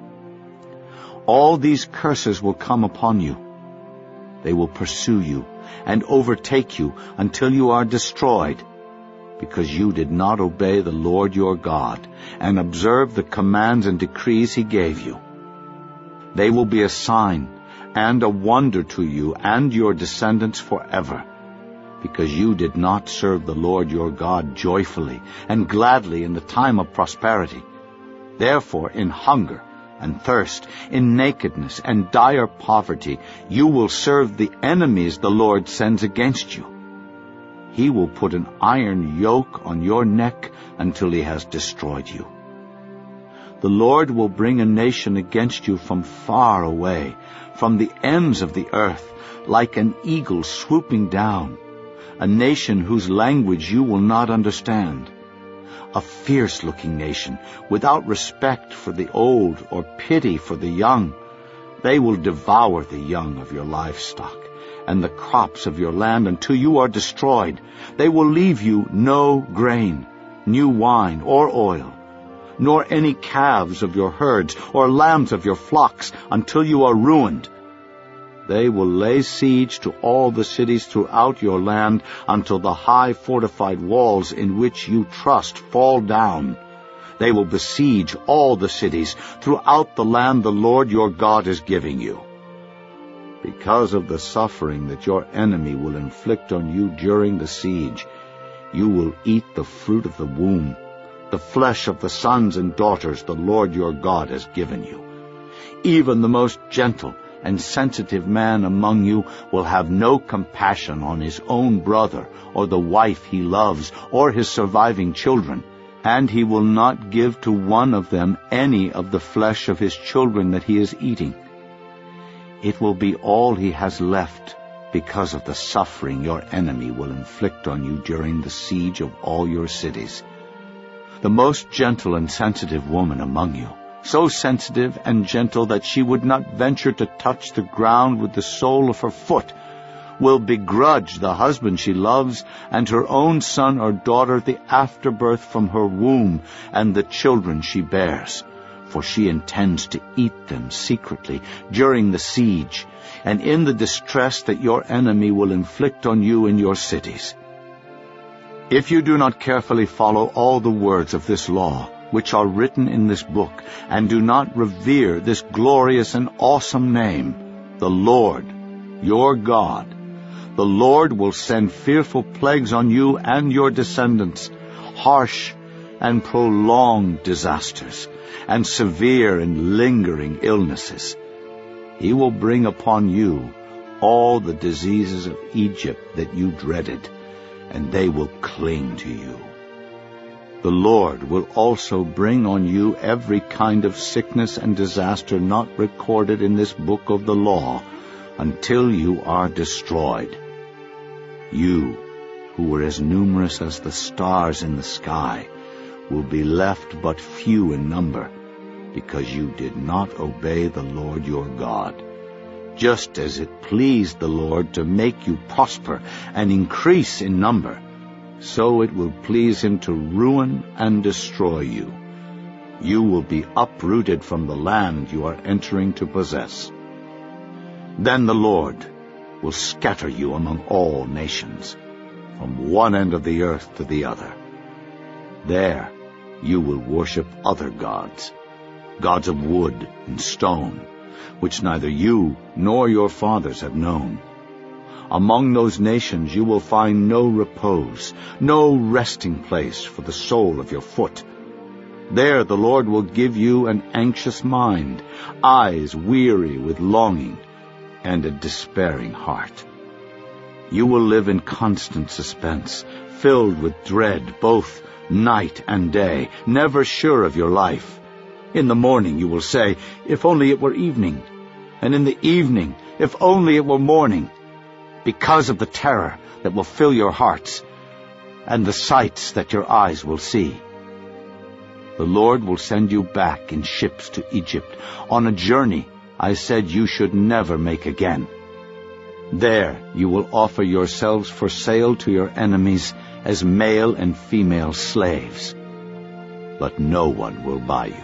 All these curses will come upon you. They will pursue you and overtake you until you are destroyed, because you did not obey the Lord your God and observe the commands and decrees he gave you. They will be a sign and a wonder to you and your descendants forever, because you did not serve the Lord your God joyfully and gladly in the time of prosperity. Therefore, in hunger and thirst, in nakedness and dire poverty, you will serve the enemies the Lord sends against you. He will put an iron yoke on your neck until he has destroyed you. The Lord will bring a nation against you from far away, from the ends of the earth, like an eagle swooping down, a nation whose language you will not understand. a fierce-looking nation, without respect for the old or pity for the young. They will devour the young of your livestock and the crops of your land until you are destroyed. They will leave you no grain, new wine or oil, nor any calves of your herds or lambs of your flocks until you are ruined. They will lay siege to all the cities throughout your land until the high fortified walls in which you trust fall down. They will besiege all the cities throughout the land the Lord your God is giving you. Because of the suffering that your enemy will inflict on you during the siege, you will eat the fruit of the womb, the flesh of the sons and daughters the Lord your God has given you. Even the most gentle and sensitive man among you will have no compassion on his own brother or the wife he loves or his surviving children, and he will not give to one of them any of the flesh of his children that he is eating. It will be all he has left because of the suffering your enemy will inflict on you during the siege of all your cities. The most gentle and sensitive woman among you, so sensitive and gentle that she would not venture to touch the ground with the sole of her foot, will begrudge the husband she loves and her own son or daughter the afterbirth from her womb and the children she bears, for she intends to eat them secretly during the siege and in the distress that your enemy will inflict on you in your cities. If you do not carefully follow all the words of this law, which are written in this book, and do not revere this glorious and awesome name, the Lord, your God, the Lord will send fearful plagues on you and your descendants, harsh and prolonged disasters, and severe and lingering illnesses. He will bring upon you all the diseases of Egypt that you dreaded, and they will cling to you. The Lord will also bring on you every kind of sickness and disaster not recorded in this book of the law, until you are destroyed. You, who were as numerous as the stars in the sky, will be left but few in number, because you did not obey the Lord your God, just as it pleased the Lord to make you prosper and increase in number. So it will please him to ruin and destroy you. You will be uprooted from the land you are entering to possess. Then the Lord will scatter you among all nations, from one end of the earth to the other. There you will worship other gods, gods of wood and stone, which neither you nor your fathers have known. Among those nations you will find no repose, no resting place for the sole of your foot. There the Lord will give you an anxious mind, eyes weary with longing, and a despairing heart. You will live in constant suspense, filled with dread both night and day, never sure of your life. In the morning you will say, "If only it were evening," and in the evening, "If only it were morning," because of the terror that will fill your hearts and the sights that your eyes will see. The Lord will send you back in ships to Egypt, on a journey I said you should never make again. There you will offer yourselves for sale to your enemies as male and female slaves, but no one will buy you.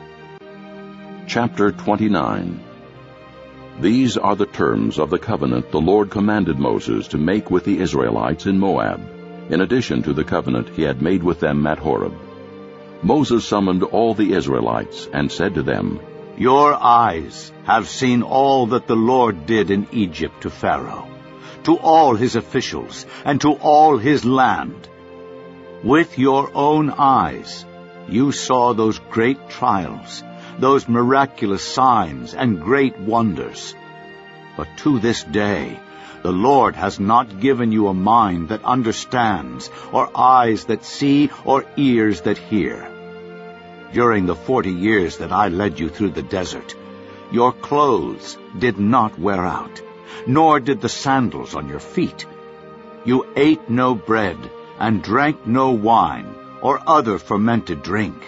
Chapter 29. These are the terms of the covenant the Lord commanded Moses to make with the Israelites in Moab, in addition to the covenant he had made with them at Horeb. Moses summoned all the Israelites and said to them, Your eyes have seen all that the Lord did in Egypt to Pharaoh, to all his officials, and to all his land. With your own eyes you saw those great trials, those miraculous signs and great wonders. But to this day the Lord has not given you a mind that understands, or eyes that see, or ears that hear. During the 40 years that I led you through the desert, your clothes did not wear out, nor did the sandals on your feet. You ate no bread and drank no wine or other fermented drink.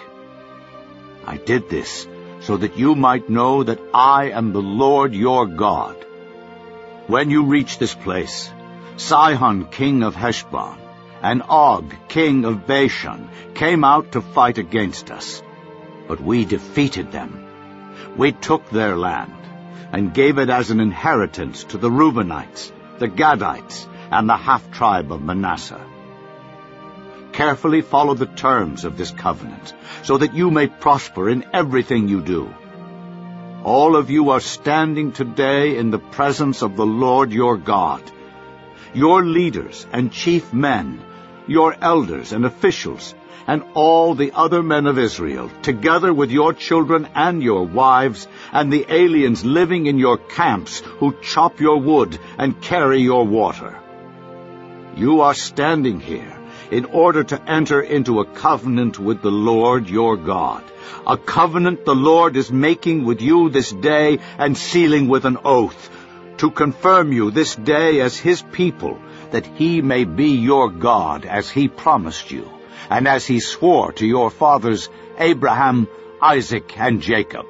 I did this so that you might know that I am the Lord your God. When you reach this place, Sihon king of Heshbon and Og king of Bashan came out to fight against us, but we defeated them. We took their land and gave it as an inheritance to the Reubenites, the Gadites, and the half-tribe of Manasseh. Carefully follow the terms of this covenant, so that you may prosper in everything you do. All of you are standing today in the presence of the Lord your God. Your leaders and chief men, your elders and officials, and all the other men of Israel, together with your children and your wives, and the aliens living in your camps who chop your wood and carry your water. You are standing here in order to enter into a covenant with the Lord your God, a covenant the Lord is making with you this day and sealing with an oath, to confirm you this day as his people, that he may be your God as he promised you, and as he swore to your fathers Abraham, Isaac, and Jacob.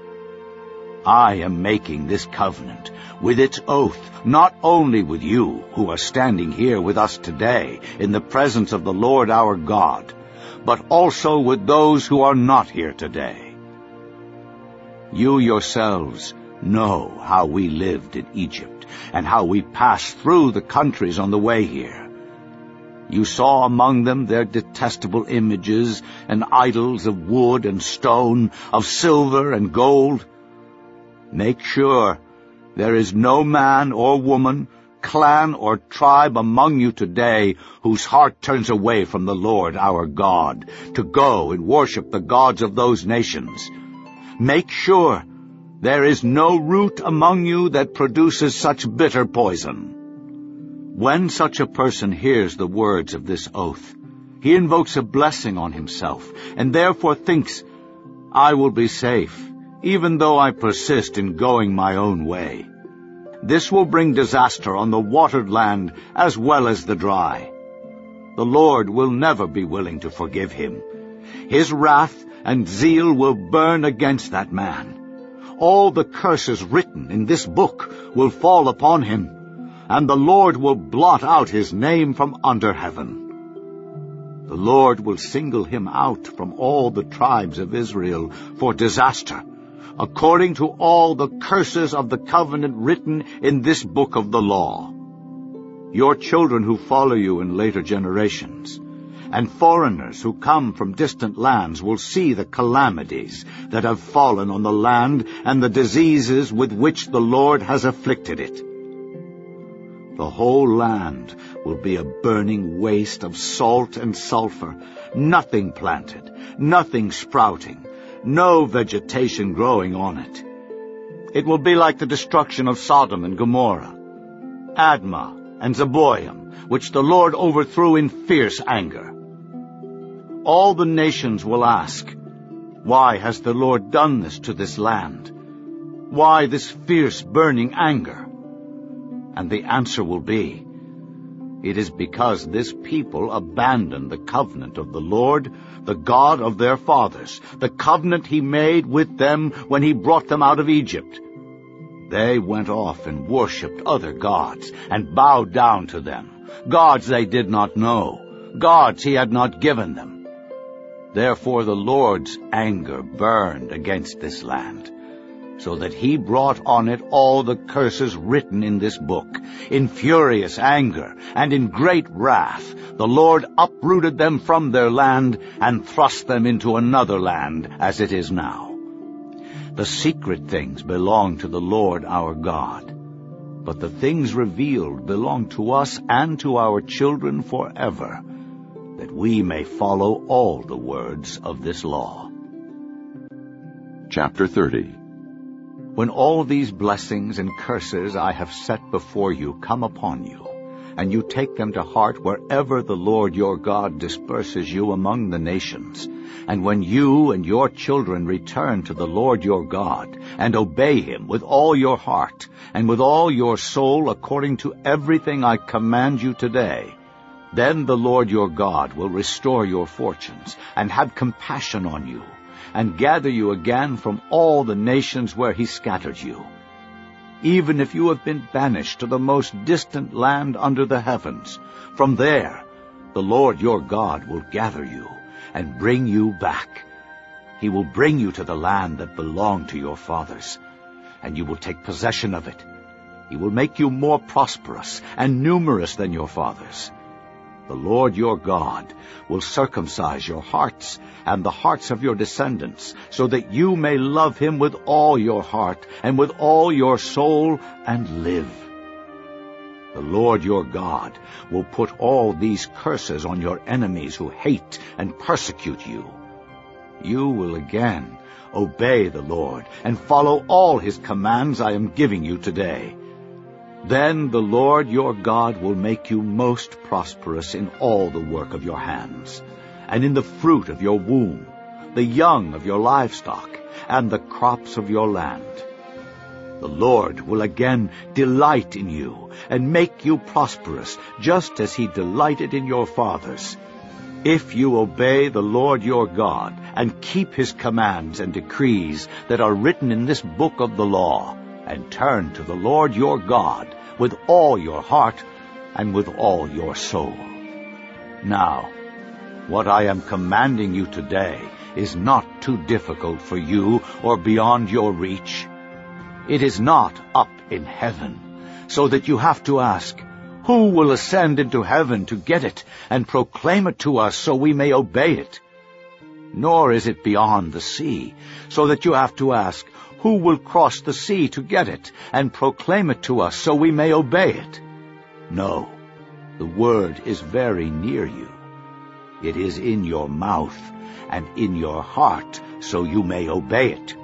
I am making this covenant with its oath, not only with you who are standing here with us today in the presence of the Lord our God, but also with those who are not here today. You yourselves know how we lived in Egypt, and how we passed through the countries on the way here. You saw among them their detestable images and idols of wood and stone, of silver and gold. Make sure there is no man or woman, clan or tribe among you today whose heart turns away from the Lord our God to go and worship the gods of those nations. Make sure there is no root among you that produces such bitter poison. When such a person hears the words of this oath, he invokes a blessing on himself, and therefore thinks, I will be safe, even though I persist in going my own way. This will bring disaster on the watered land as well as the dry. The Lord will never be willing to forgive him. His wrath and zeal will burn against that man. All the curses written in this book will fall upon him, and the Lord will blot out his name from under heaven. The Lord will single him out from all the tribes of Israel for disaster, according to all the curses of the covenant written in this book of the law. Your children who follow you in later generations, and foreigners who come from distant lands will see the calamities that have fallen on the land and the diseases with which the Lord has afflicted it. The whole land will be a burning waste of salt and sulfur, nothing planted, nothing sprouting, no vegetation growing on it. It will be like the destruction of Sodom and Gomorrah, Admah and Zeboiim, which the Lord overthrew in fierce anger. All the nations will ask, why has the Lord done this to this land? Why this fierce burning anger? And the answer will be, it is because this people abandoned the covenant of the Lord, the God of their fathers, the covenant he made with them when he brought them out of Egypt. They went off and worshipped other gods and bowed down to them, gods they did not know, gods he had not given them. Therefore the Lord's anger burned against this land, so that he brought on it all the curses written in this book. In furious anger and in great wrath, the Lord uprooted them from their land and thrust them into another land, as it is now. The secret things belong to the Lord our God, but the things revealed belong to us and to our children forever, that we may follow all the words of this law. Chapter 30. When all these blessings and curses I have set before you come upon you, and you take them to heart wherever the Lord your God disperses you among the nations, and when you and your children return to the Lord your God, and obey him with all your heart, and with all your soul according to everything I command you today, Then the Lord your God will restore your fortunes, and have compassion on you, and gather you again from all the nations where he scattered you. Even if you have been banished to the most distant land under the heavens, from there the Lord your God will gather you and bring you back. He will bring you to the land that belonged to your fathers, and you will take possession of it. He will make you more prosperous and numerous than your fathers. The Lord your God will circumcise your hearts and the hearts of your descendants, so that you may love him with all your heart and with all your soul and live. The Lord your God will put all these curses on your enemies who hate and persecute you. You will again obey the Lord and follow all his commands I am giving you today. Then the Lord your God will make you most prosperous in all the work of your hands, and in the fruit of your womb, the young of your livestock, and the crops of your land. The Lord will again delight in you, and make you prosperous, just as he delighted in your fathers, if you obey the Lord your God, and keep his commands and decrees that are written in this book of the law, and turn to the Lord your God with all your heart and with all your soul. Now, what I am commanding you today is not too difficult for you or beyond your reach. It is not up in heaven, so that you have to ask, who will ascend into heaven to get it and proclaim it to us so we may obey it? Nor is it beyond the sea, so that you have to ask, who will cross the sea to get it and proclaim it to us so we may obey it? No, the word is very near you. It is in your mouth and in your heart, so you may obey it.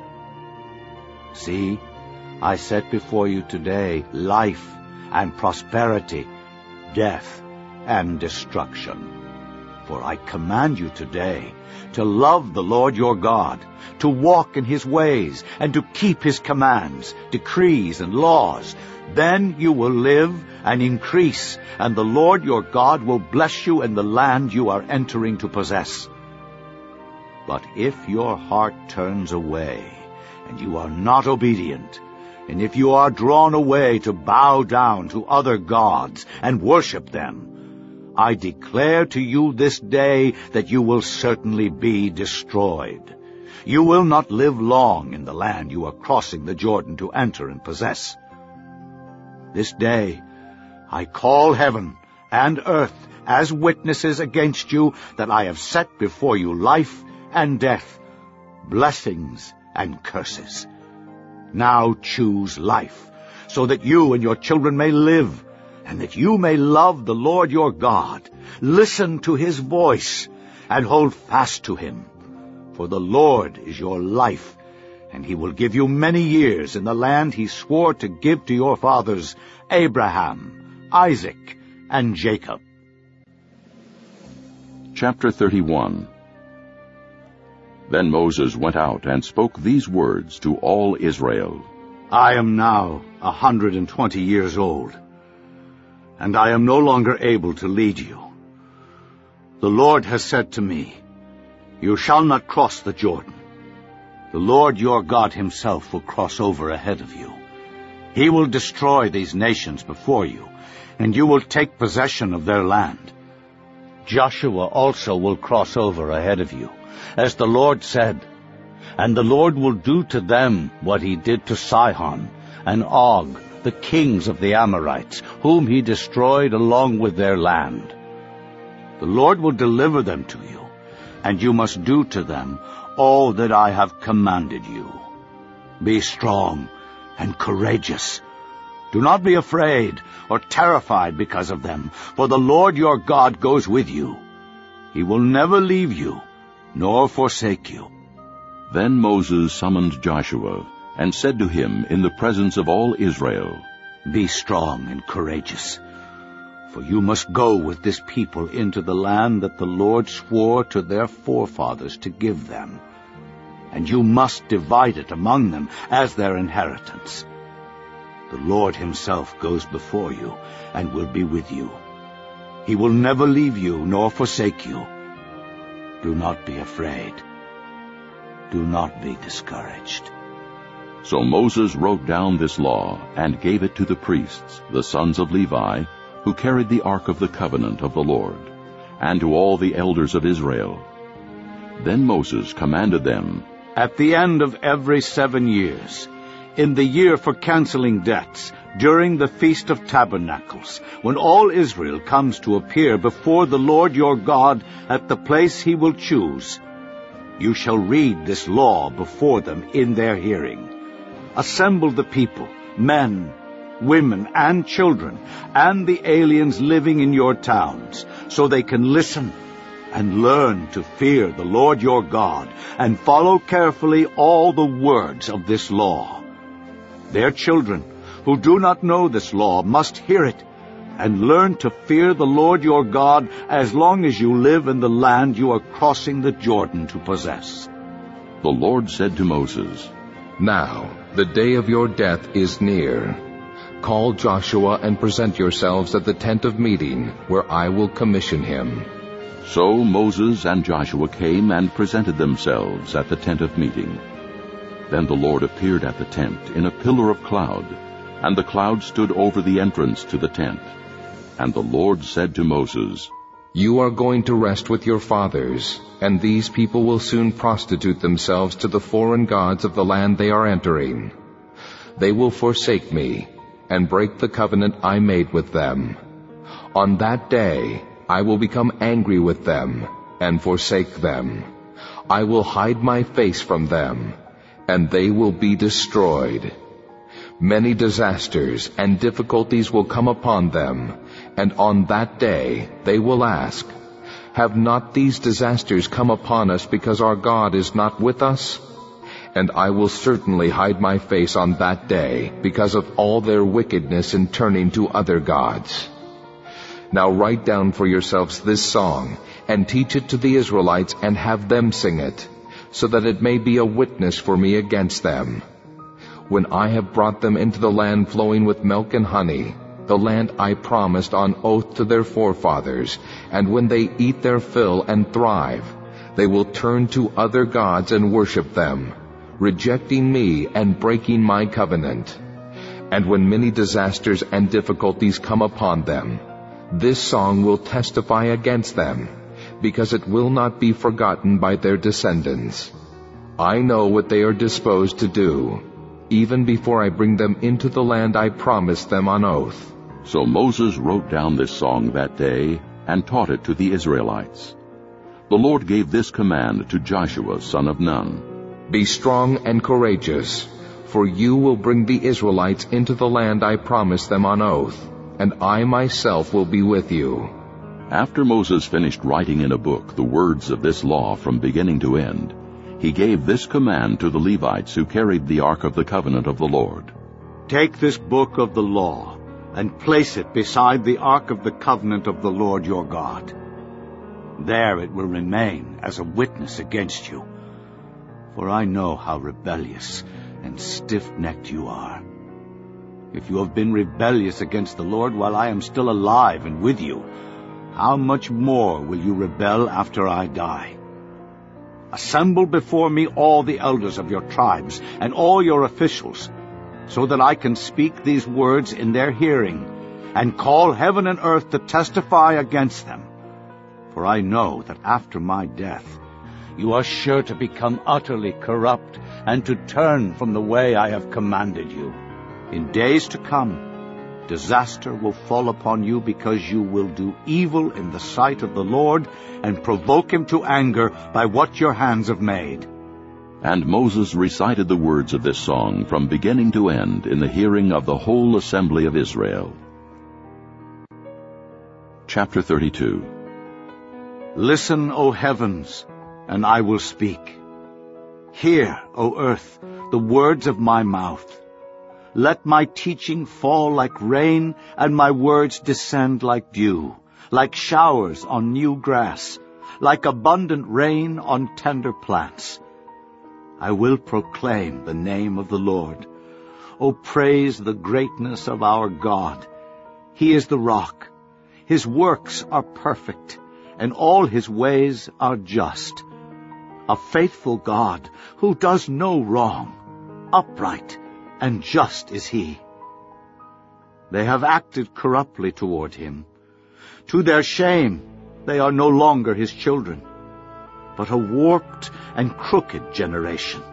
See, I set before you today life and prosperity, death and destruction. For I command you today to love the Lord your God, to walk in his ways, and to keep his commands, decrees, and laws. Then you will live and increase, and the Lord your God will bless you in the land you are entering to possess. But if your heart turns away, and you are not obedient, and if you are drawn away to bow down to other gods and worship them, I declare to you this day that you will certainly be destroyed. You will not live long in the land you are crossing the Jordan to enter and possess. This day I call heaven and earth as witnesses against you that I have set before you life and death, blessings and curses. Now choose life, so that you and your children may live, and that you may love the Lord your God, listen to his voice, and hold fast to him. For the Lord is your life, and he will give you many years in the land he swore to give to your fathers, Abraham, Isaac, and Jacob. Chapter 31. Then Moses went out and spoke these words to all Israel. I am now 120 years old, and I am no longer able to lead you. The Lord has said to me, you shall not cross the Jordan. The Lord your God himself will cross over ahead of you. He will destroy these nations before you, and you will take possession of their land. Joshua also will cross over ahead of you, as the Lord said, and the Lord will do to them what he did to Sihon and Og, the kings of the Amorites, whom he destroyed along with their land. The Lord will deliver them to you, and you must do to them all that I have commanded you. Be strong and courageous. Do not be afraid or terrified because of them, for the Lord your God goes with you. He will never leave you, nor forsake you. Then Moses summoned Joshua, and said to him in the presence of all Israel, Be strong and courageous, for you must go with this people into the land that the Lord swore to their forefathers to give them, and you must divide it among them as their inheritance. The Lord himself goes before you and will be with you. He will never leave you nor forsake you. Do not be afraid. Do not be discouraged." So Moses wrote down this law and gave it to the priests, the sons of Levi, who carried the ark of the covenant of the Lord, and to all the elders of Israel. Then Moses commanded them, "At the end of every 7 years, in the year for canceling debts, during the Feast of Tabernacles, when all Israel comes to appear before the Lord your God at the place he will choose, you shall read this law before them in their hearing. Assemble the people, men, women, and children, and the aliens living in your towns, so they can listen and learn to fear the Lord your God, and follow carefully all the words of this law. Their children, who do not know this law, must hear it, and learn to fear the Lord your God as long as you live in the land you are crossing the Jordan to possess." The Lord said to Moses, "Now the day of your death is near. Call Joshua and present yourselves at the tent of meeting, where I will commission him." So Moses and Joshua came and presented themselves at the tent of meeting. Then the Lord appeared at the tent in a pillar of cloud, and the cloud stood over the entrance to the tent. And the Lord said to Moses, "You are going to rest with your fathers, and these people will soon prostitute themselves to the foreign gods of the land they are entering. They will forsake me and break the covenant I made with them. On that day I will become angry with them and forsake them. I will hide my face from them, and they will be destroyed. Many disasters and difficulties will come upon them, and on that day they will ask, 'Have not these disasters come upon us because our God is not with us?' And I will certainly hide my face on that day because of all their wickedness in turning to other gods. Now write down for yourselves this song, and teach it to the Israelites, and have them sing it, so that it may be a witness for me against them. When I have brought them into the land flowing with milk and honey, the land I promised on oath to their forefathers, and when they eat their fill and thrive, they will turn to other gods and worship them, rejecting me and breaking my covenant. And when many disasters and difficulties come upon them, this song will testify against them, because it will not be forgotten by their descendants. I know what they are disposed to do, even before I bring them into the land I promised them on oath." So Moses wrote down this song that day and taught it to the Israelites. The Lord gave this command to Joshua son of Nun, "Be strong and courageous, for you will bring the Israelites into the land I promised them on oath, and I myself will be with you." After Moses finished writing in a book the words of this law from beginning to end, he gave this command to the Levites who carried the Ark of the Covenant of the Lord. "Take this book of the law and place it beside the Ark of the Covenant of the Lord your God. There it will remain as a witness against you, for I know how rebellious and stiff-necked you are. If you have been rebellious against the Lord while I am still alive and with you, how much more will you rebel after I die? Assemble before me all the elders of your tribes and all your officials, so that I can speak these words in their hearing, and call heaven and earth to testify against them. For I know that after my death you are sure to become utterly corrupt, and to turn from the way I have commanded you. In days to come, disaster will fall upon you, because you will do evil in the sight of the Lord, and provoke him to anger by what your hands have made." And Moses recited the words of this song from beginning to end in the hearing of the whole assembly of Israel. Chapter 32. Listen, O heavens, and I will speak. Hear, O earth, the words of my mouth. Let my teaching fall like rain, and my words descend like dew, like showers on new grass, like abundant rain on tender plants. I will proclaim the name of the Lord. O praise the greatness of our God. He is the rock. His works are perfect, and all his ways are just. A faithful God who does no wrong, upright and just is he. They have acted corruptly toward him. To their shame, they are no longer his children, but a warped and crooked generation.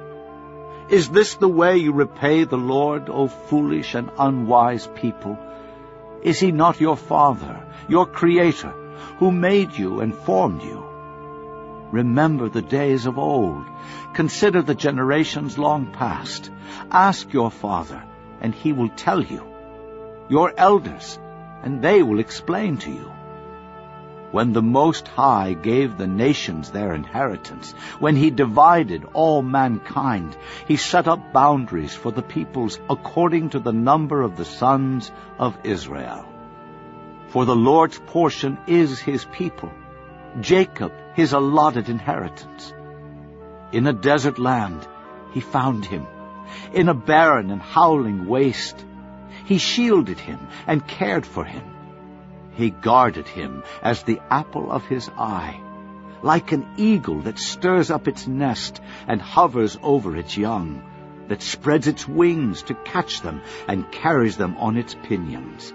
Is this the way you repay the Lord, O foolish and unwise people? Is he not your Father, your Creator, who made you and formed you? Remember the days of old. Consider the generations long past. Ask your father, and he will tell you. Your elders, and they will explain to you. When the Most High gave the nations their inheritance, when he divided all mankind, he set up boundaries for the peoples according to the number of the sons of Israel. For the Lord's portion is his people, Jacob his allotted inheritance. In a desert land he found him, in a barren and howling waste. He shielded him and cared for him. He guarded him as the apple of his eye, like an eagle that stirs up its nest and hovers over its young, that spreads its wings to catch them and carries them on its pinions.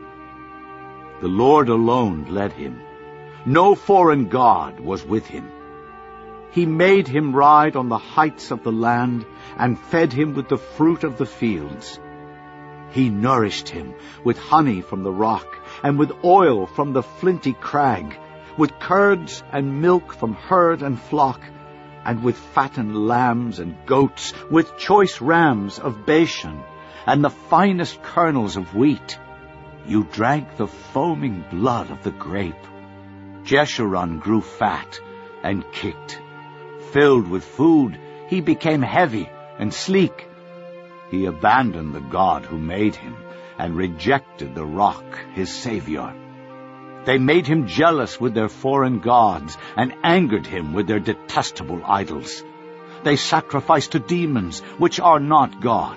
The Lord alone led him. No foreign god was with him. He made him ride on the heights of the land and fed him with the fruit of the fields. He nourished him with honey from the rock and with oil from the flinty crag, with curds and milk from herd and flock, and with fattened lambs and goats, with choice rams of Bashan, and the finest kernels of wheat. You drank the foaming blood of the grape. Jeshurun grew fat and kicked. Filled with food, he became heavy and sleek. He abandoned the God who made him and rejected the rock, his Savior. They made him jealous with their foreign gods and angered him with their detestable idols. They sacrificed to demons, which are not God.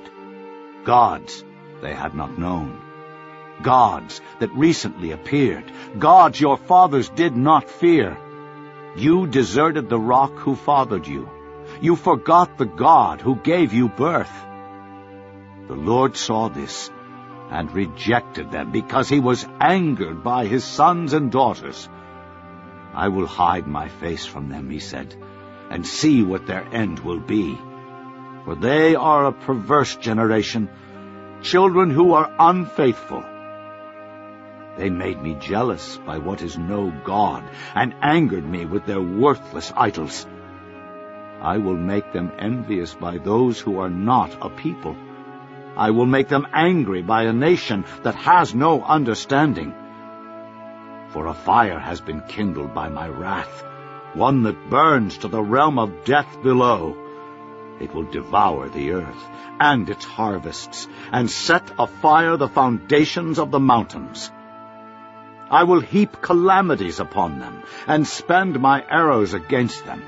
Gods they had not known. Gods that recently appeared. Gods your fathers did not fear. You deserted the rock who fathered you. You forgot the God who gave you birth. The Lord saw this and rejected them because he was angered by his sons and daughters. I will hide my face from them, he said, and see what their end will be. For they are a perverse generation, children who are unfaithful. They made me jealous by what is no God, and angered me with their worthless idols. I will make them envious by those who are not a people. I will make them angry by a nation that has no understanding. For a fire has been kindled by my wrath, one that burns to the realm of death below. It will devour the earth and its harvests, and set afire the foundations of the mountains. I will heap calamities upon them, and spend my arrows against them.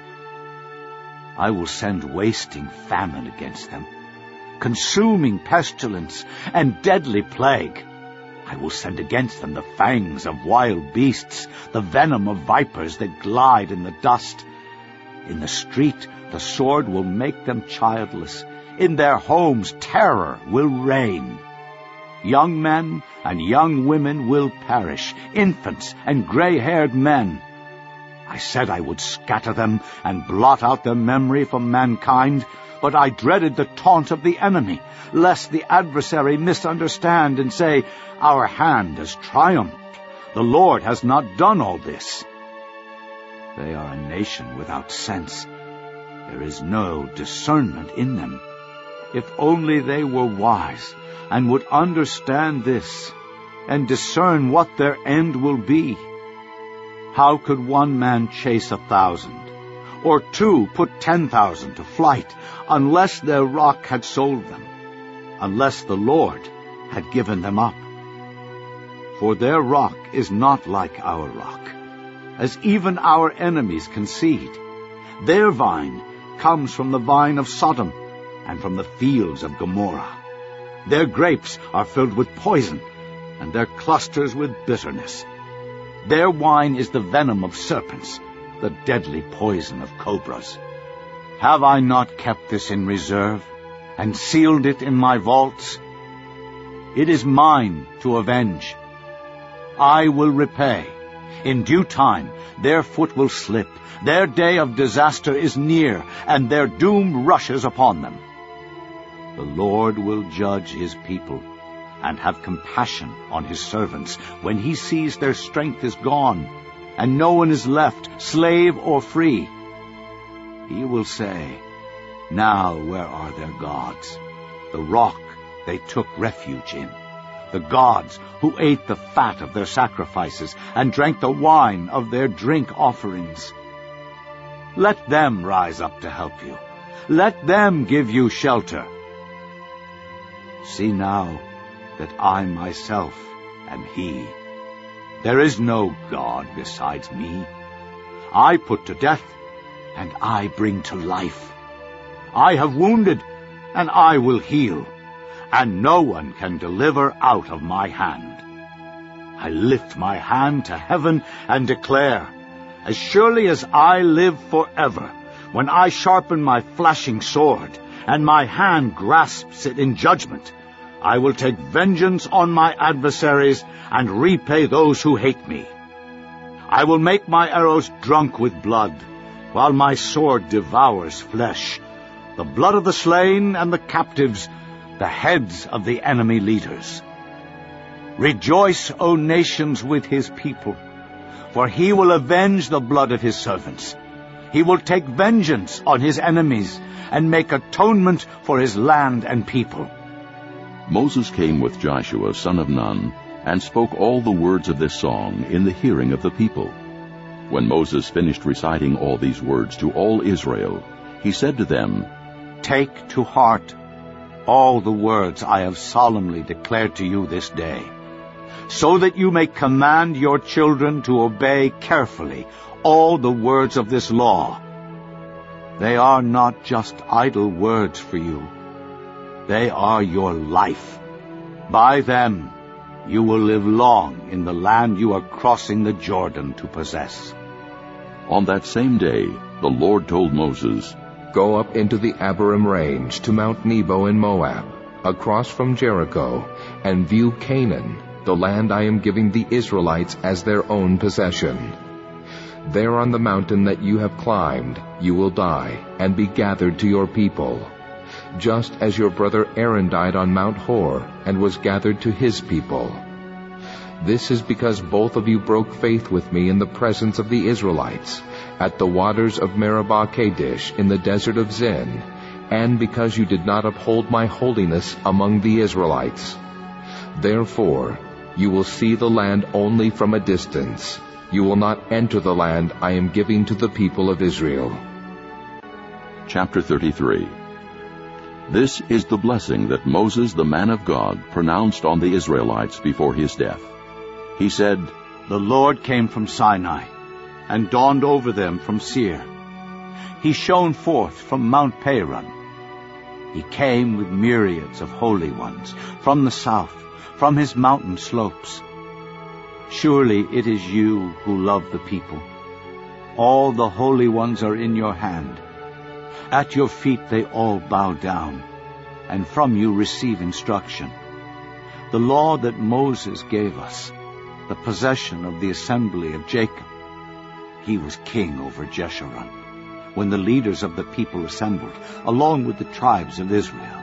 I will send wasting famine against them, consuming pestilence and deadly plague. I will send against them the fangs of wild beasts, the venom of vipers that glide in the dust. In the street the sword will make them childless. In their homes terror will reign. Young men and young women will perish, infants and gray-haired men. I said I would scatter them and blot out their memory from mankind, but I dreaded the taunt of the enemy, lest the adversary misunderstand and say, "Our hand has triumphed. The Lord has not done all this." They are a nation without sense. There is no discernment in them. If only they were wise and would understand this, and discern what their end will be. How could one man chase 1,000, or two put 10,000 to flight, unless their rock had sold them, unless the Lord had given them up? For their rock is not like our rock, as even our enemies concede. Their vine comes from the vine of Sodom, and from the fields of Gomorrah. Their grapes are filled with poison, and their clusters with bitterness. Their wine is the venom of serpents, the deadly poison of cobras. Have I not kept this in reserve, and sealed it in my vaults? It is mine to avenge. I will repay. In due time their foot will slip. Their day of disaster is near, and their doom rushes upon them. The Lord will judge his people, and have compassion on his servants, when he sees their strength is gone, and no one is left, slave or free. He will say, "Now where are their gods, the rock they took refuge in, the gods who ate the fat of their sacrifices and drank the wine of their drink offerings?" Let them rise up to help you. Let them give you shelter. See now that I myself am he. There is no God besides me. I put to death, and I bring to life. I have wounded, and I will heal, and no one can deliver out of my hand. I lift my hand to heaven and declare, as surely as I live forever, when I sharpen my flashing sword, and my hand grasps it in judgment, I will take vengeance on my adversaries and repay those who hate me. I will make my arrows drunk with blood, while my sword devours flesh, the blood of the slain and the captives, the heads of the enemy leaders. Rejoice, O nations, with his people, for he will avenge the blood of his servants. He will take vengeance on his enemies and make atonement for his land and people. Moses came with Joshua, son of Nun, and spoke all the words of this song in the hearing of the people. When Moses finished reciting all these words to all Israel, he said to them, "Take to heart all the words I have solemnly declared to you this day, so that you may command your children to obey carefully all the words of this law. They are not just idle words for you. They are your life. By them you will live long in the land you are crossing the Jordan to possess." On that same day, the Lord told Moses, "Go up into the Abarim range to Mount Nebo in Moab, across from Jericho, and view Canaan, the land I am giving the Israelites as their own possession. There on the mountain that you have climbed, you will die and be gathered to your people, just as your brother Aaron died on Mount Hor and was gathered to his people. This is because both of you broke faith with me in the presence of the Israelites, at the waters of Meribah Kadesh in the desert of Zin, and because you did not uphold my holiness among the Israelites. Therefore, you will see the land only from a distance. You will not enter the land I am giving to the people of Israel." Chapter 33. This is the blessing that Moses, the man of God, pronounced on the Israelites before his death. He said, "The Lord came from Sinai, and dawned over them from Seir. He shone forth from Mount Paran. He came with myriads of holy ones from the south, from his mountain slopes. Surely it is you who love the people. All the holy ones are in your hand. At your feet they all bow down, and from you receive instruction. The law that Moses gave us, the possession of the assembly of Jacob. He was king over Jeshurun, when the leaders of the people assembled, along with the tribes of Israel.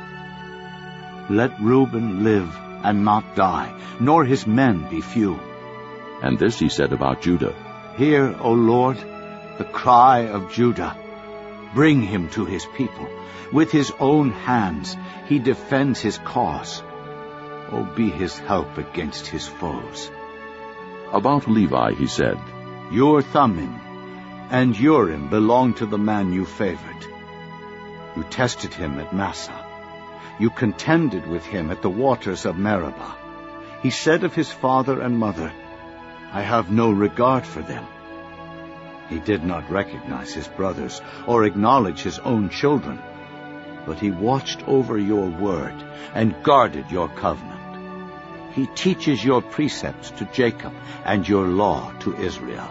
Let Reuben live and not die, nor his men be few." And this he said about Judah. "Hear, O Lord, the cry of Judah. Bring him to his people. With his own hands he defends his cause. O be his help against his foes." About Levi he said, "Your Thummim and Urim belong to the man you favored. You tested him at Massah. You contended with him at the waters of Meribah. He said of his father and mother, 'I have no regard for them.' He did not recognize his brothers or acknowledge his own children, but he watched over your word and guarded your covenant. He teaches your precepts to Jacob and your law to Israel.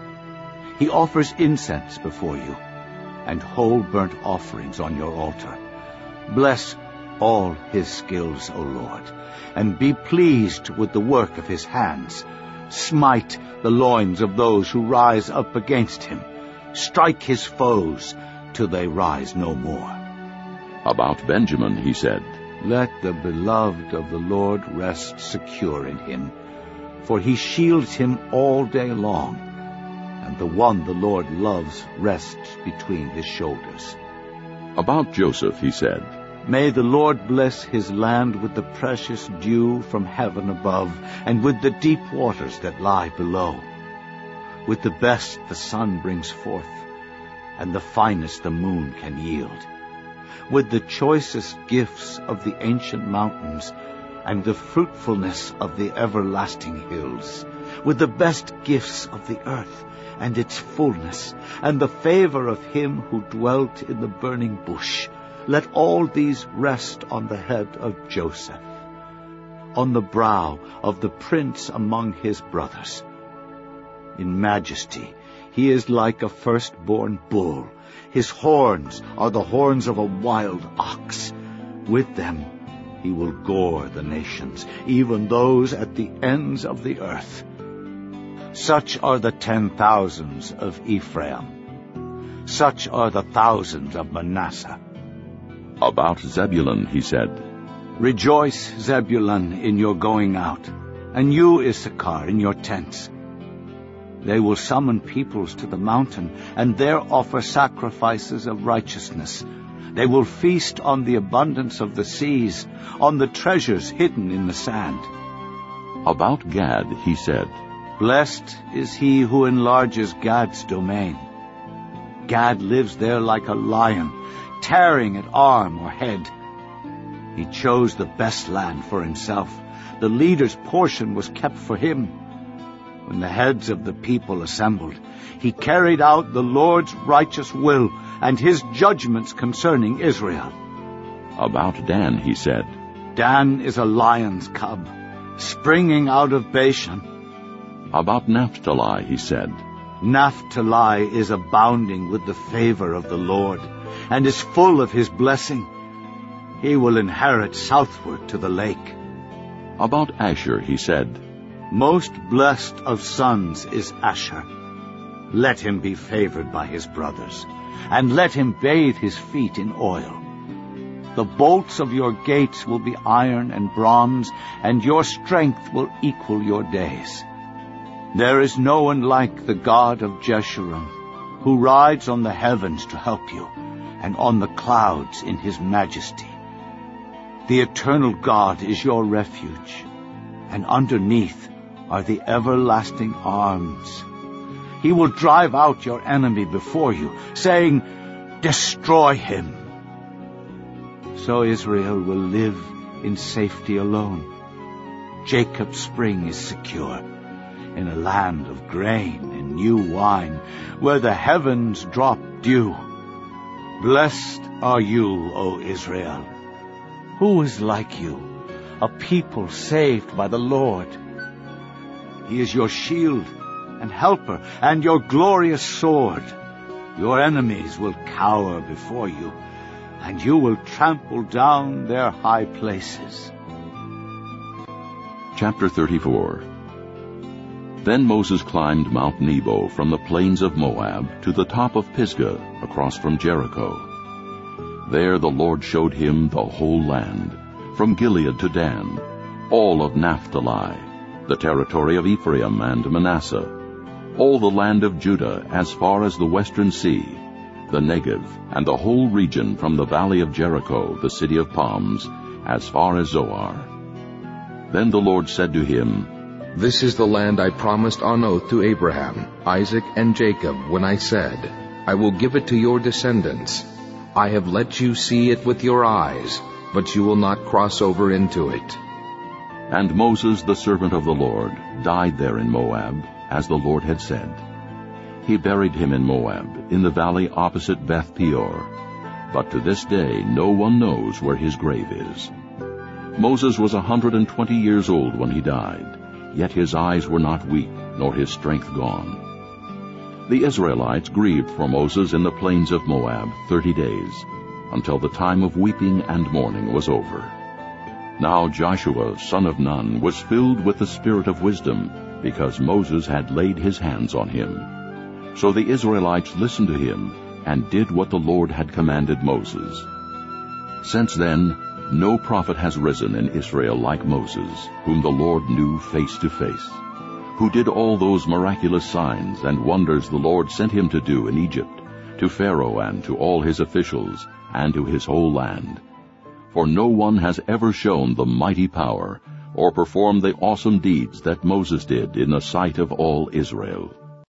He offers incense before you and whole burnt offerings on your altar. Bless all his skills, O Lord, and be pleased with the work of his hands. Smite the loins of those who rise up against him. Strike his foes till they rise no more. About Benjamin he said, Let the beloved of the Lord rest secure in him, for he shields him all day long, and the one the Lord loves rests between his shoulders. About Joseph he said, May the Lord bless his land with the precious dew from heaven above, and with the deep waters that lie below. With the best the sun brings forth, and the finest the moon can yield. With the choicest gifts of the ancient mountains, and the fruitfulness of the everlasting hills. With the best gifts of the earth, and its fullness, and the favor of him who dwelt in the burning bush. Let all these rest on the head of Joseph, on the brow of the prince among his brothers. In majesty he is like a firstborn bull. His horns are the horns of a wild ox. With them he will gore the nations, even those at the ends of the earth. Such are the 10,000s of Ephraim. Such are the thousands of Manasseh. About Zebulun he said, Rejoice, Zebulun, in your going out, and you, Issachar, in your tents. They will summon peoples to the mountain, and there offer sacrifices of righteousness. They will feast on the abundance of the seas, on the treasures hidden in the sand. About Gad he said, Blessed is he who enlarges Gad's domain. Gad lives there like a lion, tearing at arm or head. He chose the best land for himself. The leader's portion was kept for him. When the heads of the people assembled, he carried out the Lord's righteous will and his judgments concerning Israel. About Dan he said, Dan is a lion's cub, springing out of Bashan. About Naphtali he said, Naphtali is abounding with the favor of the Lord, and is full of his blessing. He will inherit southward to the lake. About Asher he said, Most blessed of sons is Asher. Let him be favored by his brothers, and let him bathe his feet in oil. The bolts of your gates will be iron and bronze, and your strength will equal your days. There is no one like the God of Jeshurun, who rides on the heavens to help you, and on the clouds in his majesty. The eternal God is your refuge, and underneath are the everlasting arms. He will drive out your enemy before you, saying, Destroy him. So Israel will live in safety alone. Jacob's spring is secure, in a land of grain and new wine, where the heavens drop dew. Blessed are you, O Israel. Who is like you, a people saved by the Lord? He is your shield and helper, and your glorious sword. Your enemies will cower before you, and you will trample down their high places. Chapter 34. Then Moses climbed Mount Nebo from the plains of Moab to the top of Pisgah, across from Jericho. There the Lord showed him the whole land, from Gilead to Dan, all of Naphtali, the territory of Ephraim and Manasseh, all the land of Judah as far as the western sea, the Negev, and the whole region from the valley of Jericho, the city of palms, as far as Zoar. Then the Lord said to him, This is the land I promised on oath to Abraham, Isaac, and Jacob, when I said, I will give it to your descendants. I have let you see it with your eyes, but you will not cross over into it. And Moses, the servant of the Lord, died there in Moab, as the Lord had said. He buried him in Moab, in the valley opposite Beth Peor. But to this day no one knows where his grave is. Moses was 120 years old when he died, yet his eyes were not weak, nor his strength gone. The Israelites grieved for Moses in the plains of Moab 30 days, until the time of weeping and mourning was over. Now Joshua, son of Nun, was filled with the spirit of wisdom, because Moses had laid his hands on him. So the Israelites listened to him, and did what the Lord had commanded Moses. Since then, no prophet has risen in Israel like Moses, whom the Lord knew face to face, who did all those miraculous signs and wonders the Lord sent him to do in Egypt, to Pharaoh and to all his officials, and to his whole land. For no one has ever shown the mighty power, or performed the awesome deeds that Moses did in the sight of all Israel.